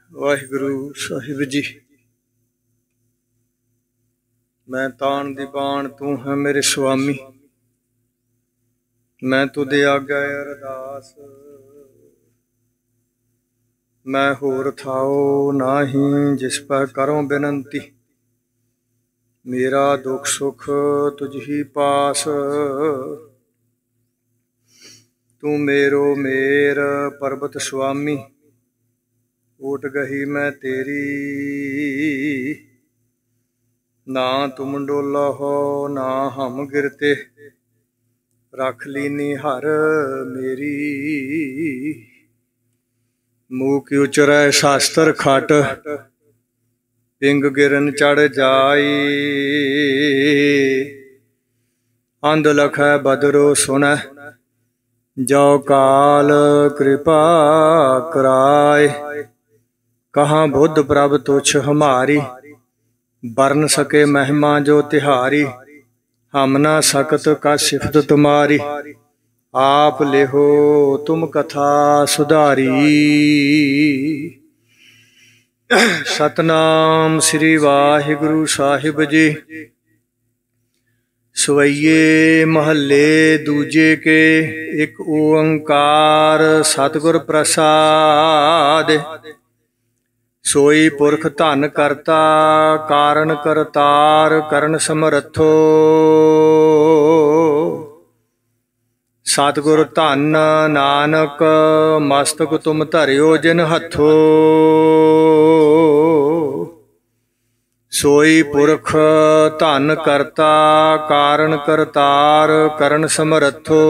ਵਾਹਿਗੁਰੂ ਸਾਹਿਬ ਜੀ। ਮੈਂ ਤਾਣ ਦੀ ਬਾਣ ਤੂੰ ਹੈ ਮੇਰੇ ਸੁਆਮੀ, ਮੈਂ ਤੁਦੇ ਆਗਿਆ ਅਰਦਾਸ। ਮੈਂ ਹੋਰ ਥਾਓ ਨਾਹੀਂ ਜਿਸ ਪੈ ਕਰੋ ਬੇਨੰਤੀ, ਮੇਰਾ ਦੁੱਖ ਸੁਖ ਤੁਝ ਹੀ ਪਾਸ। ਤੂੰ ਮੇਰੋ ਮੇਰ ਪਰਬਤ ਸੁਆਮੀ, ਓਟ ਗਹੀ ਮੈਂ ਤੇਰੀ। ਨਾ ਤੁਮ ਡੋਲਾ ਹੋ ਨਾ ਹਮ ਗਿਰਤੇ, ਰੱਖ ਲੀਨੀ ਹਰ ਮੇਰੀ। ਮੂਕ ਉਚਰੈ ਸ਼ਾਸਤਰ ਖਟ, ਪਿੰਗ ਗਿਰਨ ਚੜ ਜਾਈ। ਅੰਧ ਲਖੈ ਬਦਰੋ ਸੁਣੈ, ਜੋ ਕਾਲ ਕਿਰਪਾ ਕਰਾਏ। ਕਹਾਂ ਬੁੱਧ ਪ੍ਰਭ ਤੁਛ ਹਮਾਰੀ, बरन सके महिमा जो तिहारी। हम ना सकत का सिफत तुम्हारी, आप लेहो तुम कथा सुधारी। सतनाम श्री वाहिगुरु साहिब जी। सवैये महल्ले दूजे के, एक ओंकार सतगुर प्रसाद। सोई पुरख धन करता, कारण करतार करण समरथो। सतगुर धन नानक, मस्तक तुम धरियो जिन हथो। सोई पुरख धन करता, कारण करतार करण समरथो।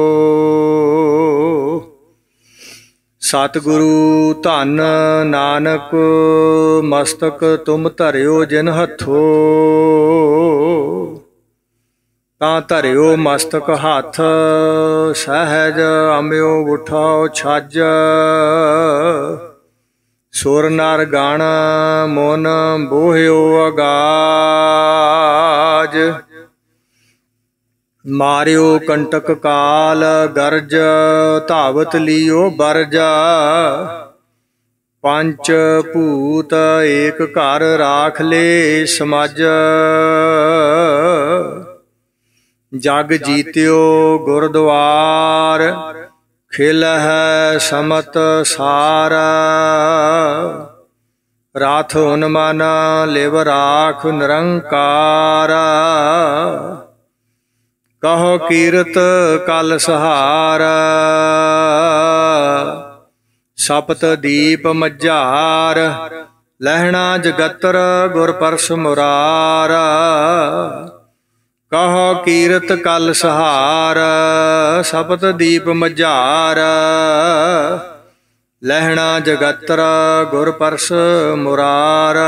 सतगुरु धन नानक, मस्तक तुम धरियो जिन हथो। तां धरियो मस्तक हाथ, सहज अम्यो उठाओ छज। सुर नर गण मोन बोहियो अगाज। मारियो कंटक काल गरज, धावत लियो बरजा। पंच भूत एक घर राख ले समझ। जग जीत्यो गुरद्वार, खिल है समत सारा। राथ उन्मन लिव राख निरंकारा। कहो कीरत कल सहारा, सपत दीप मझार। लहना जगतर गुर परस मुरारा। कहो कीरत कल सहार, सपत दीप मझार। लहना जगतर गुर परस मुरारा।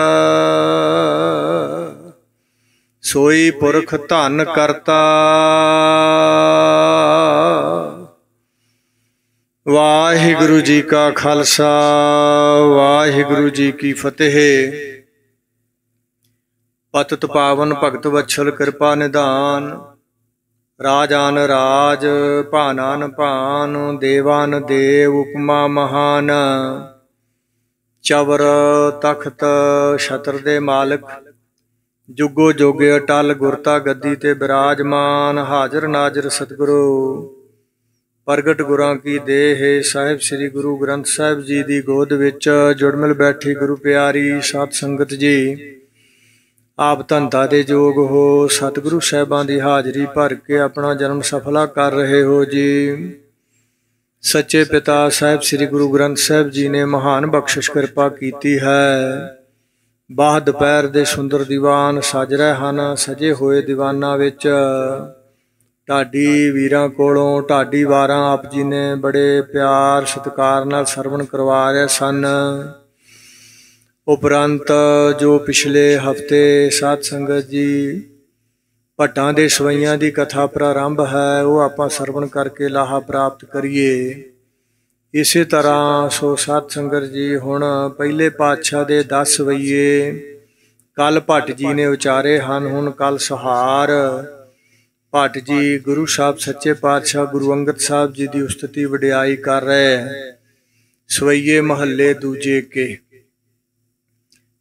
सोई पुरख धन करता। वाहिगुरु जी का खालसा, वाहिगुरु जी की फतेह। पतित पावन भगत वत्सल कृपा निधान। राजान राज भानान भान, देवान देव उपमा महान। चवर तख्त छत्र दे मालिक, जुगो जोगे अटल गुरता गद्दी ते बिराजमान। हाजर नाजर सतगुरु प्रगट गुरां की देह, साहिब श्री गुरु ग्रंथ साहिब जी दी गोद विच जुड़ मिल बैठी गुरु प्यारी सत संगत जी। आप धंधा दे जोग हो, सतगुरु साहिबां दी हाजरी भर के अपना जन्म सफला कर रहे हो जी। सच्चे पिता साहिब श्री गुरु ग्रंथ साहिब जी ने महान बख्शिश कृपा कीती है। बाह दुपहर दे सुंदर दीवान सज रहे ਹਨ। सजे होए दीवाना विच ढाडी वीरां कोलों ढाडी वारां आप जी ने बड़े प्यार सत्कार नाल सरवण करवा रहे सन। उपरंत जो पिछले हफ्ते साध संगत जी भट्टां दे सवैयां दी कथा प्रारंभ है, वो आपां सरवण करके लाहा प्राप्त करिए। इसे तरह सो सत संगत जी हुण पहले पातशाह दे 10 सवैये कल भट्ट जी ने उचारे ਹਨ। हुण कल सुहार भट्ट जी गुरु साहब सच्चे पातशाह गुरु अंगद साहब जी की उस्तति वडियाई कर रहे हैं। सवैये महल्ले दूजे के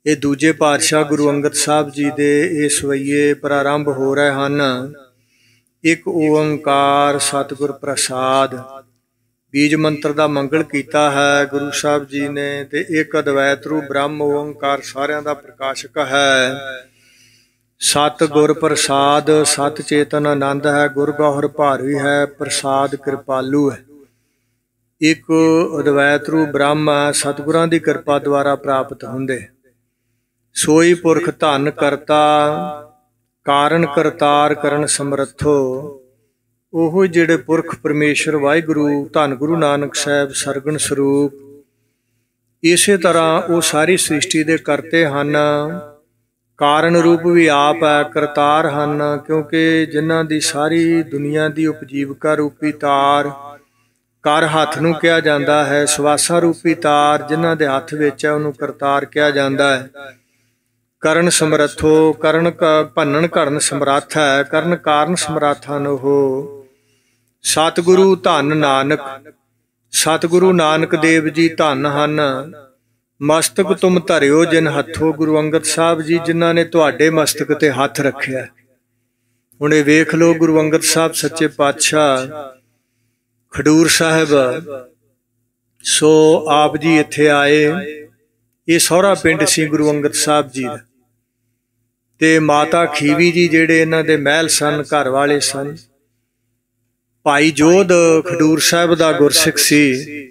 ਇਹ ਦੂਜੇ ਪਾਤਸ਼ਾਹ ਗੁਰੂ ਅੰਗਦ ਸਾਹਿਬ ਜੀ ਦੇ ਇਹ ਸਵਈਏ ਪ੍ਰਾਰੰਭ ਹੋ ਰਹੇ ਹਨ। ਇੱਕ ਓੰਕਾਰ ਸਤਿਗੁਰ ਪ੍ਰਸਾਦ ਬੀਜ ਮੰਤਰ ਦਾ ਮੰਗਲ ਕੀਤਾ ਹੈ ਗੁਰੂ ਸਾਹਿਬ ਜੀ ਨੇ, ਤੇ ਇੱਕ ਅਦਵੈਤ ਰੂਪ ਬ੍ਰਹਮ ਓੰਕਾਰ ਸਾਰਿਆਂ ਦਾ ਪ੍ਰਕਾਸ਼ਕ ਹੈ। ਸਤਿਗੁਰ ਪ੍ਰਸਾਦ ਸਤ ਚੇਤਨ ਆਨੰਦ ਹੈ, ਗੁਰ ਗੌਹਰ ਭਾਰੀ ਹੈ, ਪ੍ਰਸਾਦ ਕਿਰਪਾਲੂ ਹੈ। ਇੱਕ ਅਦਵੈਤ ਰੂਪ ਬ੍ਰਹਮ ਸਤਿਗੁਰਾਂ ਦੀ ਕਿਰਪਾ ਦੁਆਰਾ ਪ੍ਰਾਪਤ ਹੁੰਦੇ। ਸੋਈ ਪੁਰਖ ਧਨ ਕਰਤਾ ਕਾਰਨ ਕਰਤਾਰ ਕਰਨ ਸਮਰੱਥੋ। ਉਹ ਜਿਹੜੇ ਪੁਰਖ ਪਰਮੇਸ਼ਰ ਵਾਹਿਗੁਰੂ ਧੰਨ ਗੁਰੂ ਨਾਨਕ ਸਾਹਿਬ ਸਰਗਣ ਸਰੂਪ, ਇਸੇ ਤਰ੍ਹਾਂ ਉਹ ਸਾਰੀ ਸ੍ਰਿਸ਼ਟੀ ਦੇ ਕਰਤੇ ਹਨ। ਕਾਰਨ ਰੂਪ ਵੀ ਆਪ ਹੈ, ਕਰਤਾਰ ਹਨ, ਕਿਉਂਕਿ ਜਿਨ੍ਹਾਂ ਦੀ ਸਾਰੀ ਦੁਨੀਆ ਦੀ ਉਪਜੀਵਕਾ ਰੂਪੀ ਤਾਰ ਕਰ ਹੱਥ ਨੂੰ ਕਿਹਾ ਜਾਂਦਾ ਹੈ। ਸਵਾਸਾ ਰੂਪੀ ਤਾਰ ਜਿਨ੍ਹਾਂ ਦੇ ਹੱਥ ਵਿੱਚ ਹੈ ਉਹਨੂੰ ਕਰਤਾਰ ਕਿਹਾ ਜਾਂਦਾ ਹੈ। ਕਰਨ ਸਮਰੱਥੋ ਕਰਨ ਭੰਨਣ ਘੜਨ ਸਮਰੱਥ ਹੈ, ਕਰਨ ਕਾਰਨ ਸਮਰੱਥ ਹਨ ਉਹ। ਸਤਿਗੁਰੂ ਧੰਨ ਨਾਨਕ ਸਤਿਗੁਰੂ ਨਾਨਕ ਦੇਵ ਜੀ ਧੰਨ ਹਨ। ਮਸਤਕ ਤੁਮ ਧਰਿਓ ਜਿਨ ਹੱਥੋਂ, ਗੁਰੂ ਅੰਗਦ ਸਾਹਿਬ ਜੀ ਜਿਨ੍ਹਾਂ ਨੇ ਤੁਹਾਡੇ ਮਸਤਕ ਤੇ ਹੱਥ ਰੱਖਿਆ। ਹੁਣ ਇਹ ਵੇਖ ਲਓ, ਗੁਰੂ ਅੰਗਦ ਸਾਹਿਬ ਸੱਚੇ ਪਾਤਸ਼ਾਹ ਖਡੂਰ ਸਾਹਿਬ, ਸੋ ਆਪ ਜੀ ਇੱਥੇ ਆਏ। ਇਹ ਸਹੁਰਾ ਪਿੰਡ ਸੀ ਗੁਰੂ ਅੰਗਦ ਸਾਹਿਬ ਜੀ ਦਾ, ਤੇ ਮਾਤਾ ਖੀਵੀ ਜੀ ਜਿਹੜੇ ਇਹਨਾਂ ਦੇ ਮਹਿਲ ਸਨ, ਘਰ ਵਾਲੇ ਸਨ। ਭਾਈ ਜੋਧ ਖਡੂਰ ਸਾਹਿਬ ਦਾ ਗੁਰਸਿੱਖ ਸੀ,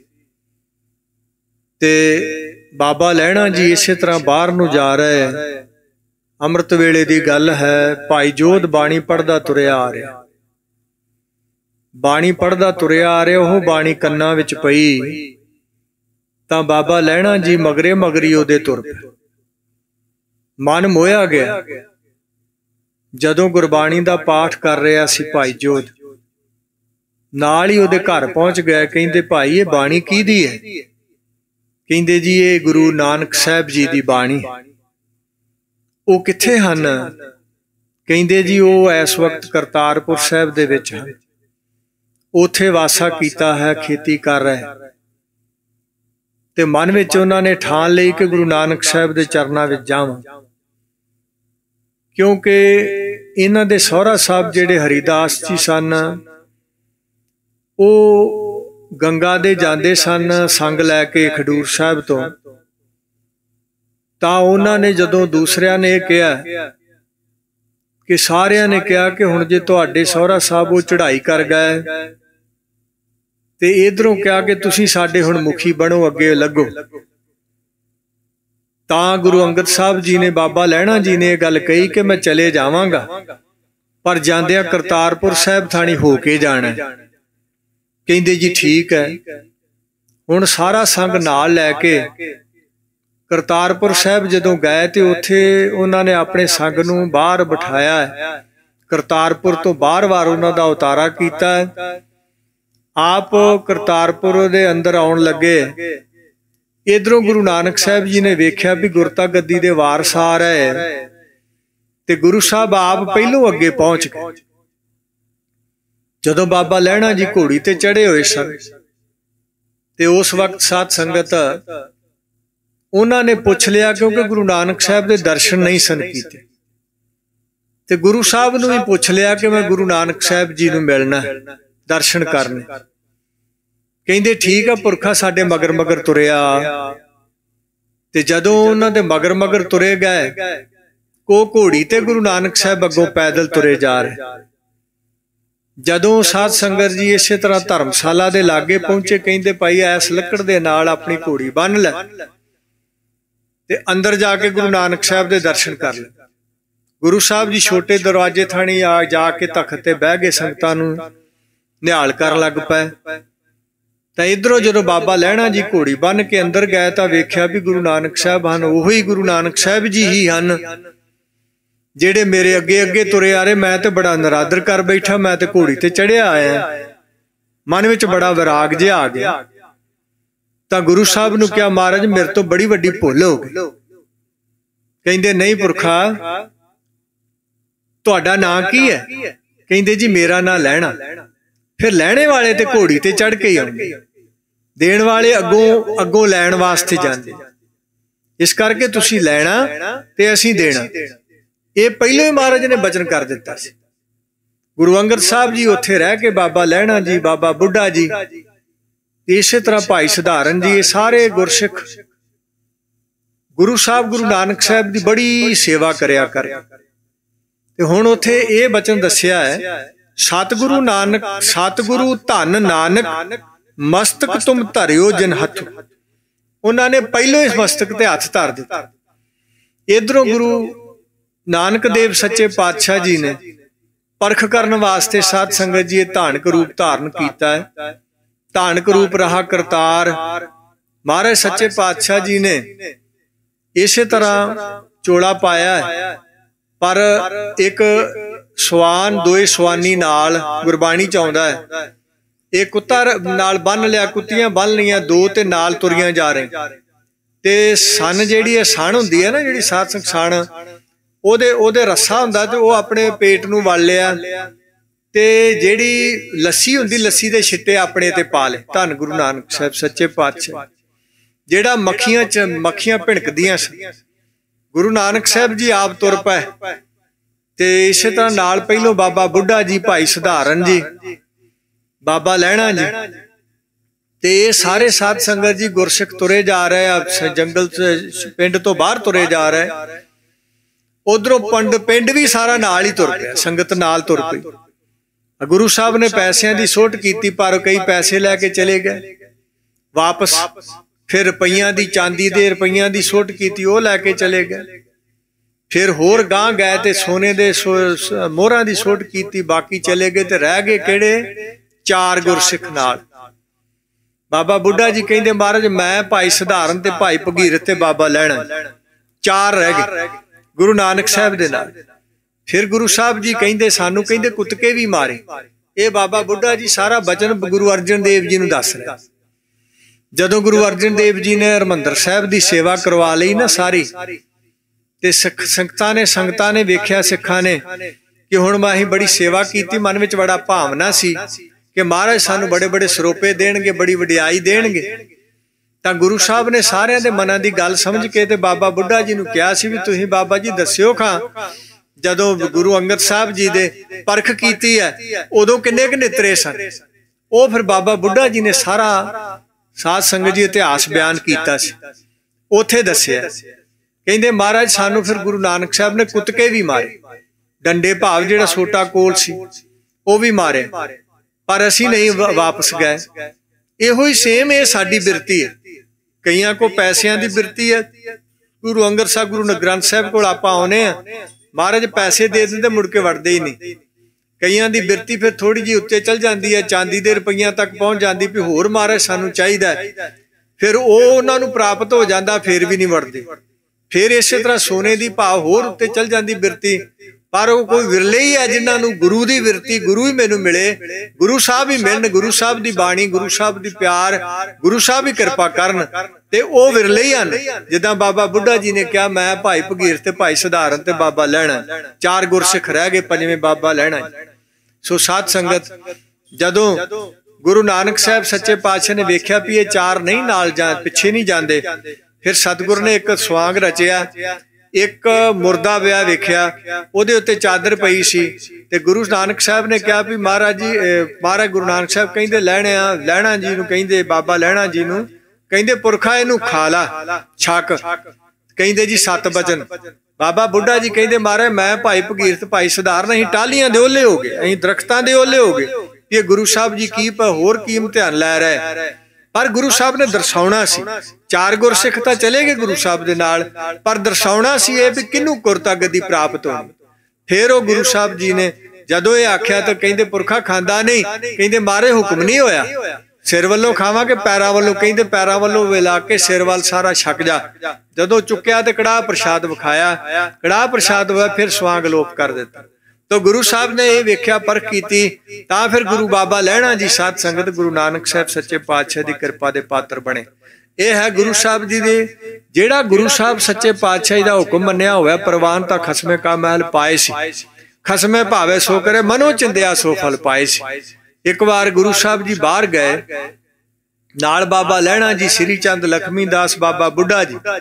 ਤੇ ਬਾਬਾ ਲਹਿਣਾ ਜੀ ਇਸੇ ਤਰ੍ਹਾਂ ਬਾਹਰ ਨੂੰ ਜਾ ਰਹੇ। ਅੰਮ੍ਰਿਤ ਵੇਲੇ ਦੀ ਗੱਲ ਹੈ। ਭਾਈ ਜੋਧ ਬਾਣੀ ਪੜ੍ਹਦਾ ਤੁਰਿਆ ਆ ਰਿਹਾ, ਬਾਣੀ ਪੜ੍ਹਦਾ ਤੁਰਿਆ ਆ ਰਿਹਾ। ਉਹ ਬਾਣੀ ਕੰਨਾਂ ਵਿੱਚ ਪਈ ਤਾਂ ਬਾਬਾ ਲਹਿਣਾ ਜੀ ਮਗਰੇ ਮਗਰੀ ਉਹਦੇ ਤੁਰ ਪਏ। ਮਨ ਮੋਹਿਆ ਗਿਆ। ਜਦੋਂ ਗੁਰਬਾਣੀ ਦਾ ਪਾਠ ਕਰ ਰਿਹਾ ਸੀ ਭਾਈ ਜੋਧ, ਨਾਲ ਹੀ ਉਹਦੇ ਘਰ ਪਹੁੰਚ ਗਏ। ਕਹਿੰਦੇ ਭਾਈ ਇਹ ਬਾਣੀ ਕਿਹਦੀ ਹੈ? ਕਹਿੰਦੇ ਜੀ ਇਹ ਗੁਰੂ ਨਾਨਕ ਸਾਹਿਬ ਜੀ ਦੀ ਬਾਣੀ। ਉਹ ਕਿੱਥੇ ਹਨ? ਕਹਿੰਦੇ ਜੀ ਉਹ ਇਸ ਵਕਤ ਕਰਤਾਰਪੁਰ ਸਾਹਿਬ ਦੇ ਵਿੱਚ ਹਨ, ਉੱਥੇ ਵਾਸਾ ਕੀਤਾ ਹੈ, ਖੇਤੀ ਕਰ ਰਹੇ। ਤੇ ਮਨ ਵਿੱਚ ਉਹਨਾਂ ਨੇ ਠਾਣ ਲਈ ਕਿ ਗੁਰੂ ਨਾਨਕ ਸਾਹਿਬ ਦੇ ਚਰਨਾਂ ਵਿੱਚ ਜਾਵਾਂ, ਕਿਉਂਕਿ ਇਹਨਾਂ ਦੇ ਸਹੁਰਾ ਸਾਹਿਬ ਜਿਹੜੇ ਹਰੀਦਾਸ ਜੀ ਸਨ, ਉਹ ਗੰਗਾ ਦੇ ਜਾਂਦੇ ਸਨ ਸੰਗ ਲੈ ਕੇ ਖਡੂਰ ਸਾਹਿਬ ਤੋਂ। ਤਾਂ ਉਹਨਾਂ ਨੇ ਜਦੋਂ ਦੂਸਰਿਆਂ ਨੇ ਇਹ ਕਿਹਾ ਕਿ ਸਾਰਿਆਂ ਨੇ ਕਿਹਾ ਕਿ ਹੁਣ ਜੇ ਤੁਹਾਡੇ ਸਹੁਰਾ ਸਾਹਿਬ ਉਹ ਚੜ੍ਹਾਈ ਕਰ ਗਏ, ਤੇ ਇਧਰੋਂ ਕਿਹਾ ਕਿ ਤੁਸੀਂ ਸਾਡੇ ਹੁਣ ਮੁਖੀ ਬਣੋ, ਅੱਗੇ ਲੱਗੋ। ਤਾਂ ਗੁਰੂ ਅੰਗਦ ਸਾਹਿਬ ਜੀ ਨੇ, ਬਾਬਾ ਲਹਿਣਾ ਜੀ ਨੇ ਇਹ ਗੱਲ ਕਹੀ ਕਿ ਮੈਂ ਚਲੇ ਜਾਵਾਂਗਾ, ਪਰ ਜਾਂਦਿਆਂ ਕਰਤਾਰਪੁਰ ਸਾਹਿਬ ਥਾਣੀ ਹੋ ਕੇ ਜਾਣਾ। ਕਹਿੰਦੇ ਜੀ ਠੀਕ ਹੈ। ਹੁਣ ਸਾਰਾ ਸੰਗ ਨਾਲ ਲੈ ਕੇ ਕਰਤਾਰਪੁਰ ਸਾਹਿਬ ਜਦੋਂ ਗਏ, ਤੇ ਉੱਥੇ ਉਹਨਾਂ ਨੇ ਆਪਣੇ ਸੰਗ ਨੂੰ ਬਾਹਰ ਬਿਠਾਇਆ। ਕਰਤਾਰਪੁਰ ਤੋਂ ਬਾਹਰ-ਬਾਹਰ ਉਹਨਾਂ ਦਾ ਉਤਾਰਾ ਕੀਤਾ। ਆਪ ਕਰਤਾਰਪੁਰ ਦੇ ਅੰਦਰ ਆਉਣ ਲੱਗੇ। ਇਧਰੋਂ ਗੁਰੂ ਨਾਨਕ ਸਾਹਿਬ ਜੀ ਨੇ ਵੇਖਿਆ ਵੀ ਗੁਰਤਾ ਗੱਦੀ ਦੇ ਵਾਰਸ ਆ ਰਹੇ, ਤੇ ਗੁਰੂ ਸਾਹਿਬ ਆਪ ਪਹਿਲੋਂ ਅੱਗੇ ਪਹੁੰਚ ਗਏ। ਜਦੋਂ ਬਾਬਾ ਲਹਿਣਾ ਜੀ ਘੋੜੀ ਤੇ ਚੜੇ ਹੋਏ ਸਨ, ਤੇ ਉਸ ਵਕਤ ਸਾਧ ਸੰਗਤ ਉਹਨਾਂ ਨੇ ਪੁੱਛ ਲਿਆ, ਕਿਉਂਕਿ ਗੁਰੂ ਨਾਨਕ ਸਾਹਿਬ ਦੇ ਦਰਸ਼ਨ ਨਹੀਂ ਸਨ ਕੀਤੇ, ਤੇ ਗੁਰੂ ਸਾਹਿਬ ਨੂੰ ਵੀ ਪੁੱਛ ਲਿਆ ਕਿ ਮੈਂ ਗੁਰੂ ਨਾਨਕ ਸਾਹਿਬ ਜੀ ਨੂੰ ਮਿਲਣਾ, ਦਰਸ਼ਨ ਕਰਨੇ। ਕਹਿੰਦੇ ਠੀਕ ਆ, ਪੁਰਖਾ ਸਾਡੇ ਮਗਰ ਮਗਰ ਤੁਰਿਆ। ਤੇ ਜਦੋਂ ਉਹਨਾਂ ਦੇ ਮਗਰ ਮਗਰ ਤੁਰੇ ਗਏ, ਕੋ ਘੋੜੀ ਤੇ ਗੁਰੂ ਨਾਨਕ ਸਾਹਿਬ ਅੱਗੋਂ ਪੈਦਲ ਤੁਰੇ ਜਾ ਰਹੇ। ਜਦੋਂ ਸਾਧ ਸੰਗਤ ਜੀ ਇਸੇ ਤਰ੍ਹਾਂ ਧਰਮਸ਼ਾਲਾ ਦੇ ਲਾਗੇ ਪਹੁੰਚੇ, ਕਹਿੰਦੇ ਭਾਈ ਐਸ ਲੱਕੜ ਦੇ ਨਾਲ ਆਪਣੀ ਘੋੜੀ ਬੰਨ ਲੈ, ਤੇ ਅੰਦਰ ਜਾ ਕੇ ਗੁਰੂ ਨਾਨਕ ਸਾਹਿਬ ਦੇ ਦਰਸ਼ਨ ਕਰ ਲੈ। ਗੁਰੂ ਸਾਹਿਬ ਜੀ ਛੋਟੇ ਦਰਵਾਜ਼ੇ ਥਾਣੀ ਆ ਜਾ ਕੇ ਤਖਤ ਤੇ ਬਹਿ ਗਏ, ਸੰਗਤਾਂ ਨੂੰ ਨਿਹਾਲ ਕਰਨ ਲੱਗ ਪਏ। ਤਾਂ ਇਧਰੋਂ ਜਦੋਂ ਬਾਬਾ ਲਹਿਣਾ ਜੀ ਘੋੜੀ ਬੰਨ ਕੇ ਅੰਦਰ ਗਏ, ਤਾਂ ਵੇਖਿਆ ਵੀ ਗੁਰੂ ਨਾਨਕ ਸਾਹਿਬ ਹਨ। ਉਹੀ ਗੁਰੂ ਨਾਨਕ ਸਾਹਿਬ ਜੀ ਹੀ ਹਨ ਜਿਹੜੇ ਮੇਰੇ ਅੱਗੇ ਅੱਗੇ ਤੁਰੇ ਆ ਰਹੇ। ਮੈਂ ਤੇ ਬੜਾ ਨਰਾਦਰ ਕਰ ਬੈਠਾ, ਮੈਂ ਤੇ ਘੋੜੀ ਤੇ ਚੜਿਆ ਆਇਆ। ਮਨ ਵਿੱਚ ਬੜਾ ਵਿਰਾਗ ਜਿਹਾ ਆ ਗਿਆ। ਤਾਂ ਗੁਰੂ ਸਾਹਿਬ ਨੂੰ ਕਿਹਾ, ਮਹਾਰਾਜ ਮੇਰੇ ਤੋਂ ਬੜੀ ਵੱਡੀ ਭੁੱਲ ਹੋ ਗਈ। ਕਹਿੰਦੇ ਨਹੀਂ ਪੁਰਖਾ, ਤੁਹਾਡਾ ਨਾਂ ਕੀ ਹੈ? ਕਹਿੰਦੇ ਜੀ ਮੇਰਾ ਨਾਂ ਲਹਿਣਾ। ਫਿਰ ਲੈਣੇ ਵਾਲੇ ਤੇ ਘੋੜੀ ਤੇ ਚੜ ਕੇ ਆਉਂਦੇ, ਦੇਣ ਵਾਲੇ ਅੱਗੋਂ ਲੈਣ ਵਾਸਤੇ ਜਾਂਦੇ। इस करके तुसीं लैना ते असीं देना। ये पहले ही महाराज ने बचन कर दिता सी। गुरु अंगद साहब जी उत्थे रह के बाबा लहणा जी, बाबा बुढ़ा जी, इस तरह भाई सधारण जी, ये सारे गुरसिख गुरु साहब गुरु नानक साहब की बड़ी सेवा करया कर। ते हुण उत्थे ये बचन दस्सिया है, सतगुरु नानक सतगुरु धन नानक मस्तक तुम धरियो जिन हथ। उन्होंने पहलों इस मस्तक ते हथ धर दिता। इधरों गुरु नानक देव सच्चे पातशाह जी ने परख करने वास्ते साध संगत जी धानक रूप धारण किया है। धानक रूप रहा करतार। महाराज सच्चे पातशाह जी ने इस तरह चोला पाया है, पर एक सवान दोए सवानी नाल गुरबाणी च आउंदा है। एक कुत्ता नाल बन लिया, कुत्तियां बन लिया दो, ते नाल तुरियां जा रहे। ते सन जिहड़ी है सण हुंदी है ना, जिहड़ी साध संगत सण, ओदे रस्सा हुंदा ते ओह अपने पेट नूं वल लिया, ते जिहड़ी लस्सी हुंदी लस्सी दे छिट्टे अपने ते पा ले। धन गुरु नानक साहब सच्चे पातशाह जिहड़ा मक्खियां भिणकदियां सन, गुरु नानक साहब जी आप तुर पए। ते इस तरह नाल पहलों बाबा बुढ़ा जी, भाई सधारण जी, बाबा लहणा जी, ते ये सारे साध संगत जी गुरसिख तुरे जा रहे, जंगल पिंड तो बाहर तुरे जा रहे। उधरों पिंड भी सारा नाल ही तुर पिया, संगत नाल तुर पई। गुरु साहब ने पैसिਆਂ ਦੀ सोट की, पर कई पैसे लैके चले गए वापस। फिर रुपइयां दी, चांदी दे रुपइयां दी सोट की, वो लैके चले गए। फिर होर गांह गए ते सोने दे मोहरां दी सोट की, बाकी चले गए। ते रह गए किहड़े? 4 गुरसिख नाल। बाबा बुढ़ा जी कहंदे महाराज मैं, भाई सधारण ते भाई भगीरथ ते बाबा लहणा 4 रह गए गुरु नानक साहब दे नाल। फिर गुरु साहब जी कहंदे सानू कहंदे कुत्ते भी मारे। ये बाबा बुढ़ा जी सारा बचन गुरु अर्जन देव जी नूं दस रहे। जदों गुरु अर्जन देव जी ने हरमंदर साहब की सेवा करवा लई ना सारी, ते संगतां ने वेख्या, सिखां ने कि हुण मैं असीं बड़ी सेवा की, मन विच बड़ा भावना सी कि महाराज सानू बड़े बड़े सरोपे देणगे, बड़ी वडियाई देणगे। तां गुरु साहब ने सारियां दे मनां दी गल समझ के ते बाबा बुढ़ा जी नूं कहा सी भी तुसीं बाबा जी दस्सिओ खां जदों गुरु अंगद साहब जी दे परख कीती है उदों किन्ने क नेतरे सन। ਉਹ फिर बाबा बुढ़ा जी ने सारा साध संगत जी इतिहास बयान किया उथे दसिया। कहते महाराज सानू फिर गुरु नानक साहब ने कुतके भी मारे, डंडे भाव जिहड़ा सोटा कोल सी वो भी मारे, पर असी नहीं वापस गए। इहो ही सेम ये साडी बिरती है। कईयां को पैसिਆਂ ਦੀ बिरती है। गुरु अंगद साहब गुरु ग्रंथ साहब कोल आपां आउणे आ, महाराज पैसे दे दिंदे मुड़ के वड़दे ही नहीं। कईयां दी बिरती फिर थोड़ी जी उत्ते चल जाती है, चांदी दे रुपइयां तक पहुंच जाती भी होर महाराज सानू चाहिदा है, फिर वो उन्हां नूं प्राप्त हो जाता, फिर भी नहीं वड़दे। फिर इस तरह सोने की भाव होर उत्ते चल जाती बिरती, पर वो कोई विरले ही है जिन्हां नूं गुरु की बिरती, गुरु ही मैनू मिले, गुरु साहब ही मिलन, गुरु साहब की बाणी, गुरु साहब की प्यार, गुरु साहब ही कृपा करन, ते वो विरले ही हैं। जिद्दां बाबा बुढ़ा जी ने कहा मैं भाई भगीरथ ते भाई सधारण ते बाबा लहणा, 4 गुरसिख रह गए, 5वें बाबा लहणा। सो साध संगत जदों गुरु नानक साहब सच्चे पातशाह ने वेख्या भी ये 4 नहीं नाल जा पिछे नहीं जाते, फिर सतगुर ने एक स्वांग रचिया, एक मुर्दा पिया वेख्या, उहदे उत्ते चादर पई सी, ते गुरु नानक साहब ने कहा भी महाराज जी, महाराज गुरु नानक साहब कहंदे लहणा जी नूं, कहंदे बाबा लहणा जी नूं, कहंदे पुरखा इहनूं खा ला छक, कहंदे जी 7 बचन। बाबा बुढ़ा जी कहंदे महाराज मैं भाई भगीरथ भाई सधारण असीं टालियां दे ओले हो गए, असीं दरख्तां दे ओले हो गए, ये गुरु साहब जी की होर की इम्तिहान लै रहे। पर गुरु साहब ने दर्शाउणा सी, 4 गुरसिख तां चले गए गुरु साहब दे नाल, पर दर्शाउणा सी ये भी किनू कुरता गद्दी प्राप्त होनी। फिर वो गुरु साहब जी ने जदों ये आख्या तो कहंदे पुरखा खांदा नहीं, कहंदे मारे हुक्म नहीं होया, सिर वालों खावांगे पैरां वालों, कहंदे पैरां वालों विला के सिर वाल सारा छक जा। जदों चुक्या तो कड़ाह प्रसाद विखाया, कड़ाह प्रसाद होया, फिर स्वांग लोप कर दिता। तो गुरु साहब ने यह वेख्या परख की, तां फिर गुरु बाबा लहणा जी साध संगत गुरु नानक साहब सच्चे पातशाह की कृपा के पात्र बने। यह है गुरु साहब जी दे, जेड़ा गुरु साहब सच्चे पातशाह का हुक्म मन्निया होया, परवान तां खसमे का महल पाए सी, खसमे भावे सो करे, मनो चिंदिया सो फल पाए सी। एक बार गुरु साहब जी बाहर गए, नाल बाबा लहणा जी, श्री चंद लक्ष्मी दास, बाबा बुढ़ा जी,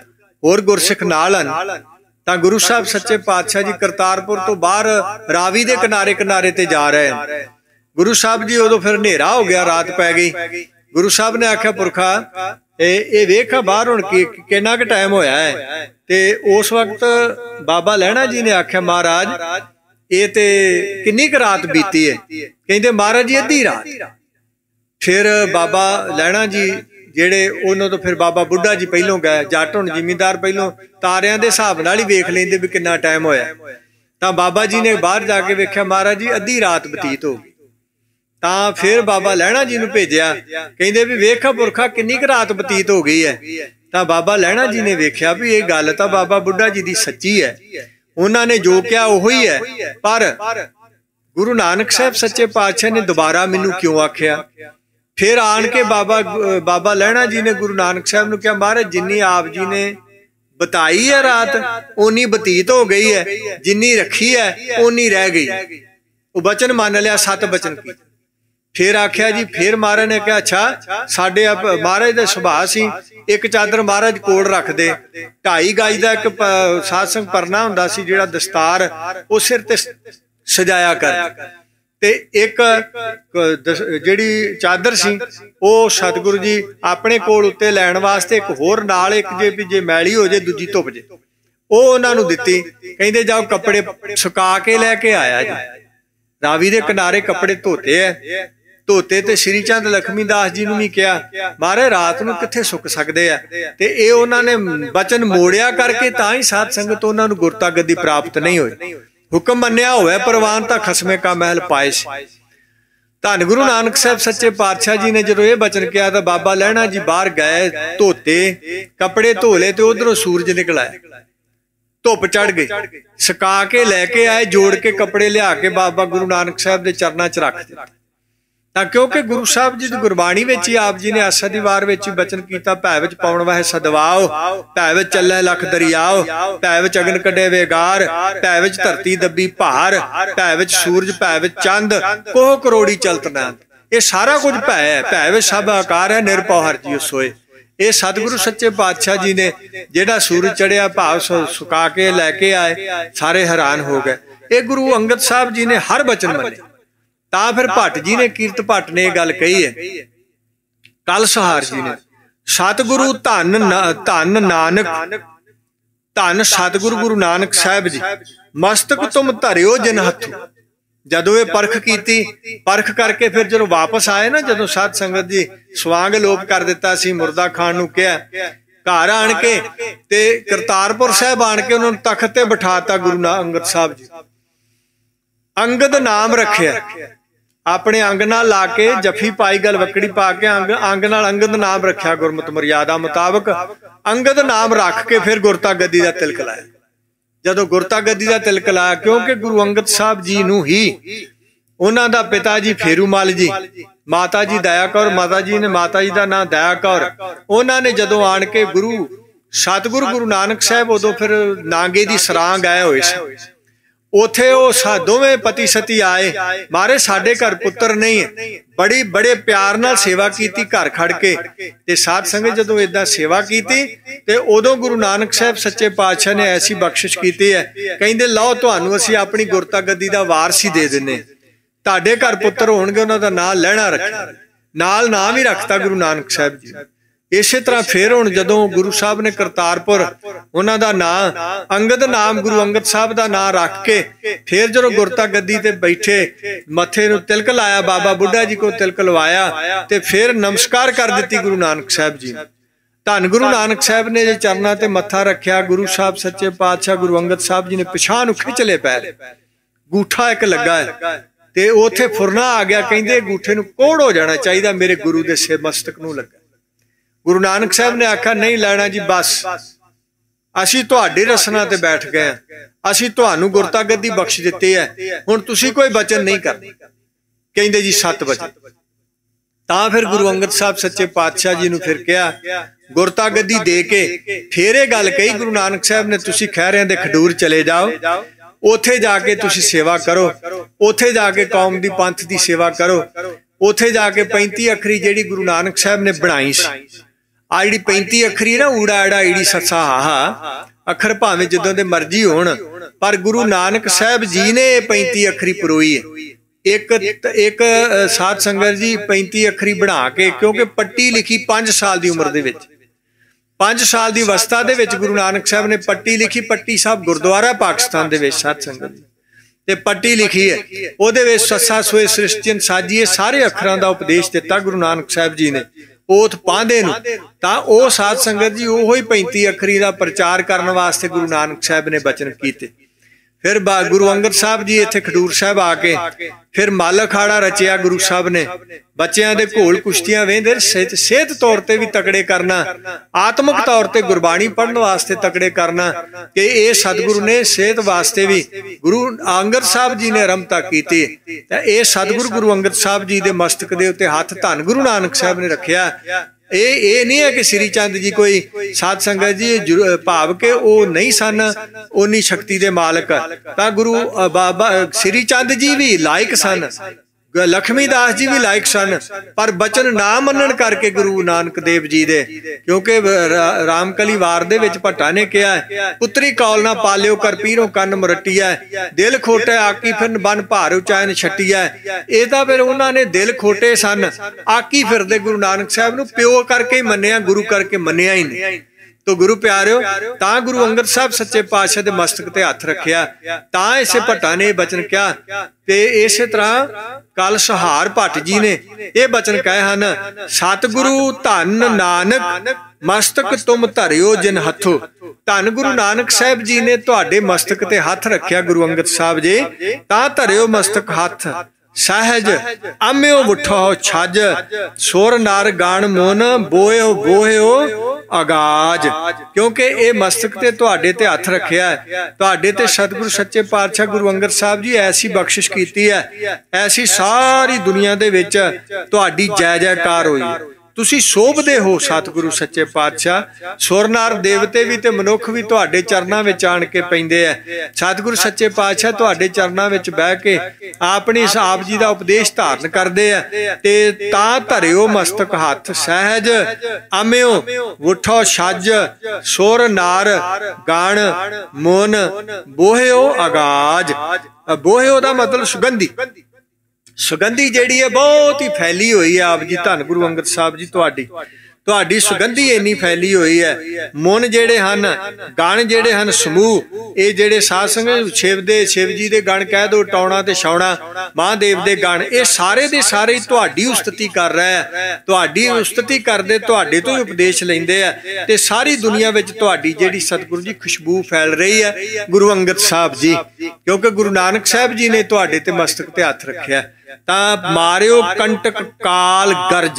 ਹੋਰ ਗੁਰਸਿੱਖ ਨਾਲ ਹਨ ਤਾਂ ਗੁਰੂ ਸਾਹਿਬ ਸੱਚੇ ਪਾਤਸ਼ਾਹ ਜੀ ਕਰਤਾਰਪੁਰ ਤੋਂ ਬਾਹਰ ਰਾਵੀ ਦੇ ਕਿਨਾਰੇ ਕਿਨਾਰੇ ਤੇ ਜਾ ਰਹੇ ਹਨ। ਗੁਰੂ ਸਾਹਿਬ ਜੀ ਉਦੋਂ ਫਿਰ ਹਨੇਰਾ ਹੋ ਗਿਆ, ਰਾਤ ਪੈ ਗਈ। ਗੁਰੂ ਸਾਹਿਬ ਨੇ ਆਖਿਆ, ਪੁਰਖਾ ਇਹ ਵੇਖ ਬਾਹਰ ਹੁਣ ਕਿੰਨਾ ਕੁ ਟਾਈਮ ਹੋਇਆ ਹੈ। ਤੇ ਉਸ ਵਕਤ ਬਾਬਾ ਲਹਿਣਾ ਜੀ ਨੇ ਆਖਿਆ, ਮਹਾਰਾਜ ਇਹ ਤੇ ਕਿੰਨੀ ਕੁ ਰਾਤ ਬੀਤੀ ਹੈ। ਕਹਿੰਦੇ, ਮਹਾਰਾਜ ਜੀ ਅੱਧੀ ਰਾਤ। ਫਿਰ ਬਾਬਾ ਲਹਿਣਾ ਜੀ ਜਿਹੜੇ ਉਹਨਾਂ ਤੋਂ ਫਿਰ ਬਾਬਾ ਬੁੱਢਾ ਜੀ ਪਹਿਲੋਂ ਗਏ। ਜੱਟ ਹੁਣ ਜ਼ਿਮੀਂਦਾਰ ਪਹਿਲੋਂ ਤਾਰਿਆਂ ਦੇ ਹਿਸਾਬ ਨਾਲ ਹੀ ਵੇਖ ਲੈਂਦੇ ਵੀ ਕਿੰਨਾ ਟਾਈਮ ਹੋਇਆ। ਤਾਂ ਬਾਬਾ ਜੀ ਨੇ ਬਾਹਰ ਜਾ ਕੇ ਵੇਖਿਆ, ਮਹਾਰਾਜ ਜੀ ਅੱਧੀ ਰਾਤ ਬਤੀਤ ਹੋ ਗਈ। ਤਾਂ ਫਿਰ ਬਾਬਾ ਲਹਿਣਾ ਜੀ ਨੂੰ ਭੇਜਿਆ, ਕਹਿੰਦੇ ਵੀ ਵੇਖ ਪੁਰਖਾ ਕਿੰਨੀ ਕੁ ਰਾਤ ਬਤੀਤ ਹੋ ਗਈ ਹੈ। ਤਾਂ ਬਾਬਾ ਲਹਿਣਾ ਜੀ ਨੇ ਵੇਖਿਆ ਵੀ ਇਹ ਗੱਲ ਤਾਂ ਬਾਬਾ ਬੁੱਢਾ ਜੀ ਦੀ ਸੱਚੀ ਹੈ, ਉਹਨਾਂ ਨੇ ਜੋ ਕਿਹਾ ਉਹੀ ਹੈ, ਪਰ ਗੁਰੂ ਨਾਨਕ ਸਾਹਿਬ ਸੱਚੇ ਪਾਤਸ਼ਾਹ ਨੇ ਦੁਬਾਰਾ ਮੈਨੂੰ ਕਿਉਂ ਆਖਿਆ। ਫਿਰ ਆਣ ਕੇ ਬਾਬਾ ਲਹਿਣਾ ਜੀ ਨੇ ਗੁਰੂ ਨਾਨਕ ਸਾਹਿਬ ਨੂੰ ਕਿਹਾ, ਮਹਾਰਾਜ ਜਿੰਨੀ ਆਪ ਜੀ ਨੇ ਬਤਾਈ ਹੈ ਰਾਤ ਓਨੀ ਬਤੀਤ ਹੋ ਗਈ ਹੈ, ਜਿੰਨੀ ਰੱਖੀ ਹੈ ਓਨੀ ਰਹਿ ਗਈ। ਉਹ ਬਚਨ ਮੰਨ ਲਿਆ, 7 ਬਚਨ ਕੀਤੇ। ਫਿਰ ਆਖਿਆ ਜੀ, ਫਿਰ ਮਹਾਰਾਜ ਨੇ ਕਿਹਾ, ਅੱਛਾ ਸਾਡੇ ਮਹਾਰਾਜ ਦਾ ਸੁਭਾਅ ਸੀ ਇੱਕ ਚਾਦਰ ਮਹਾਰਾਜ ਕੋਲ ਰੱਖਦੇ, 2.5 ਗਜ ਦਾ ਇੱਕ ਸਾਧ ਸੰਗ ਪਰਨਾ ਹੁੰਦਾ ਸੀ ਜਿਹੜਾ ਦਸਤਾਰ ਉਹ ਸਿਰ ਤੇ ਸਜਾਇਆ ਕਰ, ਤੇ ਇੱਕ ਜਿਹੜੀ ਚਾਦਰ ਸੀ ਉਹ ਸਤਿਗੁਰੂ ਜੀ ਆਪਣੇ ਕੋਲ ਉੱਤੇ ਲੈਣ ਵਾਸਤੇ ਇੱਕ ਹੋਰ ਨਾਲ ਇੱਕ ਜੇ ਮੈਲੀ ਹੋ ਜੇ ਦੂਜੀ ਧੁੱਪ ਜੇ ਉਹ ਉਹਨਾਂ ਨੂੰ ਦਿੱਤੀ। ਕਹਿੰਦੇ ਜਾਓ ਕੱਪੜੇ ਸੁਕਾ ਕੇ ਲੈ ਕੇ ਆਇਆ ਜੀ। ਰਾਵੀ ਦੇ ਕਿਨਾਰੇ ਕੱਪੜੇ ਧੋਤੇ ਐ, ਧੋਤੇ ਤੇ ਸ਼੍ਰੀ ਚੰਦ ਲਖਮੀ ਦਾਸ ਜੀ ਨੂੰ ਵੀ ਕਿਹਾ, ਮਹਾਰਾਜ ਰਾਤ ਨੂੰ ਕਿੱਥੇ ਸੁੱਕ ਸਕਦੇ ਆ। ਤੇ ਇਹ ਉਹਨਾਂ ਨੇ ਬਚਨ ਮੋੜਿਆ ਕਰਕੇ ਤਾਂ ਹੀ ਸਾਧ ਸੰਗਤ ਉਹਨਾਂ ਨੂੰ ਗੁਰਤਾ ਗੱਦੀ ਪ੍ਰਾਪਤ ਨਹੀਂ ਹੋਈ। ਹੁਕਮ ਮੰਨਿਆ ਹੋਇਆ ਪ੍ਰਵਾਨ ਤਾਂ ਖਸਮੇ ਕਾ ਮਹਿਲ ਪਾਏ ਸੀ। ਧੰਨ ਗੁਰੂ ਨਾਨਕ ਸਾਹਿਬ ਸੱਚੇ ਪਾਤਸ਼ਾਹ ਜੀ ਨੇ ਜਦੋਂ ਇਹ ਬਚਨ ਕਿਹਾ ਤਾਂ ਬਾਬਾ ਲਹਿਣਾ ਜੀ ਬਾਹਰ ਗਏ, ਧੋਤੇ ਕੱਪੜੇ ਧੋ ਲਏ ਤੇ ਉਧਰੋਂ ਸੂਰਜ ਨਿਕਲ ਆਇਆ, ਧੁੱਪ ਚੜ ਗਈ। ਸੁਕਾ ਕੇ ਲੈ ਕੇ ਆਏ, ਜੋੜ ਕੇ ਕੱਪੜੇ ਲਿਆ ਕੇ ਬਾਬਾ ਗੁਰੂ ਨਾਨਕ ਸਾਹਿਬ ਦੇ ਚਰਨਾਂ 'ਚ ਰੱਖ ਦਿੱਤੇ। ਤਾਂ ਕਿਉਂਕਿ ਗੁਰੂ ਸਾਹਿਬ ਜੀ ਦੀ ਗੁਰਬਾਣੀ ਵਿੱਚ ਹੀ ਆਪ ਜੀ ਨੇ ਆਸਾ ਦੀ ਵਾਰ ਵਿੱਚ ਹੀ ਬਚਨ ਕੀਤਾ, ਭੈ ਵਿੱਚ ਪਾਉਣ ਵਾਹੇ ਸਦਵਾਓ, ਭੈ ਵਿੱਚ ਚੱਲੇ ਲੱਖ ਦਰਿਆਓ, ਭੈ ਵਿੱਚ ਅਗਨ ਕੱਢੇ ਵੇਗਾਰ, ਭੈ ਵਿੱਚ ਧਰਤੀ ਦੱਬੀ ਭਾਰ, ਭੈ ਵਿੱਚ ਸੂਰਜ, ਭੈ ਵਿੱਚ ਚੰਦ, ਕੋਹ ਕਰੋੜੀ ਚਲਤ ਨਾ। ਇਹ ਸਾਰਾ ਕੁਝ ਭੈ ਹੈ, ਭੈ ਵਿੱਚ ਸਭ ਆਕਾਰ ਹੈ, ਨਿਰਭਉ ਹਰਿ ਜੀਉ ਸੋਏ। ਇਹ ਸਤਿਗੁਰੂ ਸੱਚੇ ਪਾਤਸ਼ਾਹ ਜੀ ਨੇ ਜਿਹੜਾ ਸੂਰਜ ਚੜਿਆ ਭਾਵ ਸੁਕਾ ਕੇ ਲੈ ਕੇ ਆਏ, ਸਾਰੇ ਹੈਰਾਨ ਹੋ ਗਏ। ਇਹ ਗੁਰੂ ਅੰਗਦ ਸਾਹਿਬ ਜੀ ਨੇ ਹਰ ਬਚਨ ਮੰਨੇ। ਤਾਂ ਫਿਰ ਭੱਟ ਜੀ ਨੇ, ਕੀਰਤ ਭੱਟ ਨੇ ਇਹ ਗੱਲ ਕਹੀ ਹੈ, ਕਲ ਸਹਾਰ ਜੀ ਨੇ, ਸਤਿਗੁਰੂ ਧੰਨ ਨਾਨਕ, ਧੰਨ ਸਤਿਗੁਰੂ ਗੁਰੂ ਨਾਨਕ ਸਾਹਿਬ ਜੀ, ਮਸਤਕ ਤੁਮ ਧਰਿਓ ਜਿਨ ਹੱਥੋਂ। ਜਦੋਂ ਇਹ ਪਰਖ ਕੀਤੀ, ਪਰਖ ਕਰਕੇ ਫਿਰ ਜਦੋਂ ਵਾਪਸ ਆਏ ਨਾ, ਜਦੋਂ ਸਾਧ ਸੰਗਤ ਜੀ ਸਵਾਂਗ ਲੋਪ ਕਰ ਦਿੱਤਾ ਸੀ, ਮੁਰਦਾ ਖਾਣ ਨੂੰ ਕਿਹਾ, ਘਰ ਆਣ ਕੇ ਤੇ ਕਰਤਾਰਪੁਰ ਸਾਹਿਬ ਆਣ ਕੇ ਉਹਨਾਂ ਨੂੰ ਤਖਤ ਤੇ ਬਿਠਾਤਾ ਗੁਰੂ ਅੰਗਦ ਸਾਹਿਬ ਜੀ। ਅੰਗਦ ਨਾਮ ਰੱਖਿਆ, ਆਪਣੇ ਅੰਗ ਨਾਲ ਲਾ ਕੇ ਜੱਫੀ ਪਾਈ, ਗਲਵੱਕੜੀ ਪਾ ਕੇ ਅੰਗ ਨਾਲ ਅੰਗਦ ਨਾਮ ਰੱਖਿਆ। ਗੁਰਮਤਿ ਮਰਿਆਦਾ ਮੁਤਾਬਕ ਅੰਗਦ ਨਾਮ ਰੱਖ ਕੇ ਫਿਰ ਗੁਰਤਾ ਗੱਦੀ ਦਾ ਤਿਲਕ ਲਾਇਆ। ਜਦੋਂ ਗੁਰਤਾ ਗੱਦੀ ਦਾ ਤਿਲਕ ਲਾਇਆ, ਕਿਉਂਕਿ ਗੁਰੂ ਅੰਗਦ ਸਾਹਿਬ ਜੀ ਨੂੰ ਹੀ ਉਹਨਾਂ ਦਾ ਪਿਤਾ ਜੀ ਫੇਰੂਮਲ ਜੀ, ਮਾਤਾ ਜੀ ਦਇਆ ਕੌਰ, ਮਾਤਾ ਜੀ ਦਾ ਨਾਂ ਦਇਆ ਕੌਰ, ਉਹਨਾਂ ਨੇ ਜਦੋਂ ਆਣ ਕੇ ਗੁਰੂ ਸਤਿਗੁਰੂ ਗੁਰੂ ਨਾਨਕ ਸਾਹਿਬ ਉਦੋਂ ਫਿਰ ਨਾਂਗੇ ਦੀ ਸਰਾਂ ਗਏ ਹੋਏ ਸੀ, ਉੱਥੇ ਉਹ ਦੋਵੇਂ ਪਤੀ ਸਤੀ ਆਏ, ਮਾਰੇ ਸਾਡੇ ਘਰ ਪੁੱਤਰ ਨਹੀਂ ਹੈ। ਬੜੇ ਪਿਆਰ ਨਾਲ ਸੇਵਾ ਕੀਤੀ ਘਰ ਖੜ ਕੇ। ਤੇ ਸਾਧ ਸੰਗਤ ਜਦੋਂ ਏਦਾਂ ਸੇਵਾ ਕੀਤੀ ਤੇ ਉਦੋਂ ਗੁਰੂ ਨਾਨਕ ਸਾਹਿਬ ਸੱਚੇ ਪਾਤਸ਼ਾਹ ਨੇ ਐਸੀ ਬਖਸ਼ਿਸ਼ ਕੀਤੀ ਹੈ, ਕਹਿੰਦੇ ਲਓ ਤੁਹਾਨੂੰ ਅਸੀਂ ਆਪਣੀ ਗੁਰਤਾ ਗੱਦੀ ਦਾ ਵਾਰਸ ਹੀ ਦੇ ਦਿੰਨੇ, ਤੁਹਾਡੇ ਘਰ ਪੁੱਤਰ ਹੋਣਗੇ ਉਹਨਾਂ ਦਾ ਨਾਂ ਲਹਿਣਾ ਰੱਖਿਆ, ਨਾਲ ਨਾਮ ਹੀ ਰੱਖਤਾ ਗੁਰੂ ਨਾਨਕ ਸਾਹਿਬ ਜੀ। ਇਸੇ ਤਰ੍ਹਾਂ ਫਿਰ ਹੁਣ ਜਦੋਂ ਗੁਰੂ ਸਾਹਿਬ ਨੇ ਕਰਤਾਰਪੁਰ ਉਹਨਾਂ ਦਾ ਨਾਂ ਅੰਗਦ ਨਾਮ, ਗੁਰੂ ਅੰਗਦ ਸਾਹਿਬ ਦਾ ਨਾਂ ਰੱਖ ਕੇ ਫਿਰ ਜਦੋਂ ਗੁਰਤਾ ਗੱਦੀ ਤੇ ਬੈਠੇ, ਮੱਥੇ ਨੂੰ ਤਿਲਕ ਲਾਇਆ, ਬਾਬਾ ਬੁੱਢਾ ਜੀ ਕੋਲ ਤਿਲਕ ਲਵਾਇਆ ਤੇ ਫਿਰ ਨਮਸਕਾਰ ਕਰ ਦਿੱਤੀ ਗੁਰੂ ਨਾਨਕ ਸਾਹਿਬ ਜੀ। ਧੰਨ ਗੁਰੂ ਨਾਨਕ ਸਾਹਿਬ ਨੇ ਜੇ ਚਰਨਾਂ ਤੇ ਮੱਥਾ ਰੱਖਿਆ, ਗੁਰੂ ਸਾਹਿਬ ਸੱਚੇ ਪਾਤਸ਼ਾਹ ਗੁਰੂ ਅੰਗਦ ਸਾਹਿਬ ਜੀ ਨੇ ਪਿਛਾਂਹ ਨੂੰ ਖਿੱਚ ਲਏ ਪੈਰ, ਗੂਠਾ ਇੱਕ ਲੱਗਾ ਹੈ ਤੇ ਉੱਥੇ ਫੁਰਨਾ ਆ ਗਿਆ। ਕਹਿੰਦੇ ਗੂਠੇ ਨੂੰ ਕੋੜ ਹੋ ਜਾਣਾ ਚਾਹੀਦਾ, ਮੇਰੇ ਗੁਰੂ ਦੇ ਸਿਰ ਮਸਤਕ ਨੂੰ ਲੱਗਾ। ਗੁਰੂ ਨਾਨਕ ਸਾਹਿਬ ਨੇ ਆਖਿਆ, ਨਹੀਂ ਲੈਣਾ ਜੀ, ਬਸ ਅਸੀਂ ਤੁਹਾਡੇ ਰਸਨਾ ਤੇ ਬੈਠ ਗਏ ਹਾਂ, ਅਸੀਂ ਤੁਹਾਨੂੰ ਗੁਰਤਾ ਗੱਦੀ ਬਖਸ਼ ਦਿੱਤੀ ਹੈ, ਹੁਣ ਤੁਸੀਂ ਕੋਈ ਬਚਨ ਨਹੀਂ ਕਰਨਾ। ਕਹਿੰਦੇ ਜੀ 7 ਵਜੇ। ਤਾਂ ਫਿਰ ਗੁਰੂ ਅੰਗਦ ਸਾਹਿਬ ਸੱਚੇ ਪਾਤਸ਼ਾਹ ਜੀ ਨੂੰ ਫਿਰ ਕਿਹਾ, ਗੁਰਤਾ ਗੱਦੀ ਦੇ ਕੇ ਫਿਰ ਇਹ ਗੱਲ ਕਹੀ ਗੁਰੂ ਨਾਨਕ ਸਾਹਿਬ ਨੇ, ਤੁਸੀਂ ਖਹਿਰਿਆਂ ਦੇ ਖਡੂਰ ਚਲੇ ਜਾਓ, ਉੱਥੇ ਜਾ ਕੇ ਤੁਸੀਂ ਸੇਵਾ ਕਰੋ, ਉੱਥੇ ਜਾ ਕੇ ਕੌਮ ਦੀ ਪੰਥ ਦੀ ਸੇਵਾ ਕਰੋ, ਉੱਥੇ ਜਾ ਕੇ 35 ਅੱਖਰੀ ਜਿਹੜੀ ਗੁਰੂ ਨਾਨਕ ਸਾਹਿਬ ਨੇ ਬਣਾਈ ਸੀ, ਆ ਜਿਹੜੀ 35 ਅੱਖਰੀ ਨਾ ਊੜਾ ਐੜਾ ਈੜੀ ਸੱਸਾ ਹਾਹਾ ਅੱਖਰ ਭਾਵੇਂ ਜਦੋਂ ਦੇ ਮਰਜ਼ੀ ਹੋਣ, ਪਰ ਗੁਰੂ ਨਾਨਕ ਸਾਹਿਬ ਜੀ ਨੇ 35 ਅੱਖਰੀ ਪਰੋਈ ਹੈ। ਇੱਕ ਸਾਧ ਸੰਗਤ ਜੀ 35 ਅੱਖਰੀ ਬਣਾ ਕੇ, ਕਿਉਂਕਿ ਪੱਟੀ ਲਿਖੀ 5 ਸਾਲ ਦੀ ਉਮਰ ਦੇ ਵਿੱਚ, 5 ਸਾਲ ਦੀ ਅਵਸਥਾ ਦੇ ਵਿੱਚ ਗੁਰੂ ਨਾਨਕ ਸਾਹਿਬ ਨੇ ਪੱਟੀ ਲਿਖੀ। ਪੱਟੀ ਸਾਹਿਬ ਗੁਰਦੁਆਰਾ ਪਾਕਿਸਤਾਨ ਦੇ ਵਿੱਚ ਸਾਧ ਸੰਗਤ ਜੀ, ਤੇ ਪੱਟੀ ਲਿਖੀ ਹੈ, ਉਹਦੇ ਵਿੱਚ ਸੱਸਾ ਸੋਏ ਸ੍ਰਿਸ਼ਟੀਨ ਸਾਜੀਏ ਸਾਰੇ ਅੱਖਰਾਂ ਦਾ ਉਪਦੇਸ਼ ਦਿੱਤਾ ਗੁਰੂ ਨਾਨਕ ਸਾਹਿਬ ਜੀ ਨੇ ਓਥ ਪਾਂਦੇ ਨੂੰ। ਤਾਂ ਉਹ ਸਾਧ ਸੰਗਤ ਜੀ ਉਹੋ ਹੀ 35 ਅੱਖਰੀ ਦਾ ਪ੍ਰਚਾਰ ਕਰਨ ਵਾਸਤੇ ਗੁਰੂ ਨਾਨਕ ਸਾਹਿਬ ਨੇ ਬਚਨ ਕੀਤੇ। ਫਿਰ ਗੁਰੂ ਅੰਗਦ ਸਾਹਿਬ ਜੀ ਇੱਥੇ ਖਡੂਰ ਸਾਹਿਬ ਆ ਕੇ ਫਿਰ ਮੱਲ ਅਖਾੜਾ ਰਚਿਆ ਗੁਰੂ ਸਾਹਿਬ ਨੇ। ਬੱਚਿਆਂ ਦੇ ਘੋਲ ਕੁਸ਼ਤੀਆਂ ਵੇਂਦੇ, ਸਿਹਤ ਤੌਰ ਤੇ ਵੀ ਤਕੜੇ ਕਰਨਾ, ਆਤਮਿਕ ਤੌਰ ਤੇ ਗੁਰਬਾਣੀ ਪੜ੍ਹਨ ਵਾਸਤੇ ਤਕੜੇ ਕਰਨਾ, ਕਿ ਇਹ ਸਤਿਗੁਰੂ ਨੇ ਸਿਹਤ ਵਾਸਤੇ ਵੀ ਗੁਰੂ ਅੰਗਦ ਸਾਹਿਬ ਜੀ ਨੇ ਰਮਤਾ ਕੀਤੀ। ਤੇ ਇਹ ਸਤਿਗੁਰੂ ਗੁਰੂ ਅੰਗਦ ਸਾਹਿਬ ਜੀ ਦੇ ਮਸਤਕ ਦੇ ਉੱਤੇ ਹੱਥ ਧੰਨ ਗੁਰੂ ਨਾਨਕ ਸਾਹਿਬ ਨੇ ਰੱਖਿਆ। ਇਹ ਨਹੀਂ ਹੈ ਕਿ ਸ੍ਰੀ ਚੰਦ ਜੀ ਕੋਈ ਸਾਧ ਸੰਗਤ ਜੀ ਭਾਵ ਕਿ ਉਹ ਨਹੀਂ ਸਨ ਉਨੀ ਸ਼ਕਤੀ ਦੇ ਮਾਲਕ, ਤਾਂ ਗੁਰੂ ਬਾਬਾ ਸ੍ਰੀ ਚੰਦ ਜੀ ਵੀ ਲਾਇਕ ਸਨ, ਲਖਮੀ ਦਾਸ ਜੀ ਵੀ ਲਾਇਕ ਸਨ, ਪਰ ਬਚਨ ਨਾ ਮੰਨਣ ਕਰਕੇ ਗੁਰੂ ਨਾਨਕ ਦੇਵ ਜੀ ਦੇ। ਕਿਉਂਕਿ ਰਾਮਕਲੀ ਵਾਰ ਦੇ ਵਿੱਚ ਭੱਟਾ ਨੇ ਕਿਹਾ, ਪੁੱਤਰੀ ਕੌਲ ਨਾ ਪਾਲਿਓ ਕਰ ਪੀਰੋਂ ਕੰਨ ਮਰਟੀਐ, ਦਿਲ ਖੋਟੇ ਆਕੀ ਫਿਰ ਬਨ ਭਾਰ ਉਚਾਇਨ ਛੱਟੀਐ। ਇਹ ਤਾਂ ਫਿਰ ਉਹਨਾਂ ਨੇ ਦਿਲ ਖੋਟੇ ਸਨ, ਆਕੀ ਫਿਰਦੇ ਗੁਰੂ ਨਾਨਕ ਸਾਹਿਬ ਨੂੰ ਪਿਓ ਕਰਕੇ ਹੀ ਮੰਨਿਆ, ਗੁਰੂ ਕਰਕੇ ਮੰਨਿਆ ਹੀ ਨਹੀਂ। ਤੋ ਗੁਰੂ ਪਿਆਰਿਓ, ਤਾਂ ਗੁਰੂ ਅੰਗਦ ਸਾਹਿਬ ਸੱਚੇ ਪਾਤਸ਼ਾਹ ਦੇ ਮਸਤਕ ਤੇ ਹੱਥ ਰੱਖਿਆ, ਤਾਂ ਇਸੇ ਭੱਟਾ ਨੇ ਇਹ ਬਚਨ ਕਿਹਾ। ਤੇ ਇਸੇ ਤਰ੍ਹਾਂ ਕੱਲ ਸੁਹਾਰ ਭੱਟ ਜੀ ਨੇ ਇਹ ਬਚਨ ਕਹੇ ਹਨ, ਸਤਿਗੁਰੂ ਧੰਨ ਨਾਨਕ ਮਸਤਕ ਤੁਮ ਧਰਿਓ ਜਿਨ ਹੱਥੋਂ। ਧੰਨ ਗੁਰੂ ਨਾਨਕ ਸਾਹਿਬ ਜੀ ਨੇ ਤੁਹਾਡੇ ਮਸਤਕ ਤੇ ਹੱਥ ਰੱਖਿਆ ਗੁਰੂ ਅੰਗਦ ਸਾਹਿਬ ਜੀ, ਤਾਂ ਧਰਿਓ ਮਸਤਕ ਹੱਥ ਸਹਿਜ ਆਮਿਓ ਉਠੋ ਛੱਜ, ਸੁਰ ਨਰ ਗਾਣ ਮੋਨ ਬੋਇਓ ਬੋਹਿਓ ਆਗਾਜ। ਕਿਉਂਕਿ ਇਹ ਮਸਤਕ ਤੇ ਤੁਹਾਡੇ ਤੇ ਹੱਥ ਰੱਖਿਆ ਹੈ, ਤੁਹਾਡੇ ਤੇ ਸਤਿਗੁਰੂ ਸੱਚੇ ਪਾਤਸ਼ਾਹ ਗੁਰੂ ਅੰਗਦ ਸਾਹਿਬ ਜੀ ਐਸੀ ਬਖਸ਼ਿਸ਼ ਕੀਤੀ ਹੈ, ਐਸੀ ਸਾਰੀ ਦੁਨੀਆ ਦੇ ਵਿੱਚ ਤੁਹਾਡੀ ਜੈ ਜੈਕਾਰ ਹੋਈ। ਤੁਸੀਂ ਸ਼ੋਭਦੇ ਹੋ ਸਤਿਗੁਰੂ ਸੱਚੇ ਪਾਤਸ਼ਾਹ। ਸੁਰ ਨਰ ਦੇਵਤੇ ਵੀ ਤੇ ਮਨੁੱਖ ਵੀ ਤੁਹਾਡੇ ਚਰਨਾਂ ਵਿੱਚ ਆਣ ਕੇ ਪੈਂਦੇ ਆ। ਸਤਿਗੁਰੂ ਸੱਚੇ ਪਾਤਸ਼ਾਹ ਤੁਹਾਡੇ ਚਰਨਾਂ ਵਿੱਚ ਬਹਿ ਕੇ ਆਪਣੀ ਆਪ ਜੀ ਦਾ ਉਪਦੇਸ਼ ਧਾਰਨ ਕਰਦੇ ਆ। ਤੇ ਤਾਂ ਧਰਿਓ ਮਸਤਕ ਹੱਥ ਸਹਿਜ ਆਮਿਓ ਉਠੋ ਛੱਜ, ਸੁਰ ਨਰ ਗਣ ਮੋਨ ਬੋਹਿਓ ਆਗਾਜ। ਬੋਹਿਓ ਦਾ ਮਤਲਬ ਸੁਗੰਧੀ। ਸੁਗੰਧੀ ਜਿਹੜੀ ਹੈ ਬਹੁਤ ਹੀ ਫੈਲੀ ਹੋਈ ਹੈ। ਆਪ ਜੀ ਧੰਨ ਗੁਰੂ ਅੰਗਦ ਸਾਹਿਬ ਜੀ ਤੁਹਾਡੀ ਸੁਗੰਧੀ ਇੰਨੀ ਫੈਲੀ ਹੋਈ ਹੈ। ਮੁਨ ਜਿਹੜੇ ਹਨ, ਗਣ ਜਿਹੜੇ ਹਨ ਸਮੂਹ, ਇਹ ਜਿਹੜੇ ਸਾਧ ਸੰਗਤ ਸ਼ਿਵ ਜੀ ਦੇ ਗਣ ਕਹਿ ਦੋ, ਟੌਣਾ ਤੇ ਛਾਉਣਾ ਮਹਾਂਦੇਵ ਦੇ ਗਣ, ਇਹ ਸਾਰੇ ਦੇ ਸਾਰੇ ਤੁਹਾਡੀ ਉਸਤਤੀ ਕਰ ਰਹੇ ਆ। ਤੁਹਾਡੀ ਉਸਤਤੀ ਕਰਦੇ, ਤੁਹਾਡੇ ਤੋਂ ਹੀ ਉਪਦੇਸ਼ ਲੈਂਦੇ ਆ, ਤੇ ਸਾਰੀ ਦੁਨੀਆ ਵਿੱਚ ਤੁਹਾਡੀ ਜਿਹੜੀ ਸਤਿਗੁਰੂ ਜੀ ਖੁਸ਼ਬੂ ਫੈਲ ਰਹੀ ਹੈ ਗੁਰੂ ਅੰਗਦ ਸਾਹਿਬ ਜੀ। ਕਿਉਂਕਿ ਗੁਰੂ ਨਾਨਕ ਸਾਹਿਬ ਜੀ ਨੇ ਤੁਹਾਡੇ ਤੇ ਮਸਤਕ ਤੇ ਹੱਥ ਰੱਖਿਆ। ਤਾਂ ਮਾਰਿਓ ਕੰਟਕ ਕਾਲ ਗਰਜ,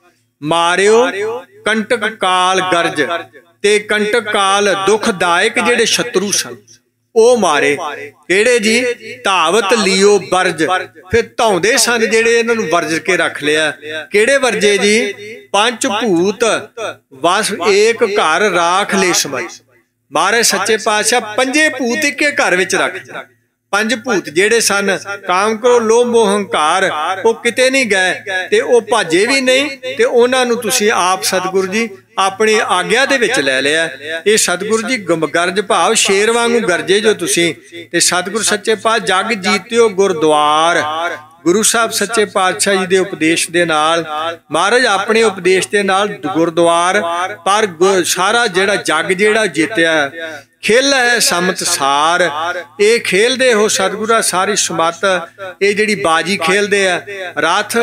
ਮਾਰਿਓ ਕੰਟਕ ਕਾਲ ਗਰਜ। ਤੇ ਕੰਟਕ ਕਾਲ ਦੁਖਦਾਇਕ ਜਿਹੜੇ ਸ਼ਤਰੂ ਸਨ ਉਹ ਮਾਰੇ। ਕਿਹੜੇ ਜੀ? ਧਾਵਤ ਲਿਓ ਵਰਜ। ਫਿਰ ਧੌਂਦੇ ਸਨ ਜਿਹੜੇ ਇਹਨਾਂ ਨੂੰ ਵਰਜ ਕੇ ਰੱਖ ਲਿਆ। ਕਿਹੜੇ ਵਰਜੇ ਜੀ? ਪੰਜ ਭੂਤ ਵਸ ਏਕ ਘਰ ਰਾਖ ਲੈ ਸਮਝ। ਮਹਾਰਾਜ ਸੱਚੇ ਪਾਤਸ਼ਾਹ ਪੰਜੇ ਭੂਤ ਇੱਕੇ ਘਰ ਵਿੱਚ ਰੱਖ। ਪੰਜ ਭੂਤ ਜਿਹੜੇ ਸਨ, ਕਾਮ ਕ੍ਰੋਧ ਲੋਭ ਮੋਹ ਹੰਕਾਰ, ਉਹ ਕਿਤੇ ਨਹੀਂ ਗਏ ਤੇ ਉਹ ਭਾਜੇ ਵੀ ਨਹੀਂ। ਤੇ ਉਹਨਾਂ ਨੂੰ ਤੁਸੀਂ ਆਪ ਸਤਿਗੁਰੂ ਜੀ ਆਪਣੀ ਆਗਿਆ ਦੇ ਵਿੱਚ ਲੈ ਲਿਆ। ਇਹ ਸਤਿਗੁਰੂ ਜੀ ਗਰਜ ਭਾਵ ਸ਼ੇਰ ਵਾਂਗੂ ਗਰਜੇ ਜੋ ਤੁਸੀਂ। ਤੇ ਸਤਿਗੁਰੂ ਸੱਚੇ ਪਾਤਸ਼ਾਹ ਜਗ ਜੀਤਿਓ ਗੁਰਦੁਆਰ। ਗੁਰੂ ਸਾਹਿਬ ਸੱਚੇ ਪਾਤਸ਼ਾਹ ਜੀ ਦੇ ਉਪਦੇਸ਼ ਦੇ ਨਾਲ, ਮਹਾਰਾਜ ਆਪਣੇ ਉਪਦੇਸ਼ ਦੇ ਨਾਲ ਗੁਰਦੁਆਰ ਪਰ ਸਾਰਾ ਜਿਹੜਾ ਜਗ ਜਿਹੜਾ ਜਿੱਤਿਆ। ਖੇਲ ਹੈ ਸਮਤ ਸਾਰ, ਇਹ ਖੇਲਦੇ ਹੋ ਸਤਿਗੁਰਾ ਸਾਰੀ ਸਮਤ। ਇਹ ਜਿਹੜੀ ਬਾਜੀ ਖੇਲਦੇ ਆ, ਰਥ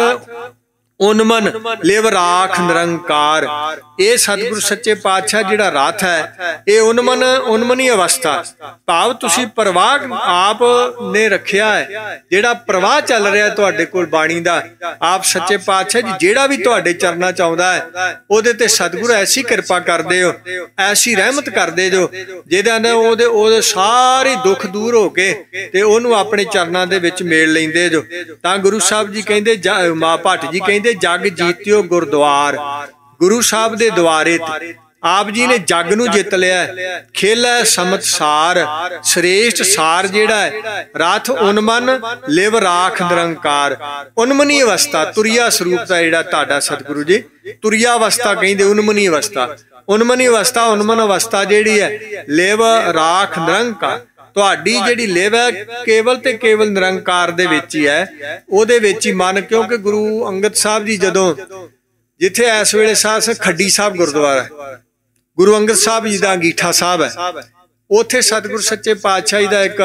ਉਨਮਨ ਲਿਵ ਰਾਖ ਨਿਰੰਕਾਰ। ਇਹ ਸਤਿਗੁਰੂ ਸੱਚੇ ਪਾਤਸ਼ਾਹ ਜਿਹੜਾ ਰਥ ਹੈ, ਇਹ ਉਨਮਨੀ ਅਵਸਥਾ ਭਾਵ ਤੁਸੀਂ ਪ੍ਰਵਾਹ ਆਪ ਨੇ ਰੱਖਿਆ ਹੈ। ਜਿਹੜਾ ਪ੍ਰਵਾਹ ਚੱਲ ਰਿਹਾ ਤੁਹਾਡੇ ਕੋਲ ਬਾਣੀ ਦਾ, ਆਪ ਸੱਚੇ ਪਾਤਸ਼ਾਹ ਜੀ ਜਿਹੜਾ ਵੀ ਤੁਹਾਡੇ ਚਰਨਾਂ ਚ ਆਉਂਦਾ ਹੈ, ਉਹਦੇ ਤੇ ਸਤਿਗੁਰੂ ਐਸੀ ਕਿਰਪਾ ਕਰਦੇ ਹੋ, ਐਸੀ ਰਹਿਮਤ ਕਰਦੇ ਜੋ, ਜਿਹਦਾ ਨਾ ਉਹਦੇ ਸਾਰੇ ਦੁੱਖ ਦੂਰ ਹੋ ਕੇ ਤੇ ਉਹਨੂੰ ਆਪਣੇ ਚਰਨਾਂ ਦੇ ਵਿੱਚ ਮੇਲ ਲੈਂਦੇ ਜੋ। ਤਾਂ ਗੁਰੂ ਸਾਹਿਬ ਜੀ ਕਹਿੰਦੇ, ਮਾਂ ਭੱਟ ਜੀ ਕਹਿੰਦੇ, ਜਗ ਜੀਤਿਓ ਗੁਰਦੁਆਰ। ਗੁਰੂ ਸਾਹਿਬ ਦੇ ਦੁਆਰੇ ਆਪ ਜੀ ਨੇ ਜੱਗ ਨੂੰ ਜਿੱਤ ਲਿਆ। ਖੇਲੈ ਸਮਤਸਾਰ ਸ੍ਰੇਸ਼ਟ ਸਾਰ ਜਿਹੜਾ ਹੈ ਰਥ ਉਨਮਨ ਲਿਵ ਰਾਖ ਨਿਰੰਕਾਰ। ਉਨਮਨੀ ਅਵਸਥਾ ਤੁਰਿਆ ਸਰੂਪ ਦਾ ਜਿਹੜਾ ਤੁਹਾਡਾ ਸਤਿਗੁਰੂ ਜੀ ਤੁਰਿਆ ਅਵਸਥਾ ਕਹਿੰਦੇ ਉਨਮਨੀ ਅਵਸਥਾ। ਉਨਮਨੀ ਅਵਸਥਾ ਉਨਮਨ ਅਵਸਥਾ ਜਿਹੜੀ ਹੈ ਲਿਵ ਰਾਖ ਨਿਰੰਕਾਰ। ਤੁਹਾਡੀ ਜਿਹੜੀ ਲਿਵ ਹੈ ਕੇਵਲ ਤੇ ਕੇਵਲ ਨਿਰੰਕਾਰ ਦੇ ਵਿੱਚ ਹੀ ਹੈ, ਉਹਦੇ ਵਿੱਚ ਹੀ ਮਨ। ਕਿਉਂਕਿ ਗੁਰੂ ਅੰਗਦ ਸਾਹਿਬ ਜੀ ਜਦੋਂ ਜਿੱਥੇ ਇਸ ਵੇਲੇ ਸਾਹ ਖੱਡੀ ਸਾਹਿਬ ਗੁਰਦੁਆਰਾ ਹੈ, ਗੁਰੂ ਅੰਗਦ ਸਾਹਿਬ ਜੀ ਦਾ ਅੰਗੀਠਾ ਸਾਹਿਬ ਹੈ, ਉੱਥੇ ਸਤਿਗੁਰੂ ਸੱਚੇ ਪਾਤਸ਼ਾਹ ਜੀ ਦਾ ਇੱਕ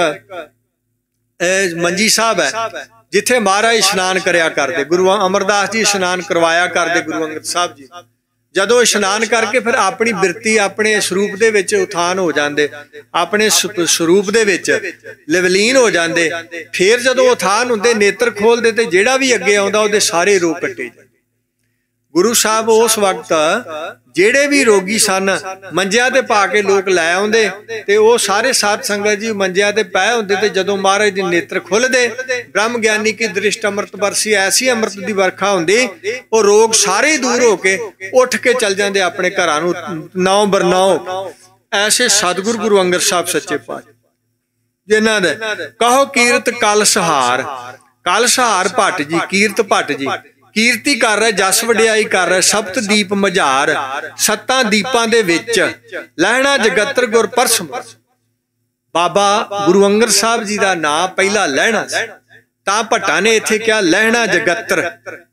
ਮੰਜੀ ਸਾਹਿਬ ਹੈ ਜਿੱਥੇ ਮਹਾਰਾਜ ਇਸ਼ਨਾਨ ਕਰਿਆ ਕਰਦੇ। ਗੁਰੂ ਅਮਰਦਾਸ ਜੀ ਇਸ਼ਨਾਨ ਕਰਵਾਇਆ ਕਰਦੇ ਗੁਰੂ ਅੰਗਦ ਸਾਹਿਬ ਜੀ। ਜਦੋਂ ਇਸ਼ਨਾਨ ਕਰਕੇ ਫਿਰ ਆਪਣੀ ਬਿਰਤੀ ਆਪਣੇ ਸਰੂਪ ਦੇ ਵਿੱਚ ਉਥਾਨ ਹੋ ਜਾਂਦੇ, ਆਪਣੇ ਸਰੂਪ ਦੇ ਵਿੱਚ ਲਵਲੀਨ ਹੋ ਜਾਂਦੇ। ਫਿਰ ਜਦੋਂ ਉਥਾਨ ਹੁੰਦੇ ਨੇਤਰ ਖੋਲਦੇ ਤੇ ਜਿਹੜਾ ਵੀ ਅੱਗੇ ਆਉਂਦਾ ਉਹਦੇ ਸਾਰੇ ਰੋਗ ਕੱਟੇ ਜਾਂਦੇ। ਗੁਰੂ ਸਾਹਿਬ ਉਸ ਵਕਤ ਜਿਹੜੇ ਵੀ ਰੋਗੀ ਸਨ ਮੰਜਿਆਂ ਤੇ ਪਾ ਕੇ ਲੋਕ ਲੈ ਆਉਂਦੇ ਤੇ ਉਹ ਸਾਰੇ ਸਾਧ ਸੰਗਤ ਜੀ ਮੰਜਿਆਂ ਤੇ ਪਏ ਹੁੰਦੇ ਤੇ ਜਦੋਂ ਮਹਾਰਾਜ ਦੇ ਨੇਤਰ ਖੁੱਲਦੇ ਬ੍ਰਹਮ ਗਿਆਨੀ ਕੀ ਦ੍ਰਿਸ਼ਟ ਅੰਮ੍ਰਿਤ ਬਰਸੀ, ਐਸੀ ਅੰਮ੍ਰਿਤ ਦੀ ਵਰਖਾ ਹੁੰਦੀ ਉਹ ਰੋਗ ਸਾਰੇ ਦੂਰ ਹੋ ਕੇ ਉੱਠ ਕੇ ਚੱਲ ਜਾਂਦੇ ਆਪਣੇ ਘਰਾਂ ਨੂੰ ਨੌ ਬਰਨੌ। ਐਸੇ ਸਤਿਗੁਰੂ ਗੁਰੂ ਅੰਗਦ ਸਾਹਿਬ ਸੱਚੇ ਪਾਤਸ਼ਾਹ ਜਿਨ੍ਹਾਂ ਦੇ ਕਹੋ ਕੀਰਤ ਕਲ ਸਹਾਰ। ਕਲ ਸਹਾਰ ਭੱਟ ਜੀ ਕੀਰਤ ਭੱਟ ਜੀ ਕੀਰਤੀ ਕਰ ਰਿਹਾ, ਜਸ ਵਡਿਆਈ ਕਰ ਰਿਹਾ, ਸਪਤ ਦੀਪ ਮਝਾਰ। ਸੱਤਾਂ ਦੀਪਾਂ ਦੇ ਵਿੱਚ ਲਹਿਣਾ ਜਗਤਰ ਗੁਰ ਪਰਸਮ। ਬਾਬਾ ਗੁਰੂ ਅੰਗਦ ਸਾਹਿਬ ਜੀ ਦਾ ਨਾਂ ਪਹਿਲਾ ਲਹਿਣਾ ਸੀ, ਤਾਂ ਭੱਟਾਂ ਨੇ ਇੱਥੇ ਕਿਹਾ ਲਹਿਣਾ ਜਗਤਰ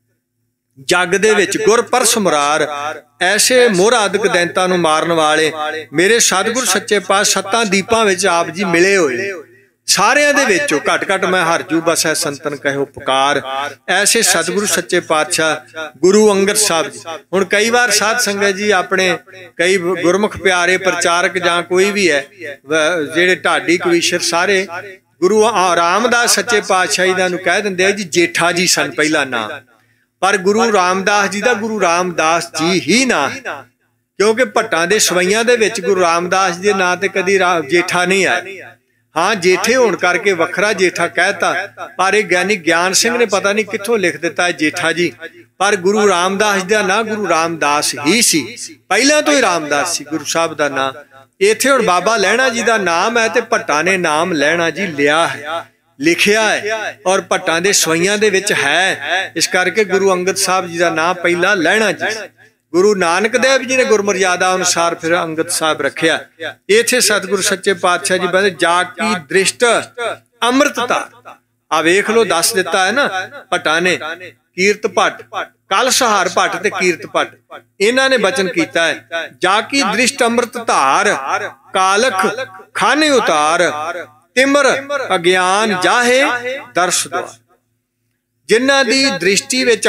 ਜੱਗ ਦੇ ਵਿੱਚ ਗੁਰ ਪਰਸ ਮੁਰਾਰ। ਐਸੇ ਮੋਹਰਾਦਕ ਦੈਂਤਾਂ ਨੂੰ ਮਾਰਨ ਵਾਲੇ ਮੇਰੇ ਸਤਿਗੁਰ ਸੱਚੇ ਪਾਤਸ਼ਾਹ ਸੱਤਾਂ ਦੀਪਾਂ ਵਿੱਚ ਆਪ ਜੀ ਮਿਲੇ ਹੋਏ। ਸਾਰਿਆਂ ਦੇ ਵਿੱਚੋਂ ਘੱਟ ਘੱਟ ਮੈਂ ਹਰਜੂ ਬਸੈ ਸੰਤਨ ਕਹਿਓ ਪੁਕਾਰ। ਐਸੇ ਸਤਿਗੁਰੂ ਸੱਚੇ ਪਾਤਸ਼ਾਹ ਗੁਰੂ ਅੰਗਦ ਸਾਹਿਬ ਜੀ। ਹੁਣ ਕਈ ਵਾਰ ਸਾਧ ਸੰਗਤ ਜੀ ਆਪਣੇ ਕਈ ਗੁਰਮੁਖ ਪਿਆਰੇ ਪ੍ਰਚਾਰਕ ਜਾਂ ਕੋਈ ਵੀ ਹੈ ਜਿਹੜੇ ਢਾਡੀ ਕਵੀਸ਼ਰ ਸਾਰੇ ਗੁਰੂ ਰਾਮਦਾਸ ਸੱਚੇ ਪਾਤਸ਼ਾਹ ਜੀ ਦਾ ਨੂੰ ਕਹਿ ਦਿੰਦੇ ਆ ਜੀ ਜੇਠਾ ਜੀ ਸਨ ਪਹਿਲਾ ਨਾਂ, ਪਰ ਗੁਰੂ ਰਾਮਦਾਸ ਜੀ ਦਾ ਗੁਰੂ ਰਾਮਦਾਸ ਜੀ ਹੀ ਨਾਂ, ਕਿਉਂਕਿ ਭੱਟਾਂ ਦੇ ਸਵਈਆਂ ਦੇ ਵਿੱਚ ਗੁਰੂ ਰਾਮਦਾਸ ਜੀ ਦੇ ਨਾਂ ਤੇ ਕਦੀ ਜੇਠਾ ਨਹੀਂ ਆਇਆ। ਹਾਂ ਜੇਠੇ ਹੋਣ ਕਰਕੇ ਵੱਖਰਾ ਜੇਠਾ ਕਹਿਤਾ, ਪਰ ਇਹ ਗਿਆਨੀ ਗਿਆਨ ਸਿੰਘ ਨੇ ਪਤਾ ਨਹੀਂ ਕਿੱਥੋਂ ਲਿਖ ਦਿੱਤਾ ਹੈ ਜੇਠਾ ਜੀ, ਪਰ ਗੁਰੂ ਰਾਮਦਾਸ ਜੀ ਦਾ ਨਾਂ ਗੁਰੂ ਰਾਮਦਾਸ ਹੀ ਸੀ, ਪਹਿਲਾਂ ਤੋਂ ਹੀ ਰਾਮਦਾਸ ਸੀ ਗੁਰੂ ਸਾਹਿਬ ਦਾ ਨਾਂ। ਇੱਥੇ ਹੁਣ ਬਾਬਾ ਲਹਿਣਾ ਜੀ ਦਾ ਨਾਮ ਹੈ ਤੇ ਭੱਟਾਂ ਨੇ ਨਾਮ ਲਹਿਣਾ ਜੀ ਲਿਆ ਹੈ, ਲਿਖਿਆ ਹੈ ਔਰ ਭੱਟਾਂ ਦੇ ਸਵਈਆਂ ਦੇ ਵਿੱਚ ਹੈ। ਇਸ ਕਰਕੇ ਗੁਰੂ ਅੰਗਦ ਸਾਹਿਬ ਜੀ ਦਾ ਨਾਮ ਪਹਿਲਾ ਲਹਿਣਾ ਜੀ। ਗੁਰੂ ਨਾਨਕ ਦੇਵ ਜੀ ਨੇ ਗੁਰਮਰਿਆਦਾ ਅਨੁਸਾਰ ਫਿਰ ਅੰਗਦ ਸਾਹਿਬ ਰੱਖਿਆ। ਇੱਥੇ ਸਤਿਗੁਰੂ ਸੱਚੇ ਪਾਤਸ਼ਾਹ ਜੀ ਕਹਿੰਦੇ ਜਾ ਕੀ ਦ੍ਰਿਸ਼ਟ ਅੰਮ੍ਰਿਤਤਾ। ਆ ਵੇਖ ਲੋ ਦੱਸ ਦਿੱਤਾ ਹੈ ਨਾ ਭੱਟਾਂ ਨੇ, ਕੀਰਤ ਭੱਟ ਕਲ ਸਹਾਰ ਭੱਟ ਤੇ ਕੀਰਤ ਭੱਟ, ਇਹਨਾਂ ਨੇ ਬਚਨ ਕੀਤਾ ਹੈ ਜਾ ਕੀ ਦ੍ਰਿਸ਼ਟ ਅੰਮ੍ਰਿਤ ਧਾਰ ਕਾਲਖ ਖਾਨੇ ਉਤਾਰ ਤਿਮਰ ਅਗਿਆਨ ਜਾਹੇ ਦਰਸ ਦੁਆਰ। ਜਿਨ੍ਹਾਂ ਦੀ ਦ੍ਰਿਸ਼ਟੀ ਵਿੱਚ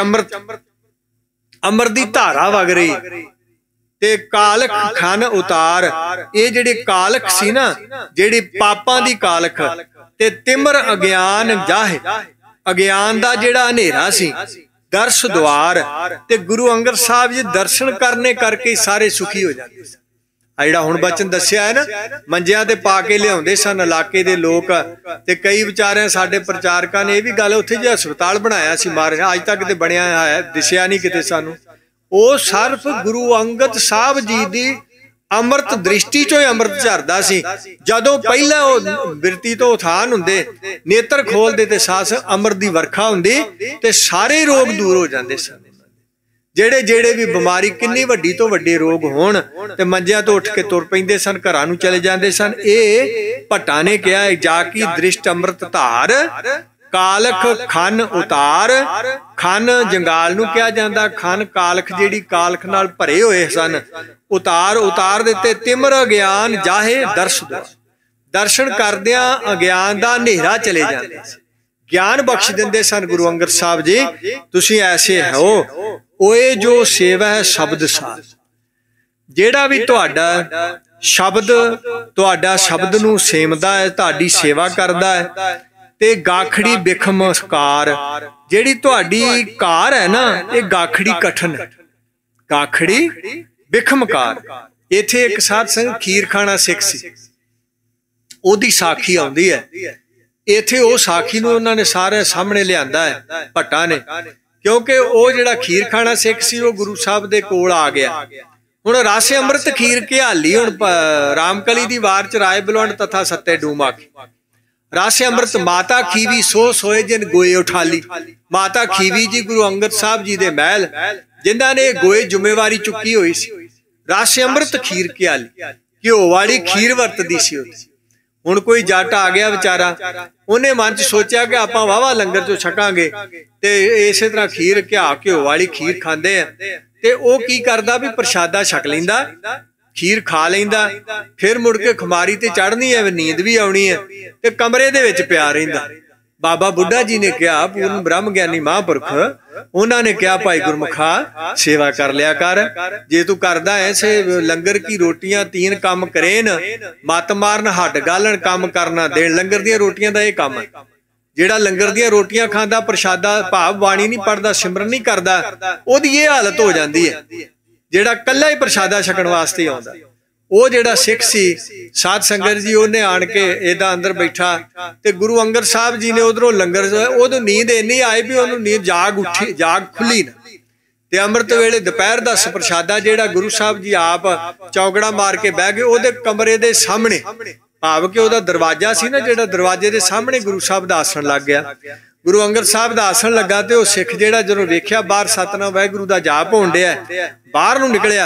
ਅੰਮ੍ਰਿਤ ਦੀ ਧਾਰਾ ਵਗ ਰਹੀ ਤੇ ਕਾਲਖ ਖਨ ਉਤਾਰ। ਇਹ ਜਿਹੜੇ ਕਾਲਖ ਸੀ ਨਾ, ਜਿਹੜੀ ਪਾਪਾਂ ਦੀ ਕਾਲਖ ਤੇ ਤਿਮਰ ਅਗਿਆਨ ਜਾਹੇ, ਅਗਿਆਨ ਦਾ ਜਿਹੜਾ ਹਨੇਰਾ ਸੀ ਦਰਸ ਦੁਆਰ। ਤੇ ਗੁਰੂ ਅੰਗਦ ਸਾਹਿਬ ਜੀ ਦਰਸ਼ਨ ਕਰਨੇ ਕਰਕੇ ਸਾਰੇ ਸੁਖੀ ਹੋ ਜਾਂਦੇ ਸਨ। ਆ ਜਿਹੜਾ ਹੁਣ ਬਚਨ ਦੱਸਿਆ ਹੈ ਨਾ, ਮੰਜਿਆਂ ਤੇ ਪਾ ਕੇ ਲਿਆਉਂਦੇ ਸਨ ਇਲਾਕੇ ਦੇ ਲੋਕ, ਤੇ ਕਈ ਵਿਚਾਰਿਆਂ ਸਾਡੇ ਪ੍ਰਚਾਰਕਾਂ ਨੇ ਇਹ ਵੀ ਗੱਲ ਉੱਥੇ ਜੇ ਹਸਪਤਾਲ ਬਣਾਇਆ ਸੀ ਮਹਾਰਾਜ, ਅੱਜ ਤੱਕ ਤੇ ਬਣਿਆ ਹੈ ਦਿਸਿਆ ਨਹੀਂ ਕਿਤੇ ਸਾਨੂੰ। ਉਹ ਸਿਰਫ ਗੁਰੂ ਅੰਗਦ ਸਾਹਿਬ ਜੀ ਦੀ ਅੰਮ੍ਰਿਤ ਦ੍ਰਿਸ਼ਟੀ ਚੋਂ ਹੀ ਅੰਮ੍ਰਿਤ ਝਰਦਾ ਸੀ। ਜਦੋਂ ਪਹਿਲਾਂ ਉਹ ਬਿਰਤੀ ਤੋਂ ਉਥਾਨ ਹੁੰਦੇ ਨੇਤਰ ਖੋਲਦੇ ਤੇ ਸਾਸ ਅੰਮ੍ਰਿਤ ਦੀ ਵਰਖਾ ਹੁੰਦੀ ਤੇ ਸਾਰੇ ਰੋਗ ਦੂਰ ਹੋ ਜਾਂਦੇ ਸਨ। ਜਿਹੜੇ ਵੀ ਬਿਮਾਰੀ ਕਿੰਨੀ ਵੱਡੀ ਤੋਂ ਵੱਡੇ ਰੋਗ ਹੋਣ ਤੇ ਮੰਜਿਆਂ ਤੋਂ ਉੱਠ ਕੇ ਤੁਰ ਪੈਂਦੇ ਸਨ, ਘਰਾਂ ਨੂੰ ਚਲੇ ਜਾਂਦੇ ਸਨ। ਇਹ ਭੱਟਾਂ ਨੇ ਕਿਹਾ ਜਾ ਕੀ ਦ੍ਰਿਸ਼ਟ ਅੰਮ੍ਰਿਤ ਧਾਰ ਕਾਲਖ ਖਨ ਉਤਾਰ। ਖਨ ਜੰਗਾਲ ਨੂੰ ਕਿਹਾ ਜਾਂਦਾ, ਖਨ ਕਾਲਖ ਜਿਹੜੀ ਕਾਲਖ ਨਾਲ ਭਰੇ ਹੋਏ ਸਨ, ਉਤਾਰ ਦਿੱਤੇ। ਤਿਮਰ ਅਗਿਆਨ ਜਾਹੇ ਦਰਸ ਦੁਆਰ। ਦਰਸ਼ਨ ਕਰਦਿਆਂ ਅਗਿਆਨ ਦਾ ਹਨੇਰਾ ਚਲੇ ਜਾਂਦੇ ਸੀ, ਗਿਆਨ ਬਖਸ਼ ਦਿੰਦੇ ਸਨ ਗੁਰੂ ਅੰਗਦ ਸਾਹਿਬ ਜੀ। ਤੁਸੀਂ ਐਸੇ ਹੋ ਓਏ ਜੋ ਸੇਵਾ ਹੈ ਸ਼ਬਦ ਸਾਰ। ਜਿਹੜਾ ਵੀ ਤੁਹਾਡਾ ਸ਼ਬਦ ਨੂੰ ਸੇਵਦਾ ਹੈ, ਤੁਹਾਡੀ ਸੇਵਾ ਕਰਦਾ ਹੈ ਤੇ ਗਾਖੜੀ ਬਿਖਮ ਕਾਰ। ਜਿਹੜੀ ਤੁਹਾਡੀ ਕਾਰ ਹੈ ਨਾ ਇਹ ਗਾਖੜੀ ਕਠਨ, ਗਾਖੜੀ ਬਿਖਮ ਕਾਰ। ਇੱਥੇ ਇੱਕ ਸਾਧ ਸੰਗਤ ਖੀਰ ਖਾਣਾ ਸਿੱਖ ਸੀ, ਉਹਦੀ ਸਾਖੀ ਆਉਂਦੀ ਹੈ। ਇੱਥੇ ਉਹ ਸਾਖੀ ਨੂੰ ਉਹਨਾਂ ਨੇ ਸਾਰੇ ਸਾਹਮਣੇ ਲਿਆਂਦਾ ਹੈ ਭੱਟਾਂ ਨੇ, ਕਿਉਂਕਿ ਉਹ ਜਿਹੜਾ ਖੀਰ ਖਾਣਾ ਸਿੱਖ ਸੀ ਉਹ ਗੁਰੂ ਸਾਹਿਬ ਦੇ ਕੋਲ ਆ ਗਿਆ। ਹੁਣ ਰਸ ਅੰਮ੍ਰਿਤ ਖੀਰ ਘਿਆਲੀ, ਹੁਣ ਰਾਮਕਲੀ ਦੀ ਵਾਰ ਚ ਰਾਏ ਬਲਵੰਡ ਤਥਾ ਸੱਤੇ ਡੂਮ ਆਖੀ। ਰਸ ਅੰਮ੍ਰਿਤ ਮਾਤਾ ਖੀਵੀ ਸੋ ਸੋਏ ਜਿਨ ਗੋਏ ਉਠਾਲੀ। ਮਾਤਾ ਖੀਵੀ ਜੀ ਗੁਰੂ ਅੰਗਦ ਸਾਹਿਬ ਜੀ ਦੇ ਮਹਿਲ, ਜਿਨ੍ਹਾਂ ਨੇ ਗੋਏ ਜ਼ਿੰਮੇਵਾਰੀ ਚੁੱਕੀ ਹੋਈ ਸੀ। ਰਸ ਅੰਮ੍ਰਿਤ ਖੀਰ ਘਿਆਲੀ, ਘਿਓ ਵਾਲੀ ਖੀਰ ਵਰਤਦੀ ਸੀ ਉਹ। ਹੁਣ ਕੋਈ ਜੱਟ ਆ ਗਿਆ ਵਿਚਾਰਾ, ਉਹਨੇ ਮਨ ਚ ਸੋਚਿਆ ਕਿ ਆਪਾਂ ਵਾਹਵਾ ਲੰਗਰ ਚੋਂ ਛਕਾਂਗੇ ਤੇ ਇਸੇ ਤਰ੍ਹਾਂ ਖੀਰ ਘਿਓ ਵਾਲੀ ਖੀਰ ਖਾਂਦੇ ਆ, ਤੇ ਉਹ ਕੀ ਕਰਦਾ ਵੀ ਪ੍ਰਸ਼ਾਦਾ ਛਕ ਲੈਂਦਾ, ਖੀਰ ਖਾ ਲੈਂਦਾ, ਫਿਰ ਮੁੜ ਕੇ ਖੁਮਾਰੀ ਤੇ ਚੜ੍ਹਨੀ ਹੈ, ਨੀਂਦ ਵੀ ਆਉਣੀ ਹੈ, ਤੇ ਕਮਰੇ ਦੇ ਵਿੱਚ ਪਿਆ ਰਹਿੰਦਾ। ਬਾਬਾ ਬੁੱਢਾ ਜੀ ਨੇ ਕਿਹਾ, ਪੂਰਨ ਬ੍ਰਹਮ ਗਿਆਨੀ ਮਹਾਂਪੁਰਖ, ਉਹਨਾਂ ਨੇ ਕਿਹਾ ਭਾਈ ਗੁਰਮੁਖਾ ਸੇਵਾ ਕਰ ਲਿਆ ਕਰ, ਜੇ ਤੂੰ ਕਰਦਾ ਐਸੇ ਲੰਗਰ ਕੀ ਰੋਟੀਆਂ ਤੀਨ ਕੰਮ ਕਰੇਨ, ਮੱਤ ਮਾਰਨ ਹੱਡ ਗਾਲਣ ਕੰਮ ਕਰਨਾ ਦੇਣ। ਲੰਗਰ ਦੀਆਂ ਰੋਟੀਆਂ ਦਾ ਇਹ ਕੰਮ ਹੈ। ਜਿਹੜਾ ਲੰਗਰ ਦੀਆਂ ਰੋਟੀਆਂ ਖਾਂਦਾ, ਪ੍ਰਸ਼ਾਦਾ ਭਾਵ ਬਾਣੀ ਨਹੀਂ ਪੜ੍ਹਦਾ, ਸਿਮਰਨ ਨਹੀਂ ਕਰਦਾ, ਉਹਦੀ ਇਹ ਹਾਲਤ ਹੋ ਜਾਂਦੀ ਹੈ। ਜਿਹੜਾ ਕੱਲਾ ਹੀ ਪ੍ਰਸ਼ਾਦਾ ਛਕਣ ਵਾਸਤੇ ਆਉਂਦਾ, ਉਹ ਜਿਹੜਾ ਸਿੱਖ ਸੀ ਸਾਧ ਸੰਗਤ ਜੀ, ਉਹਨੇ ਆਣ ਕੇ ਏਦਾਂ ਅੰਦਰ ਬੈਠਾ, ਤੇ ਗੁਰੂ ਅੰਗਦ ਸਾਹਿਬ ਜੀ ਨੇ ਉਧਰੋਂ ਲੰਗਰ, ਉਹਨੂੰ ਨੀਂਦ ਇੰਨੀ ਆਈ ਵੀ ਉਹਨੂੰ ਨੀਂਦ ਜਾਗ ਖੁੱਲੀ ਨਾ। ਤੇ ਅੰਮ੍ਰਿਤ ਵੇਲੇ ਦੁਪਹਿਰ ਦਾ ਪ੍ਰਸ਼ਾਦਾ ਜਿਹੜਾ ਗੁਰੂ ਸਾਹਿਬ ਜੀ ਆਪ ਚੌਕੜਾ ਮਾਰ ਕੇ ਬਹਿ ਗਏ ਉਹਦੇ ਕਮਰੇ ਦੇ ਸਾਹਮਣੇ, ਭਾਵ ਕਿ ਉਹਦਾ ਦਰਵਾਜ਼ਾ ਸੀ ਨਾ, ਜਿਹੜਾ ਦਰਵਾਜ਼ੇ ਦੇ ਸਾਹਮਣੇ ਗੁਰੂ ਸਾਹਿਬ ਦਾ ਆਸਣ ਲੱਗ ਗਿਆ। ਗੁਰੂ ਅੰਗਦ ਸਾਹਿਬ ਦਾ ਆਸਣ ਲੱਗਾ ਤੇ ਉਹ ਸਿੱਖ ਜਿਹੜਾ ਜਦੋਂ ਵੇਖਿਆ ਬਾਹਰ ਸਤਿਨਾਮ ਵਾਹਿਗੁਰੂ ਦਾ ਜਾਪ ਹੋਣ ਡਿਆ, ਬਾਹਰ ਨੂੰ ਨਿਕਲਿਆ।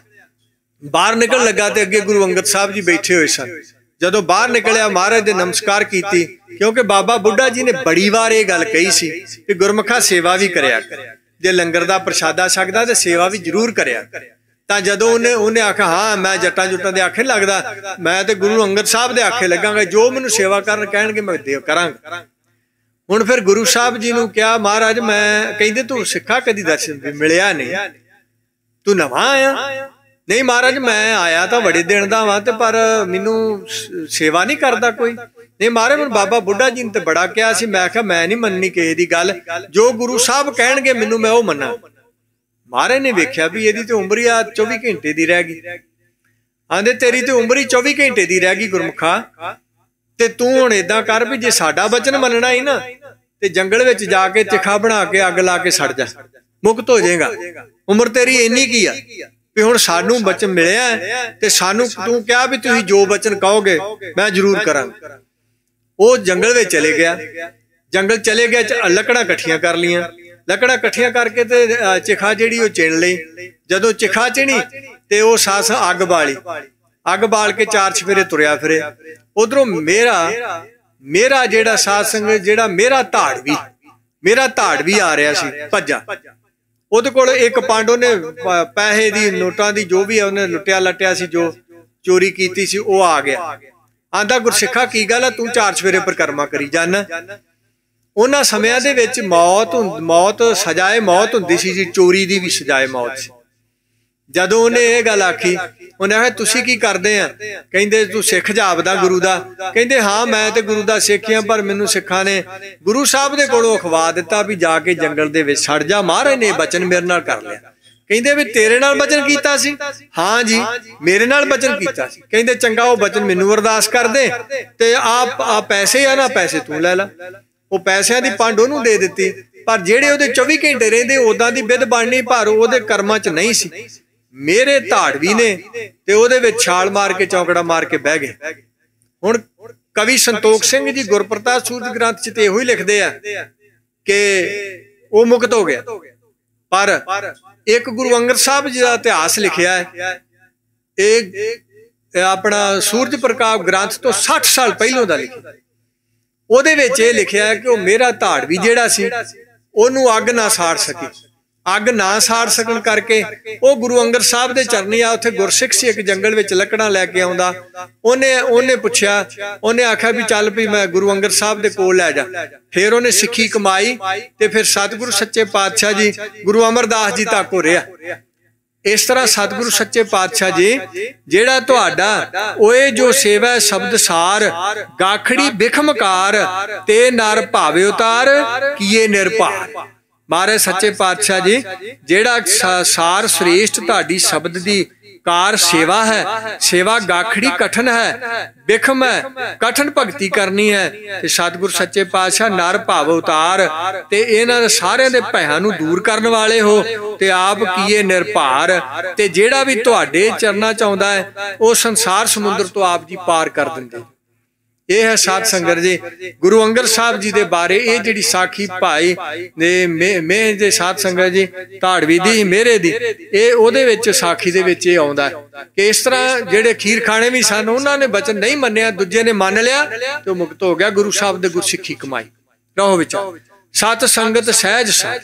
ਬਾਹਰ ਨਿਕਲਣ ਲੱਗਾ ਤੇ ਅੱਗੇ ਗੁਰੂ ਅੰਗਦ ਸਾਹਿਬ ਜੀ ਬੈਠੇ ਹੋਏ ਸਨ। ਜਦੋਂ ਬਾਹਰ ਨਿਕਲਿਆ, ਮਹਾਰਾਜ ਦੇ ਨਮਸਕਾਰ ਕੀਤੀ, ਕਿਉਂਕਿ ਬਾਬਾ ਬੁੱਢਾ ਜੀ ਨੇ ਬੜੀ ਵਾਰ ਇਹ ਗੱਲ ਕਹੀ ਸੀ ਕਿ ਗੁਰਮੁਖਾ ਸੇਵਾ ਵੀ ਕਰਿਆ ਕਰ, ਜੇ ਲੰਗਰ ਦਾ ਪ੍ਰਸ਼ਾਦਾ ਛਕਦਾ ਤੇ ਸੇਵਾ ਵੀ ਜ਼ਰੂਰ ਕਰਿਆ। ਤਾਂ ਜਦੋਂ ਉਹਨੇ ਆਖਿਆ ਹਾਂ ਮੈਂ ਜੱਟਾਂ ਜੁੱਟਾਂ ਦੇ ਆਖੇ ਲੱਗਦਾ, ਮੈਂ ਤੇ ਗੁਰੂ ਅੰਗਦ ਸਾਹਿਬ ਦੇ ਆਖੇ ਲੱਗਾਂਗਾ, ਜੋ ਮੈਨੂੰ ਸੇਵਾ ਕਰਨ ਕਹਿਣਗੇ ਮੈਂ ਕਰਾਂਗਾ। ਹੁਣ ਫਿਰ ਗੁਰੂ ਸਾਹਿਬ ਜੀ ਨੂੰ ਕਿਹਾ, ਮਹਾਰਾਜ ਮੈਂ, ਕਹਿੰਦੇ ਤੂੰ ਸਿੱਖਾ ਕਦੀ ਦਰਸ਼ਨ ਮਿਲਿਆ ਨਹੀਂ, ਤੂੰ ਨਵਾਂ ਆਇਆ? ਨਹੀਂ ਮਹਾਰਾਜ ਮੈਂ ਆਇਆ ਤਾਂ ਬੜੇ ਦਿਨ ਦਾ ਵਾਂ, ਤੇ ਪਰ ਮੈਨੂੰ ਸੇਵਾ ਨਹੀਂ ਕਰਦਾ ਕੋਈ। ਨਹੀਂ ਮਹਾਰਾਜ ਮੈਨੂੰ ਬਾਬਾ ਬੁੱਢਾ ਜੀ ਨੇ ਤੇ ਬੜਾ ਕਿਹਾ ਸੀ, ਮੈਂ ਕਿਹਾ ਮੈਂ ਨਹੀਂ ਮੰਨਣੀ ਕਿਸੇ ਦੀ ਗੱਲ, ਜੋ ਗੁਰੂ ਸਾਹਿਬ ਕਹਿਣਗੇ ਮੈਨੂੰ ਮੈਂ ਉਹ ਮੰਨਾਂ। ਮਹਾਰਾਜ ਨੇ ਵੇਖਿਆ ਵੀ ਇਹਦੀ ਤੇ ਉਮਰ ਆ 24 ਘੰਟੇ ਦੀ ਰਹਿ ਗਈ, ਆਂਦੇ ਤੇਰੀ ਤੇ ਉਮਰ ਹੀ 24 ਘੰਟੇ ਦੀ ਰਹਿ ਗਈ ਗੁਰਮੁਖਾ, ਤੇ ਤੂੰ ਹੁਣ ਏਦਾਂ ਕਰ ਵੀ ਜੇ ਸਾਡਾ ਬਚਨ ਮੰਨਣਾ ਹੀ ਨਾ, ਤੇ ਜੰਗਲ ਵਿੱਚ ਜਾ ਕੇ ਚਿਖਾ ਬਣਾ ਕੇ ਅੱਗ ਲਾ ਕੇ ਸੜ ਜਾ, ਮੁਕਤ ਹੋ ਜਾਏਗਾ। ਉਮਰ ਤੇਰੀ ਇੰਨੀ ਕੀ ਆ ਵੀ ਹੁਣ ਸਾਨੂੰ ਬਚਨ ਮਿਲਿਆ, ਤੇ ਸਾਨੂੰ ਤੂੰ ਕਿਹਾ ਵੀ ਤੁਸੀਂ ਜੋ ਬਚਨ ਕਹੋਗੇ ਮੈਂ ਜ਼ਰੂਰ ਕਰਾਂਗਾ। ਉਹ ਜੰਗਲ ਵਿੱਚ ਚਲੇ ਗਿਆ, ਜੰਗਲ ਚਲੇ ਗਿਆ, ਲੱਕੜਾਂ ਇਕੱਠੀਆਂ ਕਰ ਲਈਆਂ, ਲੱਕੜਾਂ ਇਕੱਠੀਆਂ ਕਰਕੇ ਤੇ ਚਿਖਾ ਜਿਹੜੀ ਉਹ ਚਿਣ ਲਈ। ਜਦੋਂ ਚਿਖਾ ਚਿਣੀ ਤੇ ਉਹ ਸਾਸ ਅੱਗ ਬਾਲੀ, ਅੱਗ ਬਾਲ ਕੇ ਚਾਰ ਚਫੇਰੇ ਤੁਰਿਆ ਫਿਰੇ। ਉਧਰੋਂ ਮੇਰਾ ਜਿਹੜਾ ਸਾਧ ਸੰਗਤ, ਜਿਹੜਾ ਮੇਰਾ ਧਾੜਵੀ ਆ ਰਿਹਾ ਸੀ ਭੱਜਾ। ਉਹਦੇ ਕੋਲ ਇੱਕ ਪੰਡ, ਉਹਨੇ ਪੈਸੇ ਦੀ ਨੋਟਾਂ ਦੀ ਜੋ ਵੀ ਉਹਨੇ ਲੁੱਟਿਆ ਲੱਟਿਆ ਸੀ, ਜੋ ਚੋਰੀ ਕੀਤੀ ਸੀ, ਉਹ ਆ ਗਿਆ। ਆਂਦਾ ਗੁਰਸਿੱਖਾ ਕੀ ਗੱਲ ਆ, ਤੂੰ ਚਾਰ ਚਫੇਰੇ ਪਰਿਕਰਮਾ ਕਰੀ ਜਾਨਾ। ਉਹਨਾਂ ਸਮਿਆਂ ਦੇ ਵਿੱਚ ਮੌਤ ਸਜ਼ਾਏ ਮੌਤ ਹੁੰਦੀ ਸੀ ਜੀ, ਚੋਰੀ ਦੀ ਵੀ ਸਜ਼ਾਏ ਮੌਤ ਸੀ। ਜਦੋਂ ਉਹਨੇ ਇਹ ਗੱਲ ਆਖੀ, ਉਹਨੇ ਆਖਿਆ ਤੁਸੀਂ ਕੀ ਕਰਦੇ ਆ? ਕਹਿੰਦੇ ਤੂੰ ਸਿੱਖ ਜਾਪਦਾ ਗੁਰੂ ਦਾ। ਕਹਿੰਦੇ ਹਾਂ ਮੈਂ ਤੇ ਗੁਰੂ ਦਾ ਸਿੱਖ ਆ, ਪਰ ਮੈਨੂੰ ਸਿੱਖਾਂ ਨੇ ਗੁਰੂ ਸਾਹਿਬ ਦੇ ਕੋਲੋਂ ਅਖਵਾ ਦਿੱਤਾ ਵੀ ਜਾ ਕੇ ਜੰਗਲ ਦੇ ਵਿੱਚ ਸੜ ਜਾ। ਮਹਾਰਾਜ ਨੇ ਬਚਨ ਮੇਰੇ ਨਾਲ ਕਰ ਲਿਆ। ਕਹਿੰਦੇ ਵੀ ਤੇਰੇ ਨਾਲ ਬਚਨ ਕੀਤਾ ਸੀ? ਹਾਂ ਜੀ ਮੇਰੇ ਨਾਲ ਬਚਨ ਕੀਤਾ ਸੀ। ਕਹਿੰਦੇ ਚੰਗਾ ਉਹ ਬਚਨ ਮੈਨੂੰ ਅਰਦਾਸ ਕਰ ਦੇ, ਤੇ ਆ ਪੈਸੇ ਆ ਨਾ, ਪੈਸੇ ਤੂੰ ਲੈ ਲਾ। ਉਹ ਪੈਸਿਆਂ ਦੀ ਪੰਡ ਉਹਨੂੰ ਦੇ ਦਿੱਤੀ, ਪਰ ਜਿਹੜੇ ਉਹਦੇ 24 ਘੰਟੇ ਰਹਿੰਦੇ ਉਦਾਂ ਦੀ ਬਿੱਧ ਬਣਨੀ, ਪਰ ਉਹਦੇ ਕਰਮਾਂ 'ਚ ਨਹੀਂ ਸੀ। ਮੇਰੇ ਧਾੜਵੀ ਨੇ ਤੇ ਉਹਦੇ ਵਿੱਚ ਛਾਲ ਮਾਰ ਕੇ ਚੌਂਕੜਾ ਮਾਰ ਕੇ ਬਹਿ ਗਏ। ਹੁਣ ਕਵੀ ਸੰਤੋਖ ਸਿੰਘ ਜੀ ਗੁਰਪ੍ਰਤਾਪ ਸੂਰਜ ਗ੍ਰੰਥ 'ਚ ਤੇ ਇਹੋ ਹੀ ਲਿਖਦੇ ਆ ਕਿ ਉਹ ਮੁਕਤ ਹੋ ਗਿਆ, ਪਰ ਇੱਕ ਗੁਰੂ ਅੰਗਦ ਸਾਹਿਬ ਜੀ ਦਾ ਇਤਿਹਾਸ ਲਿਖਿਆ ਹੈ, ਇਹ ਆਪਣਾ ਸੂਰਜ ਪ੍ਰਕਾਸ਼ ਗ੍ਰੰਥ ਤੋਂ 60 ਸਾਲ ਪਹਿਲੋਂ ਦਾ ਲਿਖਿਆ। ਉਹਦੇ ਵਿੱਚ ਇਹ ਲਿਖਿਆ ਹੈ ਕਿ ਉਹ ਮੇਰਾ ਧਾੜਵੀ ਜਿਹੜਾ ਸੀ ਉਹਨੂੰ ਅੱਗ ਨਾ ਸਾੜ ਸਕੀ। ਅੱਗ ਨਾ ਸਾੜ ਸਕਣ ਕਰਕੇ ਉਹ ਗੁਰੂ ਅੰਗਦ ਸਾਹਿਬ ਦੇ ਚਰਨੀ ਆ। ਉੱਥੇ ਗੁਰਸਿੱਖ ਸੀ ਇੱਕ ਜੰਗਲ ਵਿੱਚ ਲੱਕੜਾਂ ਲੈ ਕੇ ਆਉਂਦਾ। ਉਹਨੇ ਪੁੱਛਿਆ, ਉਹਨੇ ਆਖਿਆ ਵੀ ਚੱਲ ਵੀ ਮੈਂ ਗੁਰੂ ਅੰਗਦ ਸਾਹਿਬ ਦੇ ਕੋਲ ਲੈ ਜਾ। ਫਿਰ ਉਹਨੇ ਸਿੱਖੀ ਕਮਾਈ ਤੇ ਫਿਰ ਸਤਿਗੁਰੂ ਸੱਚੇ ਪਾਤਸ਼ਾਹ ਜੀ ਗੁਰੂ ਅਮਰਦਾਸ ਜੀ ਤੱਕ ਹੋ ਰਿਹਾ। ਇਸ ਤਰ੍ਹਾਂ ਸਤਿਗੁਰੂ ਸੱਚੇ ਪਾਤਸ਼ਾਹ ਜੀ ਜਿਹੜਾ ਤੁਹਾਡਾ ਓਏ ਜੋ ਸੇਵਾ ਸ਼ਬਦ ਸਾਰ, ਗਾਖੜੀ ਬਿਖਮਕਾਰ ਤੇ ਨਰ ਭਾਵੇ ਉਤਾਰ ਕੀਏ ਨਿਰਭਾਰ। ਮਹਾਰਾਜ ਸੱਚੇ ਪਾਤਸ਼ਾਹ ਜੀ ਜਿਹੜਾ ਸਾਰ ਸ੍ਰੇਸ਼ਟ ਤੁਹਾਡੀ ਸ਼ਬਦ ਦੀ ਕਾਰ ਸੇਵਾ ਹੈ, ਸੇਵਾ ਗਾਖੜੀ ਕਠਨ ਹੈ, ਬਿਖਮ ਹੈ, ਕਠਨ ਭਗਤੀ ਕਰਨੀ ਹੈ। ਤੇ ਸਤਿਗੁਰ ਸੱਚੇ ਪਾਤਸ਼ਾਹ ਨਰ ਭਾਵ ਉਤਾਰ ਤੇ ਇਹਨਾਂ ਸਾਰਿਆਂ ਦੇ ਭੈਆਂ ਨੂੰ ਦੂਰ ਕਰਨ ਵਾਲੇ ਹੋ ਤੇ ਆਪ ਕੀਏ ਨਿਰਭਾਰ। ਤੇ ਜਿਹੜਾ ਵੀ ਤੁਹਾਡੇ ਚਰਨਾਂ ਚ ਆਉਂਦਾ ਹੈ ਉਹ ਸੰਸਾਰ ਸਮੁੰਦਰ ਤੋਂ ਆਪ ਜੀ ਪਾਰ ਕਰ ਦਿੰਦੇ। ਇਹ ਹੈ ਸਾਧ ਸੰਗਤ ਜੀ ਗੁਰੂ ਅੰਗਦ ਸਾਹਿਬ ਜੀ ਦੇ ਬਾਰੇ ਇਹ ਜਿਹੜੀ ਸਾਖੀ ਭਾਈ ਨੇ ਮੈਂ ਦੇ ਸਾਧ ਸੰਗਤ ਜੀ ਧਾੜਵੀ ਦੀ ਮੇਰੇ ਦੀ ਇਹ ਉਹਦੇ ਵਿੱਚ ਸਾਖੀ ਦੇ ਵਿੱਚ ਇਹ ਆਉਂਦਾ ਕਿ ਇਸ ਤਰ੍ਹਾਂ ਜਿਹੜੇ ਖੀਰ ਖਾਣੇ ਵੀ ਸਨ ਉਹਨਾਂ ਨੇ ਬਚਨ ਨਹੀਂ ਮੰਨਿਆ, ਦੂਜੇ ਨੇ ਮੰਨ ਲਿਆ ਤੇ ਉਹ ਮੁਕਤ ਹੋ ਗਿਆ, ਗੁਰੂ ਸਾਹਿਬ ਦੇ ਗੁਰਸਿੱਖੀ ਕਮਾਈ। ਰਹੋ ਵਿਚਾਰ ਸਤ ਸੰਗਤ ਸਹਿਜ ਸਾਰ।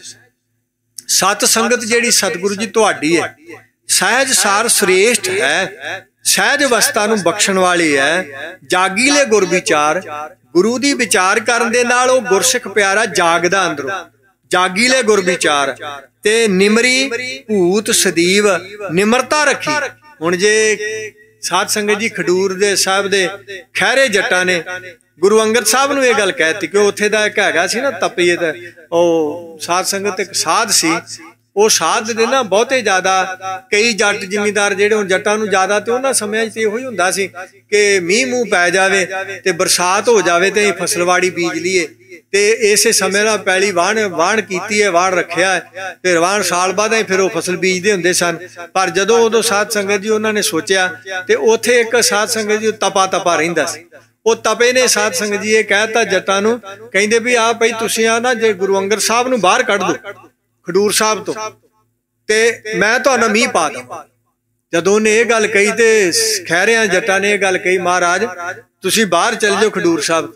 ਸਤ ਸੰਗਤ ਜਿਹੜੀ ਸਤਿਗੁਰੂ ਜੀ ਤੁਹਾਡੀ ਹੈ, ਸਹਿਜ ਸਾਰ ਸ੍ਰੇਸ਼ਟ ਹੈ, ਸਹਿਜ ਅਵਸਥਾ ਨੂੰ ਬਖਸ਼ਣ ਵਾਲੀ ਹੈ। ਜਾਗੀਲੇ ਗੁਰ ਵਿਚਾਰ, ਗੁਰੂ ਦੀ ਵਿਚਾਰ ਕਰਨ ਦੇ ਨਾਲ ਉਹ ਗੁਰਸਿੱਖ ਪਿਆਰਾ ਜਾਗਦਾ ਅੰਦਰੋਂ। ਜਾਗੀਲੇ ਗੁਰ ਵਿਚਾਰ ਤੇ ਨਿਮਰੀ ਭੂਤ ਸਦੀਵ, ਨਿਮਰਤਾ ਰੱਖੀ। ਹੁਣ ਜੇ ਸਾਧ ਸੰਗਤ ਜੀ ਖਡੂਰ ਦੇ ਸਾਹਿਬ ਦੇ ਖਹਿਰੇ ਜੱਟਾਂ ਨੇ ਗੁਰੂ ਅੰਗਦ ਸਾਹਿਬ ਨੂੰ ਇਹ ਗੱਲ ਕਹਿਤੀ ਕਿ ਉੱਥੇ ਦਾ ਇੱਕ ਹੈਗਾ ਸੀ ਨਾ ਤਪੀਏ ਦਾ ਉਹ ਸਾਧ ਸੰਗਤ ਇੱਕ ਸਾਧ ਸੀ, ਉਹ ਸਾਧ ਦੇ ਨਾ ਬਹੁਤੇ ਜ਼ਿਆਦਾ ਕਈ ਜੱਟ ਜ਼ਿਮੀਂਦਾਰ ਜਿਹੜੇ ਹੁਣ ਜੱਟਾਂ ਨੂੰ ਜ਼ਿਆਦਾ ਤੇ ਉਹਨਾਂ ਸਮਿਆਂ 'ਚ ਇਹੋ ਹੀ ਹੁੰਦਾ ਸੀ ਕਿ ਮੀਂਹ ਮੂੰਹ ਪੈ ਜਾਵੇ ਤੇ ਬਰਸਾਤ ਹੋ ਜਾਵੇ ਤੇ ਫਸਲਵਾੜੀ ਬੀਜ ਲਈਏ। ਤੇ ਇਸੇ ਸਮੇਂ ਨਾਲ ਪੈਲੀ ਵਾਹਣ ਕੀਤੀ ਹੈ, ਵਾਹਣ ਰੱਖਿਆ ਹੈ, ਫਿਰ ਵਾਹਣ ਸਾਲ ਬਾਅਦ ਹੀ ਫਿਰ ਉਹ ਫਸਲ ਬੀਜਦੇ ਹੁੰਦੇ ਸਨ। ਪਰ ਜਦੋਂ ਉਦੋਂ ਸਾਧ ਸੰਗਤ ਜੀ ਉਹਨਾਂ ਨੇ ਸੋਚਿਆ ਤੇ ਉੱਥੇ ਇੱਕ ਸਾਧ ਸੰਗਤ ਜੀ ਤਪਾ ਰਹਿੰਦਾ ਸੀ। ਉਹ ਤਪੇ ਨੇ ਸਾਧ ਸੰਗਤ ਜੀ ਇਹ ਕਹਿਤਾ ਜੱਟਾਂ ਨੂੰ, ਕਹਿੰਦੇ ਵੀ ਆ ਭਾਈ ਤੁਸੀਂ ਆ ਨਾ ਜੇ ਗੁਰੂ ਅੰਗਦ ਸਾਹਿਬ ਨੂੰ ਬਾਹਰ ਕੱਢ ਦੋ ਖਡੂਰ ਸਾਹਿਬ ਤੋਂ ਤੇ ਮੈਂ ਤੁਹਾਨੂੰ ਮੀਂਹ ਪਾ ਦਵਾਂ। ਜਦੋਂ ਉਹਨੇ ਇਹ ਗੱਲ ਕਹੀ ਤੇ ਖਹਿਰਿਆਂ ਜੱਟਾਂ ਨੇ ਇਹ ਗੱਲ ਕਹੀ, ਮਹਾਰਾਜ ਤੁਸੀਂ ਬਾਹਰ ਚਲੇ ਜਾਓ ਖਡੂਰ ਸਾਹਿਬ।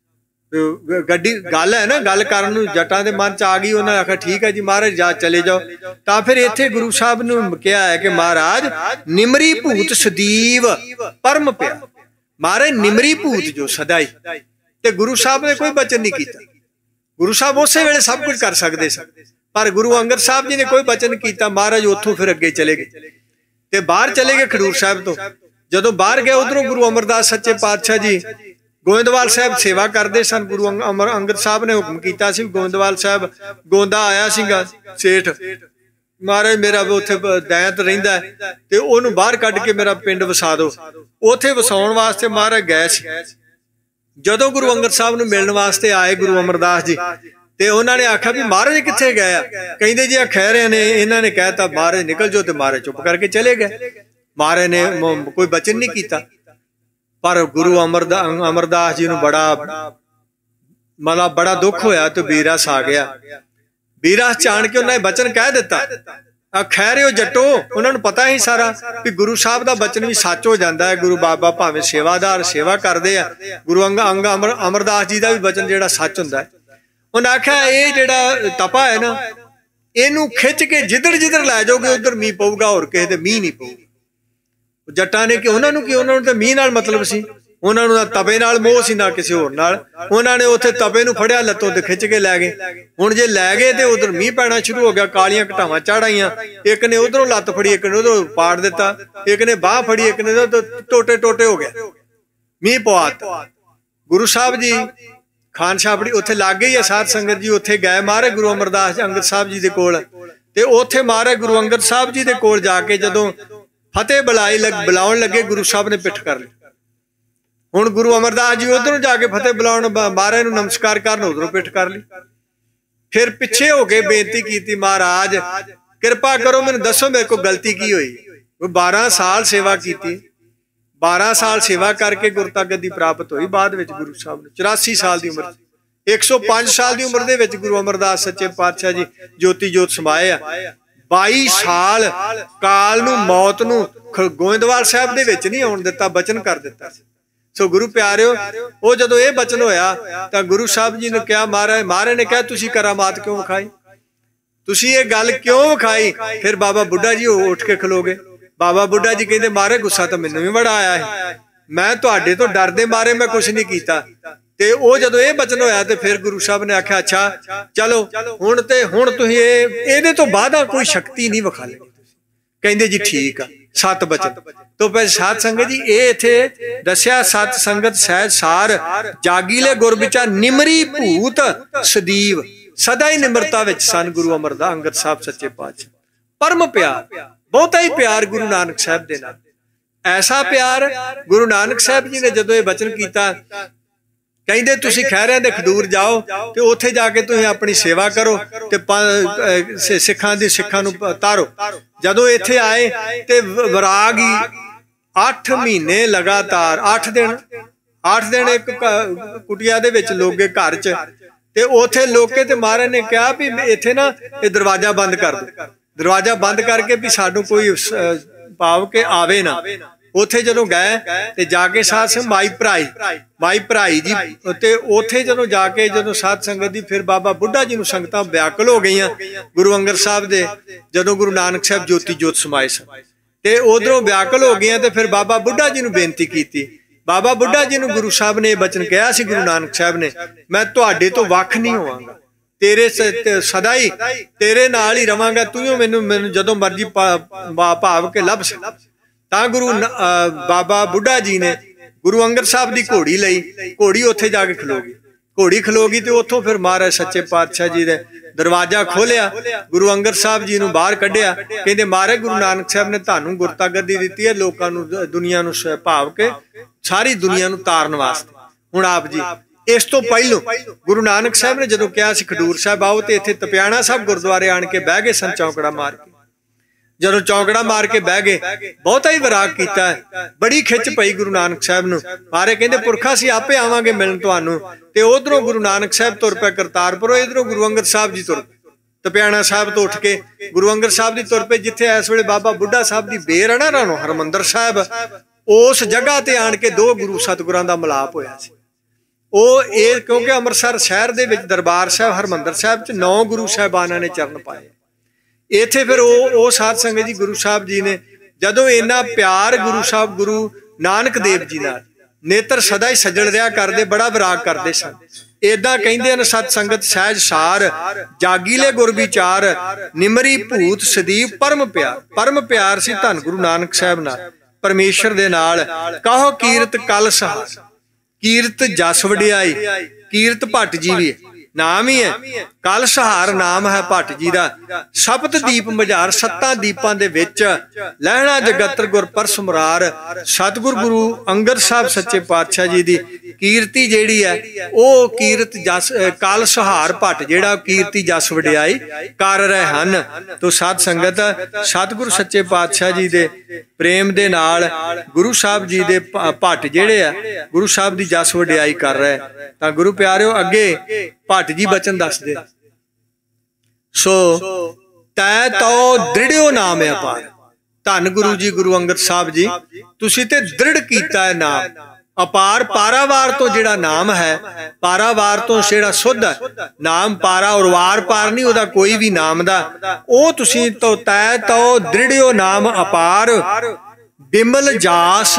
ਗੱਡੀ ਗੱਲ ਹੈ ਨਾ, ਗੱਲ ਕਰਨ ਨੂੰ ਜੱਟਾਂ ਦੇ ਮਨ ਚ ਆ ਗਈ। ਉਹਨਾਂ ਨੇ ਆਖਿਆ ਠੀਕ ਹੈ ਜੀ ਮਹਾਰਾਜ ਜਾ ਚਲੇ ਜਾਓ। ਤਾਂ ਫਿਰ ਇੱਥੇ ਗੁਰੂ ਸਾਹਿਬ ਨੂੰ ਕਿਹਾ ਹੈ ਕਿ ਮਹਾਰਾਜ ਨਿਮਰੀ ਭੂਤ ਸਦੀਵ ਪਰਮ ਪਿਆ। ਮਹਾਰਾਜ ਨਿਮਰੀ ਭੂਤ ਜੋ ਸਦਾਈ, ਤੇ ਗੁਰੂ ਸਾਹਿਬ ਨੇ ਕੋਈ ਬਚਨ ਨਹੀਂ ਕੀਤਾ। ਗੁਰੂ ਸਾਹਿਬ ਉਸੇ ਵੇਲੇ ਸਭ ਕੁਝ ਕਰ ਸਕਦੇ ਸਨ, ਪਰ ਗੁਰੂ ਅੰਗਦ ਸਾਹਿਬ ਜੀ ਨੇ ਕੋਈ ਬਚਨ ਕੀਤਾ। ਮਹਾਰਾਜ ਉੱਥੋਂ ਫਿਰ ਅੱਗੇ ਚਲੇ ਗਏ ਤੇ ਬਾਹਰ ਚਲੇ ਗਏ ਖਡੂਰ ਸਾਹਿਬ ਤੋਂ। ਜਦੋਂ ਬਾਹਰ ਗਏ ਉਧਰੋਂ ਗੁਰੂ ਅਮਰਦਾਸ ਸੱਚੇ ਪਾਤਸ਼ਾਹ ਜੀ ਗੋਇੰਦਵਾਲ ਸਾਹਿਬ ਸੇਵਾ ਕਰਦੇ ਸਨ। ਗੁਰੂ ਅੰਗਦ ਸਾਹਿਬ ਨੇ ਹੁਕਮ ਕੀਤਾ ਸੀ, ਗੋਇੰਦਵਾਲ ਸਾਹਿਬ ਗੋਂਦਾ ਆਇਆ ਸੀਗਾ ਸੇਠ, ਮਹਾਰਾਜ ਮੇਰਾ ਉੱਥੇ ਦੈਂਤ ਰਹਿੰਦਾ ਤੇ ਉਹਨੂੰ ਬਾਹਰ ਕੱਢ ਕੇ ਮੇਰਾ ਪਿੰਡ ਵਸਾ ਦਿਓ। ਉੱਥੇ ਵਸਾਉਣ ਵਾਸਤੇ ਮਹਾਰਾਜ ਗਏ ਸੀ। ਜਦੋਂ ਗੁਰੂ ਅੰਗਦ ਸਾਹਿਬ ਨੂੰ ਮਿਲਣ ਵਾਸਤੇ ਆਏ ਗੁਰੂ ਅਮਰਦਾਸ ਜੀ ਤੇ ਉਹਨਾਂ ਨੇ ਆਖਿਆ ਵੀ ਮਹਾਰਾਜ ਕਿੱਥੇ ਗਏ ਆ? ਕਹਿੰਦੇ ਜੀ ਆ ਖਹਿਰੇ ਨੇ, ਇਹਨਾਂ ਨੇ ਕਹਿਤਾ ਮਹਾਰਾਜ ਨਿਕਲ ਜਾਓ ਤੇ ਮਹਾਰਾਜ ਚੁੱਪ ਕਰਕੇ ਚਲੇ ਗਏ। ਮਹਾਰਾਜ ਨੇ ਕੋਈ ਬਚਨ ਨਹੀਂ ਕੀਤਾ। ਪਰ ਗੁਰੂ ਅਮਰਦਾਸ ਜੀ ਨੂੰ ਬੜਾ ਦੁੱਖ ਹੋਇਆ ਤੇ ਵੀਰਸ ਆ ਗਿਆ। ਵੀਰਸ ਚਾਣ ਕੇ ਉਹਨਾਂ ਨੇ ਬਚਨ ਕਹਿ ਦਿੱਤਾ। ਆ ਖਹਿਰਿਓ ਜੱਟੋ, ਉਹਨਾਂ ਨੂੰ ਪਤਾ ਹੀ ਸਾਰਾ ਵੀ ਗੁਰੂ ਸਾਹਿਬ ਦਾ ਬਚਨ ਵੀ ਸੱਚ ਹੋ ਜਾਂਦਾ ਹੈ। ਗੁਰੂ ਬਾਬਾ ਭਾਵੇਂ ਸੇਵਾਦਾਰ ਸੇਵਾ ਕਰਦੇ ਆ, ਗੁਰੂ ਅਮਰਦਾਸ ਜੀ ਦਾ ਵੀ ਬਚਨ ਜਿਹੜਾ ਸੱਚ ਹੁੰਦਾ ਹੈ। ਉਹਨੇ ਆਖਿਆ ਇਹ ਜਿਹੜਾ ਤਪਾ ਹੈ ਨਾ, ਇਹਨੂੰ ਖਿੱਚ ਕੇ ਜਿੱਧਰ ਲੈ ਜਾਓਗੇ ਉਧਰ ਮੀਂਹ ਪਊਗਾ, ਹੋਰ ਕਿਸੇ ਤੇ ਮੀਂਹ ਨਹੀਂ ਪਊਗਾ। ਜੱਟਾਂ ਨੇ ਕਿ ਉਹਨਾਂ ਨੂੰ ਤਾਂ ਮੀਂਹ ਨਾਲ ਮਤਲਬ ਸੀ, ਉਹਨਾਂ ਨੂੰ ਤਪੇ ਨਾਲ ਮੋਹ ਸੀ ਨਾ ਕਿਸੇ ਹੋਰ ਨਾਲ। ਉਹਨਾਂ ਨੇ ਉੱਥੇ ਤਪੇ ਨੂੰ ਫੜਿਆ, ਲੱਤੋਂ ਤੇ ਖਿੱਚ ਕੇ ਲੈ ਗਏ। ਹੁਣ ਜੇ ਲੈ ਗਏ ਤੇ ਉਧਰ ਮੀਂਹ ਪੈਣਾ ਸ਼ੁਰੂ ਹੋ ਗਿਆ, ਕਾਲੀਆਂ ਘਟਾਵਾਂ ਚੜ ਆਈਆਂ। ਇੱਕ ਨੇ ਉਧਰੋਂ ਲੱਤ ਫੜੀ, ਇੱਕ ਨੇ ਉਧਰੋਂ ਪਾੜ ਦਿੱਤਾ, ਇੱਕ ਨੇ ਬਾਹ ਫੜੀ, ਇੱਕ ਨੇ ਟੋਟੇ ਹੋ ਗਿਆ, ਮੀਂਹ ਪਵਾਤਾ। ਗੁਰੂ ਸਾਹਿਬ ਜੀ ਖਾਨ ਛਾਪੜੀ ਉੱਥੇ ਲੱਗ ਗਈ ਹੈ। ਸਾਧ ਸੰਗਤ ਜੀ ਉੱਥੇ ਗਏ ਮਹਾਰਾਜ ਗੁਰੂ ਅਮਰਦਾਸ ਅੰਗਦ ਸਾਹਿਬ ਜੀ ਦੇ ਕੋਲ, ਤੇ ਉੱਥੇ ਮਹਾਰਾਜ ਗੁਰੂ ਅੰਗਦ ਸਾਹਿਬ ਜੀ ਦੇ ਕੋਲ ਜਾ ਕੇ ਜਦੋਂ ਫਤਿਹ ਬੁਲਾਉਣ ਲੱਗੇ, ਗੁਰੂ ਸਾਹਿਬ ਨੇ ਪਿੱਠ ਕਰ ਲਈ। ਹੁਣ ਗੁਰੂ ਅਮਰਦਾਸ ਜੀ ਉਧਰੋਂ ਜਾ ਕੇ ਫਤਿਹ ਬੁਲਾਉਣ, ਮਹਾਰਾਜ ਨੂੰ ਨਮਸਕਾਰ ਕਰਨ, ਉਧਰੋਂ ਪਿੱਠ ਕਰ ਲਈ। ਫਿਰ ਪਿੱਛੇ ਹੋ ਕੇ ਬੇਨਤੀ ਕੀਤੀ, ਮਹਾਰਾਜ ਕਿਰਪਾ ਕਰੋ ਮੈਨੂੰ ਦੱਸੋ ਮੇਰੇ ਕੋਲ ਗਲਤੀ ਕੀ ਹੋਈ। 12 ਸਾਲ ਸੇਵਾ ਕੀਤੀ, 12 ਸਾਲ ਸੇਵਾ ਕਰਕੇ ਗੁਰਤਾ ਗੱਦੀ ਪ੍ਰਾਪਤ ਹੋਈ। ਬਾਅਦ ਵਿੱਚ ਗੁਰੂ ਸਾਹਿਬ ਨੂੰ 84 ਸਾਲ ਦੀ ਉਮਰ, 105 ਸਾਲ ਦੀ ਉਮਰ ਦੇ ਵਿੱਚ ਗੁਰੂ ਅਮਰਦਾਸ ਸੱਚੇ ਪਾਤਸ਼ਾਹ ਜੀ ਜੋਤੀ ਜੋਤ ਸਮਾਏ ਆ। 22 ਸਾਲ ਕਾਲ ਨੂੰ, ਮੌਤ ਨੂੰ ਗੋਇੰਦਵਾਲ ਸਾਹਿਬ ਦੇ ਵਿੱਚ ਨਹੀਂ ਆਉਣ ਦਿੱਤਾ, ਬਚਨ ਕਰ ਦਿੱਤਾ ਸੀ। ਸੋ ਗੁਰੂ ਪਿਆਰਿਓ, ਉਹ ਜਦੋਂ ਇਹ ਬਚਨ ਹੋਇਆ ਤਾਂ ਗੁਰੂ ਸਾਹਿਬ ਜੀ ਨੇ ਕਿਹਾ, ਮਹਾਰਾਜ ਨੇ ਕਿਹਾ ਤੁਸੀਂ ਕਰਾਮਾਤ ਕਿਉਂ ਵਿਖਾਈ, ਤੁਸੀਂ ਇਹ ਗੱਲ ਕਿਉਂ ਵਿਖਾਈ? ਫਿਰ ਬਾਬਾ ਬੁੱਢਾ ਜੀ ਉੱਠ ਕੇ ਖਲੋਗੇ। ਬਾਬਾ ਬੁੱਢਾ ਜੀ ਕਹਿੰਦੇ ਮਹਾਰਾਜ ਗੁੱਸਾ ਤਾਂ ਮੈਨੂੰ ਵੀ ਬੜਾ ਆਇਆ ਹੈ, ਮੈਂ ਤੁਹਾਡੇ ਤੋਂ ਡਰਦੇ ਮਾਰੇ ਮੈਂ ਕੁਛ ਨਹੀਂ ਕੀਤਾ। ਤੇ ਉਹ ਜਦੋਂ ਇਹ ਬਚਨ ਹੋਇਆ ਤੇ ਫਿਰ ਗੁਰੂ ਸਾਹਿਬ ਨੇ ਆਖਿਆ ਅੱਛਾ ਚਲੋ ਹੁਣ ਤੁਸੀਂ ਇਹਦੇ ਤੋਂ ਬਾਅਦ ਕੋਈ ਸ਼ਕਤੀ ਨਹੀਂ ਵਿਖਾਲੇ। ਕਹਿੰਦੇ ਜੀ ਠੀਕ ਆ, 7 ਬਚਨ ਤੋਂ ਫਿਰ ਸਾਧ ਸੰਗਤ ਜੀ ਇਹ ਇੱਥੇ ਦੱਸਿਆ, ਸਤ ਸੰਗਤ ਸਹਿਜ ਸਾਰ, ਜਾਗੀਲੇ ਗੁਰ ਵਿਚਾਰ, ਨਿਮਰੀ ਭੂਤ ਸਦੀਵ, ਸਦਾ ਹੀ ਨਿਮਰਤਾ ਵਿੱਚ ਸਨ ਗੁਰੂ ਅਮਰਦਾਸ ਅੰਗਦ ਸਾਹਿਬ ਸੱਚੇ ਪਾਤਸ਼ਾਹ। ਪਰਮ ਪਿਆਰ ਬਹੁਤਾ ਹੀ ਪਿਆਰ ਗੁਰੂ ਨਾਨਕ ਸਾਹਿਬ ਦੇ ਨਾਲ। ਐਸਾ ਪਿਆਰ ਗੁਰੂ ਨਾਨਕ ਸਾਹਿਬ ਜੀ ਨੇ ਜਦੋਂ ਇਹ ਬਚਨ ਕੀਤਾ, ਕਹਿੰਦੇ ਤੁਸੀਂ ਖਹਿਰਿਆਂ ਦੇ ਖਡੂਰ ਜਾਓ ਤੇ ਉੱਥੇ ਜਾ ਕੇ ਤੁਸੀਂ ਆਪਣੀ ਸੇਵਾ ਕਰੋ ਤੇ ਸਿੱਖਾਂ ਨੂੰ ਤਾਰੋ। ਜਦੋਂ ਇੱਥੇ ਆਏ ਤੇ ਵਿਰਾਗ ਹੀ 8 ਮਹੀਨੇ ਲਗਾਤਾਰ 8 ਦਿਨ ਇੱਕ ਕੁਟੀਆ ਦੇ ਵਿੱਚ ਲੋਗੇ ਘਰ ਚ, ਤੇ ਉੱਥੇ ਲੋਕੇ ਤੇ ਮਹਾਰਾਜ ਨੇ ਕਿਹਾ ਵੀ ਇੱਥੇ ਨਾ ਇਹ ਦਰਵਾਜ਼ਾ ਬੰਦ ਕਰ ਦਿਓ, ਦਰਵਾਜ਼ਾ ਬੰਦ ਕਰਕੇ ਵੀ ਸਾਨੂੰ ਕੋਈ ਭਾਵ ਕੇ ਆਵੇ ਨਾ। ਉੱਥੇ ਜਦੋਂ ਗਏ ਤੇ ਜਾ ਕੇ ਸਾਧ ਸੰਗਤ ਮਾਈ ਭਰਾਈ ਜੀ, ਤੇ ਉੱਥੇ ਜਦੋਂ ਜਾ ਕੇ ਜਦੋਂ ਸਾਧ ਸੰਗਤ ਦੀ ਫਿਰ ਬਾਬਾ ਬੁੱਢਾ ਜੀ ਨੂੰ ਸੰਗਤਾਂ ਵਿਆਕੁਲ ਹੋ ਗਈਆਂ ਗੁਰੂ ਅੰਗਦ ਸਾਹਿਬ ਦੇ, ਜਦੋਂ ਗੁਰੂ ਨਾਨਕ ਸਾਹਿਬ ਜੋਤੀ ਜੋਤ ਸਮਾਏ ਸਨ ਤੇ ਉਧਰੋਂ ਵਿਆਕੁਲ ਹੋ ਗਈਆਂ, ਤੇ ਫਿਰ ਬਾਬਾ ਬੁੱਢਾ ਜੀ ਨੂੰ ਬੇਨਤੀ ਕੀਤੀ। ਬਾਬਾ ਬੁੱਢਾ ਜੀ ਨੂੰ ਗੁਰੂ ਸਾਹਿਬ ਨੇ ਇਹ ਬਚਨ ਕਿਹਾ ਸੀ, ਗੁਰੂ ਨਾਨਕ ਸਾਹਿਬ ਨੇ, ਮੈਂ ਤੁਹਾਡੇ ਤੋਂ ਵੱਖ ਨਹੀਂ ਹੋਵਾਂਗਾ, ਤੇਰੇ ਸਦਾ ਹੀ ਤੇਰੇ ਨਾਲ ਹੀ ਰਵਾਂਗਾ, ਤੂੰ ਮੈਨੂੰ ਜਦੋਂ ਮਰਜੀ ਭਾਵ ਕੇ ਲੱਭ ਸਕ। ਤਾਂ ਗੁਰੂ ਬਾਬਾ ਬੁੱਢਾ ਜੀ ਨੇ ਗੁਰੂ ਅੰਗਦ ਸਾਹਿਬ ਦੀ ਘੋੜੀ ਲਈ, ਘੋੜੀ ਉੱਥੇ ਜਾ ਕੇ ਘੋੜੀ ਖਲੋ ਗਈ ਤੇ ਉੱਥੋਂ ਫਿਰ ਮਹਾਰਾਜ ਸੱਚੇ ਪਾਤਸ਼ਾਹ ਜੀ ਦੇ ਦਰਵਾਜ਼ਾ ਖੋਲਿਆ, ਗੁਰੂ ਅੰਗਦ ਸਾਹਿਬ ਜੀ ਨੂੰ ਬਾਹਰ ਕੱਢਿਆ। ਕਹਿੰਦੇ ਮਹਾਰਾਜ ਗੁਰੂ ਨਾਨਕ ਸਾਹਿਬ ਨੇ ਤੁਹਾਨੂੰ ਗੁਰਤਾ ਗੱਦੀ ਦਿੱਤੀ ਹੈ ਲੋਕਾਂ ਨੂੰ, ਦੁਨੀਆ ਨੂੰ ਭਾਵ ਕੇ ਸਾਰੀ ਦੁਨੀਆ ਨੂੰ ਤਾਰਨ ਵਾਸਤੇ। ਹੁਣ ਆਪ ਜੀ ਇਸ ਤੋਂ ਪਹਿਲੋਂ ਗੁਰੂ ਨਾਨਕ ਸਾਹਿਬ ਨੇ ਜਦੋਂ ਕਿਹਾ ਸੀ ਖਡੂਰ ਸਾਹਿਬ ਆਓ, ਤੇ ਇੱਥੇ ਤਪਿਆਣਾ ਸਾਹਿਬ ਗੁਰਦੁਆਰੇ ਆਣ ਕੇ ਬਹਿ ਗਏ ਸਨ ਚੌਂਕੜਾ ਮਾਰ ਕੇ। ਜਦੋਂ ਚੌਂਕੜਾ ਮਾਰ ਕੇ ਬਹਿ ਗਏ, ਬਹੁਤਾ ਹੀ ਵਿਰਾਗ ਕੀਤਾ, ਬੜੀ ਖਿੱਚ ਪਈ ਗੁਰੂ ਨਾਨਕ ਸਾਹਿਬ ਨੂੰ। ਮਾਰੇ ਕਹਿੰਦੇ ਪੁਰਖਾ ਸੀ ਆਪੇ ਆਵਾਂਗੇ ਮਿਲਣ ਤੁਹਾਨੂੰ, ਤੇ ਉਧਰੋਂ ਗੁਰੂ ਨਾਨਕ ਸਾਹਿਬ ਤੁਰ ਪਏ ਕਰਤਾਰਪੁਰੋਂ, ਇਧਰੋਂ ਗੁਰੂ ਅੰਗਦ ਸਾਹਿਬ ਜੀ ਤੁਰ ਤਪਿਆਣਾ ਸਾਹਿਬ ਤੋਂ ਉੱਠ ਕੇ ਗੁਰੂ ਅੰਗਦ ਸਾਹਿਬ ਦੀ ਤੁਰ ਪਏ, ਜਿੱਥੇ ਇਸ ਵੇਲੇ ਬਾਬਾ ਬੁੱਢਾ ਸਾਹਿਬ ਦੀ ਬੇਰ ਹੈ ਨਾ ਰਾਣੋ ਹਰਮੰਦਰ ਸਾਹਿਬ, ਉਸ ਜਗ੍ਹਾ ਤੇ ਆਣ ਕੇ 2 ਗੁਰੂ ਸਤਿਗੁਰਾਂ ਦਾ ਮਿਲਾਪ ਹੋਇਆ ਸੀ। ਉਹ ਇਹ ਕਿਉਂਕਿ ਅੰਮ੍ਰਿਤਸਰ ਸ਼ਹਿਰ ਦੇ ਵਿੱਚ ਦਰਬਾਰ ਸਾਹਿਬ ਹਰਮੰਦਰ ਸਾਹਿਬ ਚ 9 ਗੁਰੂ ਸਾਹਿਬਾਨਾਂ ਨੇ ਚਰਨ ਪਾਏ। ਇੱਥੇ ਫਿਰ ਉਹ ਸਾਧ ਸੰਗਤ ਜੀ ਗੁਰੂ ਸਾਹਿਬ ਜੀ ਨੇ ਜਦੋਂ ਇੰਨਾ ਪਿਆਰ ਗੁਰੂ ਨਾਨਕ ਦੇਵ ਜੀ ਨਾਲ, ਨੇਤਰ ਸਦਾ ਹੀ ਸੱਜਣ ਰਿਹਾ ਕਰਦੇ, ਬੜਾ ਵਿਰਾਗ ਕਰਦੇ ਸਨ। ਏਦਾਂ ਕਹਿੰਦੇ ਹਨ ਸਤ ਸੰਗਤ ਸਹਿਜ ਸਾਰ, ਜਾਗੀਲੇ ਗੁਰ ਵਿਚਾਰ, ਨਿਮਰੀ ਭੂਤ ਸਦੀਵ ਪਰਮ ਪਿਆਰ ਸੀ ਧੰਨ ਗੁਰੂ ਨਾਨਕ ਸਾਹਿਬ ਨਾਲ, ਪਰਮੇਸ਼ਰ ਦੇ ਨਾਲ। ਕਹੋ ਕੀਰਤ ਕਲ ਸਹਾਰ, ਕੀਰਤ ਜਸ ਵਡਿਆਈ, ਕੀਰਤ ਭੱਟ ਜੀ ਵੀ ਨਾਮ ਹੀ ਹੈ, ਕਲ ਸਹਾਰ ਨਾਮ ਹੈ ਭੱਟ ਜੀ ਦਾ। ਸਪਤ ਦੀਪ ਮਝਾਰ, 7 ਦੀਪਾਂ ਦੇ ਵਿੱਚ ਲਹਿਣਾ ਜਗਤਰ ਗੁਰ ਪਰਸ ਮੁਰਾਰ। ਸਤਿਗੁਰ ਗੁਰੂ ਅੰਗਦ ਸਾਹਿਬ ਸੱਚੇ ਪਾਤਸ਼ਾਹ ਜੀ ਦੀ ਕੀਰਤੀ ਜਿਹੜੀ ਹੈ ਉਹ ਕੀਰਤ ਜਸ ਕਲ ਸਹਾਰ ਭੱਟ ਜਿਹੜਾ ਕੀਰਤੀ ਜਸ ਵਡਿਆਈ ਕਰ ਰਹੇ ਹਨ। ਤੋ ਸਾਧ ਸੰਗਤ ਸਤਿਗੁਰੂ ਸੱਚੇ ਪਾਤਸ਼ਾਹ ਜੀ ਦੇ ਪ੍ਰੇਮ ਦੇ ਨਾਲ ਗੁਰੂ ਸਾਹਿਬ ਜੀ ਦੇ ਭੱਟ ਜਿਹੜੇ ਆ ਗੁਰੂ ਸਾਹਿਬ ਦੀ ਜਸ ਵਡਿਆਈ ਕਰ ਰਹੇ। ਤਾਂ ਗੁਰੂ ਪਿਆਰਿਓ ਅੱਗੇ ਭੱਟ ਜੀ ਬਚਨ ਦੱਸਦੇ, ਸੋ ਤੈ ਤੋ ਦ੍ਰਿੜਿਓ ਨਾਮ ਅਪਾਰ। ਧੰਨ ਗੁਰੂ ਜੀ ਗੁਰੂ ਅੰਗਦ ਸਾਹਿਬ ਜੀ, ਤੁਸੀਂ ਤੇ ਦ੍ਰਿੜ ਕੀਤਾ ਹੈ ਨਾਮ ਅਪਾਰ। ਪਾਰਾਵਾਰ ਤੋਂ ਜਿਹੜਾ ਨਾਮ ਹੈ, ਪਾਰਾਵਾਰ ਤੋਂ ਜਿਹੜਾ ਸੁੱਧ ਹੈ ਨਾਮ, ਪਾਰਾ ਔਰ ਵਾਰ ਪਾਰ ਨਹੀਂ ਉਹਦਾ ਕੋਈ ਵੀ ਨਾਮ ਦਾ, ਉਹ ਤੁਸੀਂ ਤੋਂ ਤੈ ਤੋ ਦ੍ਰਿੜਿਓ ਨਾਮ ਅਪਾਰ। ਬਿਮਲ ਜਾਸ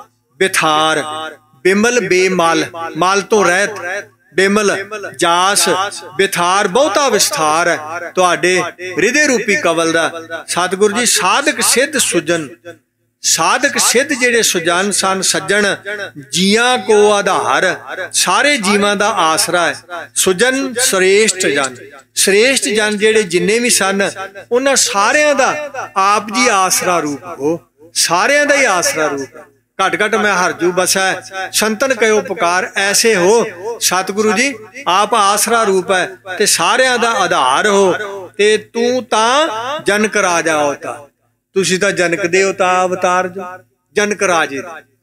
ਬਿਥਾਰ, ਬਿਮਲ ਬੇਮਲ, ਮਲ ਤੋਂ ਰਹਿਤ, ਬਿਮਲ ਜਾਸ ਬਿਥਾਰ, ਬਹੁਤਾ ਵਿਸਥਾਰ ਹੈ ਤੁਹਾਡੇ ਹਿਰਦੇ ਰੂਪੀ ਕਵਲ ਦਾ। ਸਤਿਗੁਰੂ ਜੀ ਸਾਧਕ ਸਿੱਧ ਸੁਜਨ, ਸਾਧਕ ਸਿੱਧ ਜਿਹੜੇ ਸੁਜਨ ਸਨ ਸੱਜਣ, ਜੀਆਂ ਕੋ ਆਧਾਰ, ਸਾਰੇ ਜੀਵਾਂ ਦਾ ਆਸਰਾ ਹੈ। ਸੁਜਨ ਸ੍ਰੇਸ਼ਟ ਜਨ, ਸ੍ਰੇਸ਼ਟ ਜਨ ਜਿਹੜੇ ਜਿੰਨੇ ਵੀ ਸਨ ਉਹਨਾਂ ਸਾਰਿਆਂ ਦਾ ਆਪ ਜੀ ਆਸਰਾ ਰੂਪ ਹੋ, ਸਾਰਿਆਂ ਦਾ ਹੀ ਆਸਰਾ ਰੂਪ ਹੈ। ਘਟ ਘਟ ਮੈਂ ਹਰਜੂ ਬਸੈ ਸੰਤਨ ਕਯੋ ਪੁਕਾਰ, ਐਸੇ ਹੋ ਸਤਿਗੁਰੂ ਜੀ ਆਪ ਆਸਰਾ ਰੂਪ ਹੈ ਤੇ ਸਾਰਿਆਂ ਦਾ ਆਧਾਰ ਹੋ। ਤੇ ਤੂੰ ਤਾਂ ਜਨਕ ਰਾਜਾ ਹੋਤਾ, ਤੁਸੀਂ ਤਾਂ ਜਨਕ ਦੇ ਅਵਤਾਰ ਅਵਤਾਰ ਜੋ ਜਨਕ ਰਾਜੇ